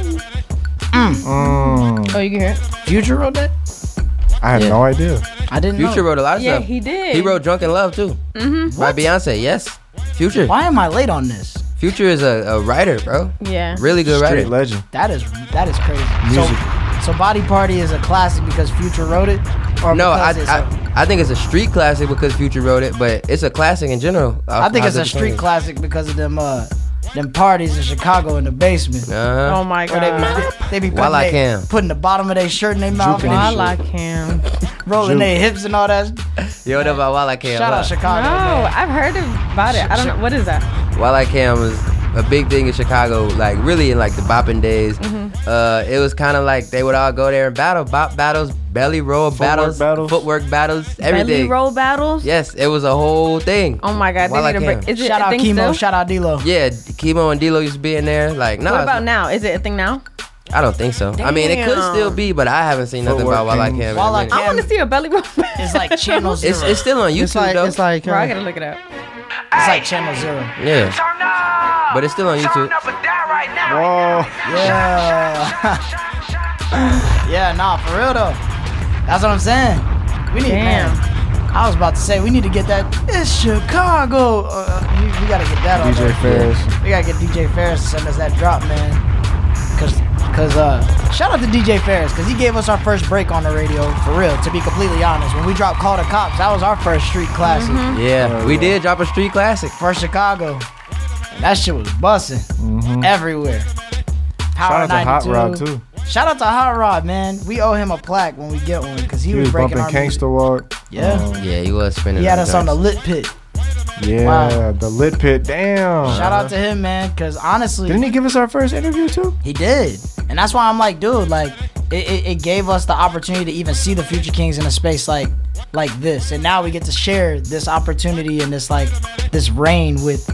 Oh, you can hear it? Future wrote that? I had Yeah. no idea. I didn't Future know. wrote a lot of Yeah, stuff. he did. He wrote "Drunk in Love" too. Mm-hmm. By Beyonce. Yes, Future. Why am I late on this? Future is a writer, bro. Yeah. Really good Straight writer. legend. That is crazy. Music. So Body Party is a classic because Future wrote it? Or No, because it's I think it's a street classic because Future wrote it, but it's a classic in general. I think it's a How's it street going? classic because of them parties in Chicago in the basement. Uh-huh. Oh my Where god. they be While I can. putting the bottom of their shirt in their mouth, Juking and While I can. rolling their hips and all that. You don't know about While I Can. Shout out huh? Chicago. No, man. I've heard about it. I don't know. What is that? While I Can was a big thing in Chicago, like really in like the bopping days. It was kind of like they would all go there and battle, bop battles, belly roll battles, footwork battles, everything. Belly roll battles? Yes, it was a whole thing. Oh my god. While They I need to Can. break. Is it Shout a out thing Chemo. still? Shout out D-Lo. Yeah, Chemo and D-Lo used to be in there. Like, no, What about now? Is it a thing now? I don't think so. I mean, it could Damn. still be, but I haven't seen nothing Footwork about While I Kings. Can. in a While I minute. I want to see a belly roll. It's like Channel Zero. It's still on YouTube though. It's like Bro, I gotta look it up. It's like Channel Zero. Yeah, but it's still on YouTube. Whoa. Yeah. Yeah, nah, for real though. That's what I'm saying. We need, Damn. man. I was about to say we need to get that. It's Chicago. We gotta get that on DJ there. Ferris. We gotta get DJ Ferris to send us that drop, man. Cause shout out to DJ Ferris, cause he gave us our first break on the radio, for real. To be completely honest, when we dropped "Call the Cops," that was our first street classic Yeah, we did drop a street classic. for Chicago. And that shit was busting everywhere. Power Shout out to Hot 92. Rod too. Shout out to Hot Rod, man. We owe him a plaque when we get one, because he, He was was breaking bumping our music. Gangsta Walk. Yeah. Yeah, he was spinning. He had them us on the joints. Lit Pit. Yeah, Wow. the Lit Pit. Damn. Shout out to him, man, because honestly, Didn't he give us our first interview too? he did. And that's why I'm like, dude, like, it gave us the opportunity to even see the Future Kings in a space like this. And now we get to share this opportunity and this reign with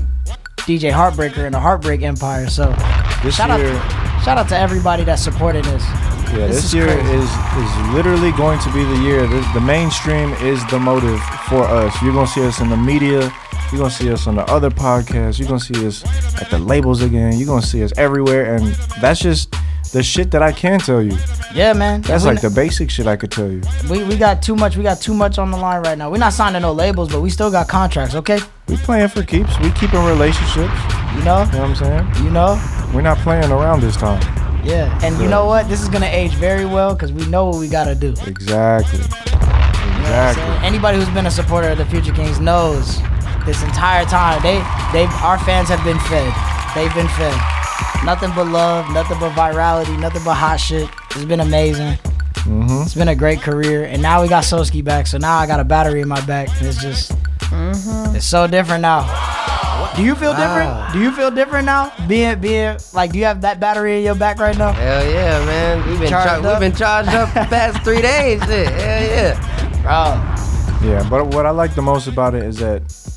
DJ Heartbreaker and the Heartbreak Empire. So This shout year, out to everybody that supported us. yeah, This this is year crazy. is literally going to be the year. The mainstream is the motive for us. You're gonna see us in the media. You're gonna see us on the other podcasts. You're gonna see us at the labels again. You're gonna see us everywhere, and that's just the shit that I can tell you. Yeah, man. That's We- like the basic shit I could tell you. We got too much. We got too much on the line right now. We're not signing no labels, but we still got contracts. Okay, We playing for keeps. We keeping relationships. you know. You know what I'm saying? You know. We're not playing around this time. Yeah, and you know what? This is gonna age very well because we know what we gotta do. Exactly. You know what I'm Exactly. saying? Anybody who's been a supporter of the Future Kings knows this entire time our fans have been fed. They've been fed. Nothing but love, nothing but virality, nothing but hot shit. It's been amazing. Mm-hmm. It's been a great career, and now we got Soski back. So now I got a battery in my back. And it's just, it's so different now. Do you feel different? Do you feel different now? Being like, do you have that battery in your back right now? Hell yeah, man. We've been Charged up? charged up the past 3 days. Shit. Hell yeah. Bro. Yeah, but what I like the most about it is that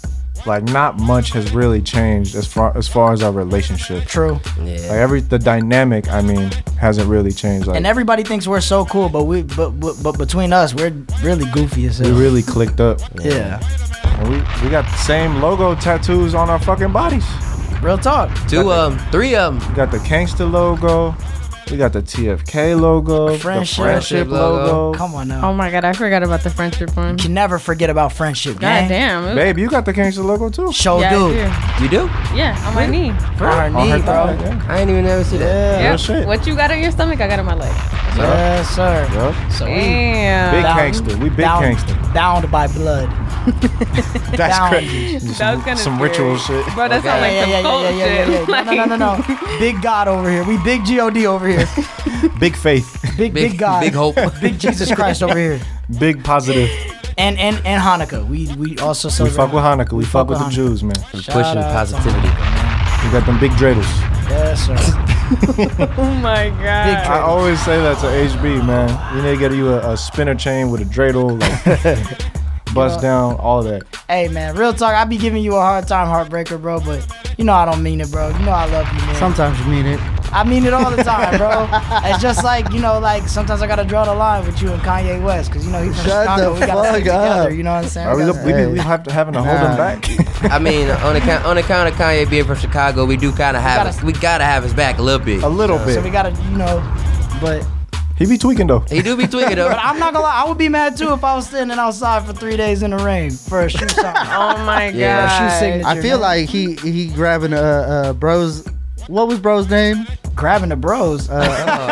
like not much has really changed as far as our relationship. True. Yeah. Like the dynamic, I mean, hasn't really changed. Like, And everybody thinks we're so cool, but between us, we're really goofy as we hell. really clicked up. Yeah. And we got the same logo tattoos on our fucking bodies. Real talk. 3 of them. We got the Gangsta logo. We got the TFK logo. Friendship. The friendship logo. Come on now. Oh my god, I forgot about the friendship one. You can never forget about friendship, God gang. damn. Babe, you got the Gangsta logo too. Show Yeah, dude. I You do? do. Yeah, on my knee. On her On her knee, bro. thigh, yeah. I ain't even never see that. Yeah. Yep. shit. What you got on your stomach, I got on my leg. Yes, sir. Yup. So we Damn. Big Down- gangster. We big down- gangster. bound by blood. That's Down. crazy. That was kinda Some scary. ritual shit. Bro, that sounds like some cult shit. No. Big God over here. We big God over here. Big faith. Big God. Big hope. Big Jesus Christ over here. Big positive. And Hanukkah. We also We celebrate. fuck with Hanukkah. We fuck with the Hanukkah. Jews, man. Shout Pushing out to positivity. We got them big dreidels. Yes, sir. Oh my god. I always say that to HB, man. You need to get you a spinner chain with a dreidel, like bust down, all of that. Hey, man, real talk. I be giving you a hard time, Heartbreaker, bro, but you know I don't mean it, bro. You know I love you, man. Sometimes you mean it. I mean it all the time, bro. It's just like, you know, like sometimes I gotta draw the line with you and Kanye West, because you know he's from Shut Chicago. the We gotta stick fuck up. together. You know what I'm saying? We have to having to hold them back. I mean, on account of Kanye being from Chicago, we do kind of have we gotta have his back a little bit. A little So bit. we gotta, you know, but He be tweaking though. He do be tweaking though. but I'm not gonna lie, I would be mad too if I was standing outside for 3 days in the rain for a shoe sign. Oh my god. Yeah. Shoe signature. I feel man. like he grabbing bros. What was bro's name? grabbing the bros. Hey.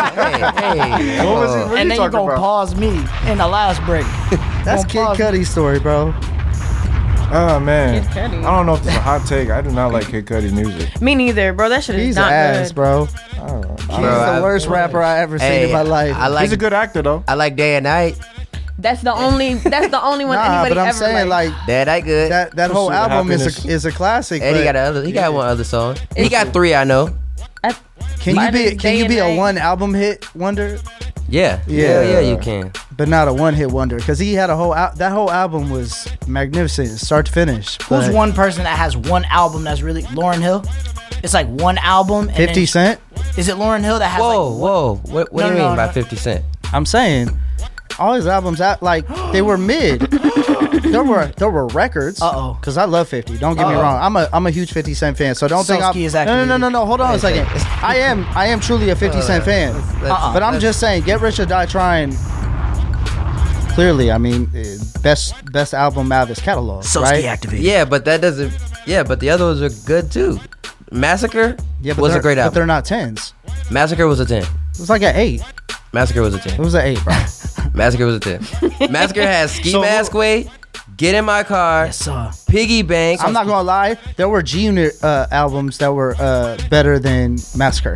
What was it? What and you then you talking gonna about? pause me in the last break. That's Kid Cudi's story, bro. Oh man, Kid Cudi. I don't know if it's a hot take. I do not like Kid Cudi's music. Me neither, bro. That shit is He's not ass, good. bro. I don't know. He's the worst rapper I ever seen in my life. He's a good actor though. I like Day and Night. That's the only. That's the only one Nah, anybody but I'm ever saying liked. like Day and Night good. that whole Pursuit of album Happiness. is a classic. And he but got one other song. He got 3, I know. Can you Day be and a one album hit wonder? Yeah. Yeah. Yeah, you can. But not a one hit wonder, because he had a whole that whole album was magnificent, start to finish. Who's But one person that has one album that's really Lauryn Hill? It's like one album. And 50 then- Cent? Is it Lauryn Hill that has Whoa, like? whoa. What do you mean by 50 Cent? I'm saying all his albums out like they were mid. There were records. Because I love 50. Don't get me wrong. I'm a huge 50 Cent fan. So don't think I'm. Sosky is No. activated. Hold on a second. I am truly a 50 Cent fan. But I'm just saying, Get Rich or Die Trying. Clearly, I mean, best album out of his catalog. Sosky right? activated. Yeah, but that doesn't. Yeah, but the other ones are good too. Massacre was a great But album. they're not 10s. Massacre was a 10. It was like an 8. Massacre was a 10. It was an 8, bro. Massacre was a 10. Massacre has Ski So- Mask Way, Get in My Car, Piggy Bank. I'm not gonna lie. There were G Unit albums that were better than Massacre.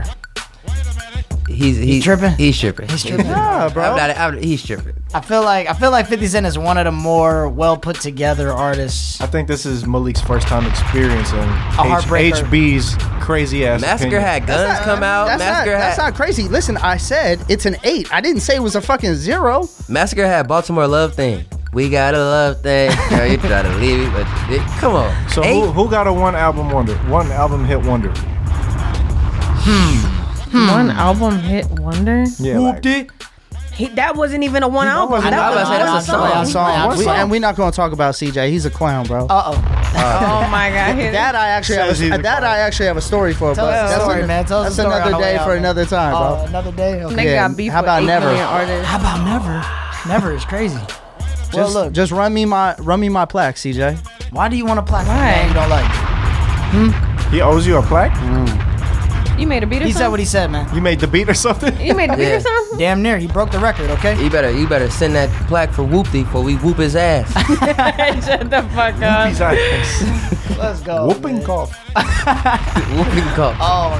He's tripping? He's tripping. He's tripping. Yeah, bro. He's tripping. I feel like 50 Cent is one of the more well put together artists. I think this is Malik's first time experiencing heartbreaker. HB's crazy ass. Massacre opinion. had guns come out. That's not crazy. Listen, I said it's an 8. I didn't say it was a fucking 0. Massacre had Baltimore Love Thing. We got a love thing. Girl, you try to leave it, but come on. So 8? who got a one album hit wonder? One album hit wonder. Yeah, like, That wasn't even a one album. I was about to say, that's a song. And we're not gonna talk about CJ. He's a clown, bro. Oh my god. That I actually have a story for. Tell but us a that's story, man. Tell us a that's story on another the way day out, for man. another time, bro. Another day. Okay. They got beef how with about 8 never? million artists. How about never? Never is crazy. Well, look. Just run me my plaque, CJ. Why do you want a plaque? Why? You don't like. he owes you a plaque. You made a beat or He something? said what he said, man. You made the beat or something? You made a beat Yeah. or something? Damn near. He broke the record. Okay. You better send that plaque for Whoopty before we whoop his ass. Shut the fuck up. He's ass. Let's go. Whooping man. cough. Whooping cough. Oh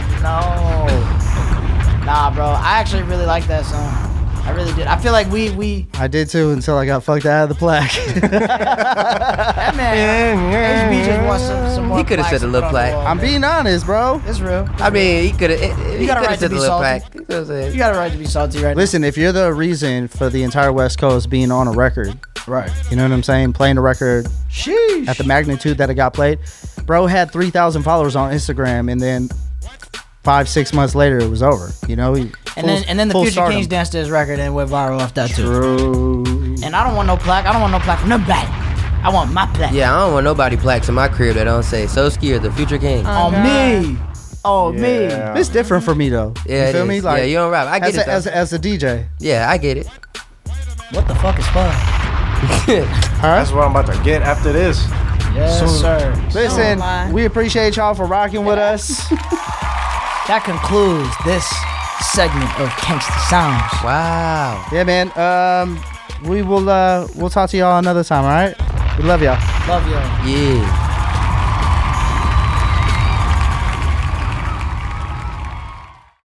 no. Nah, bro. I actually really like that song. I really did. I feel like we I did too until I got fucked out of the plaque. that man HB just wants some more. He could have said plaques a to little put on the plaque. wall, I'm man. being honest, bro. It's real. I mean, he could have. He got a could right have to said be a little salty. plaque. He could've said- You got a right to be salty right Listen, if you're the reason for the entire West Coast being on a record, Right. You know what I'm saying? Playing the record at the magnitude that it got played. Bro had 3,000 followers on Instagram, and then 5-6 months later, it was over. You know? And then the Future stardom. Kings danced to his record and went viral off that too. And I don't want no plaque. I don't want no plaque from nobody. I want my plaque. Yeah, I don't want nobody plaques in my crib that don't say Soski or the Future King. On me. Oh, me. It's different for me, though. Yeah, you feel me? Like, yeah, you don't rap. I get it, as a DJ. Yeah, I get it. What the fuck is fun? That's what I'm about to get after this. Yes, sir. Listen, we appreciate y'all for rocking with us. That concludes this segment of Gangsta Sounds. Wow. Yeah, man. We'll talk to y'all another time, all right? We love y'all. Love y'all. Yeah.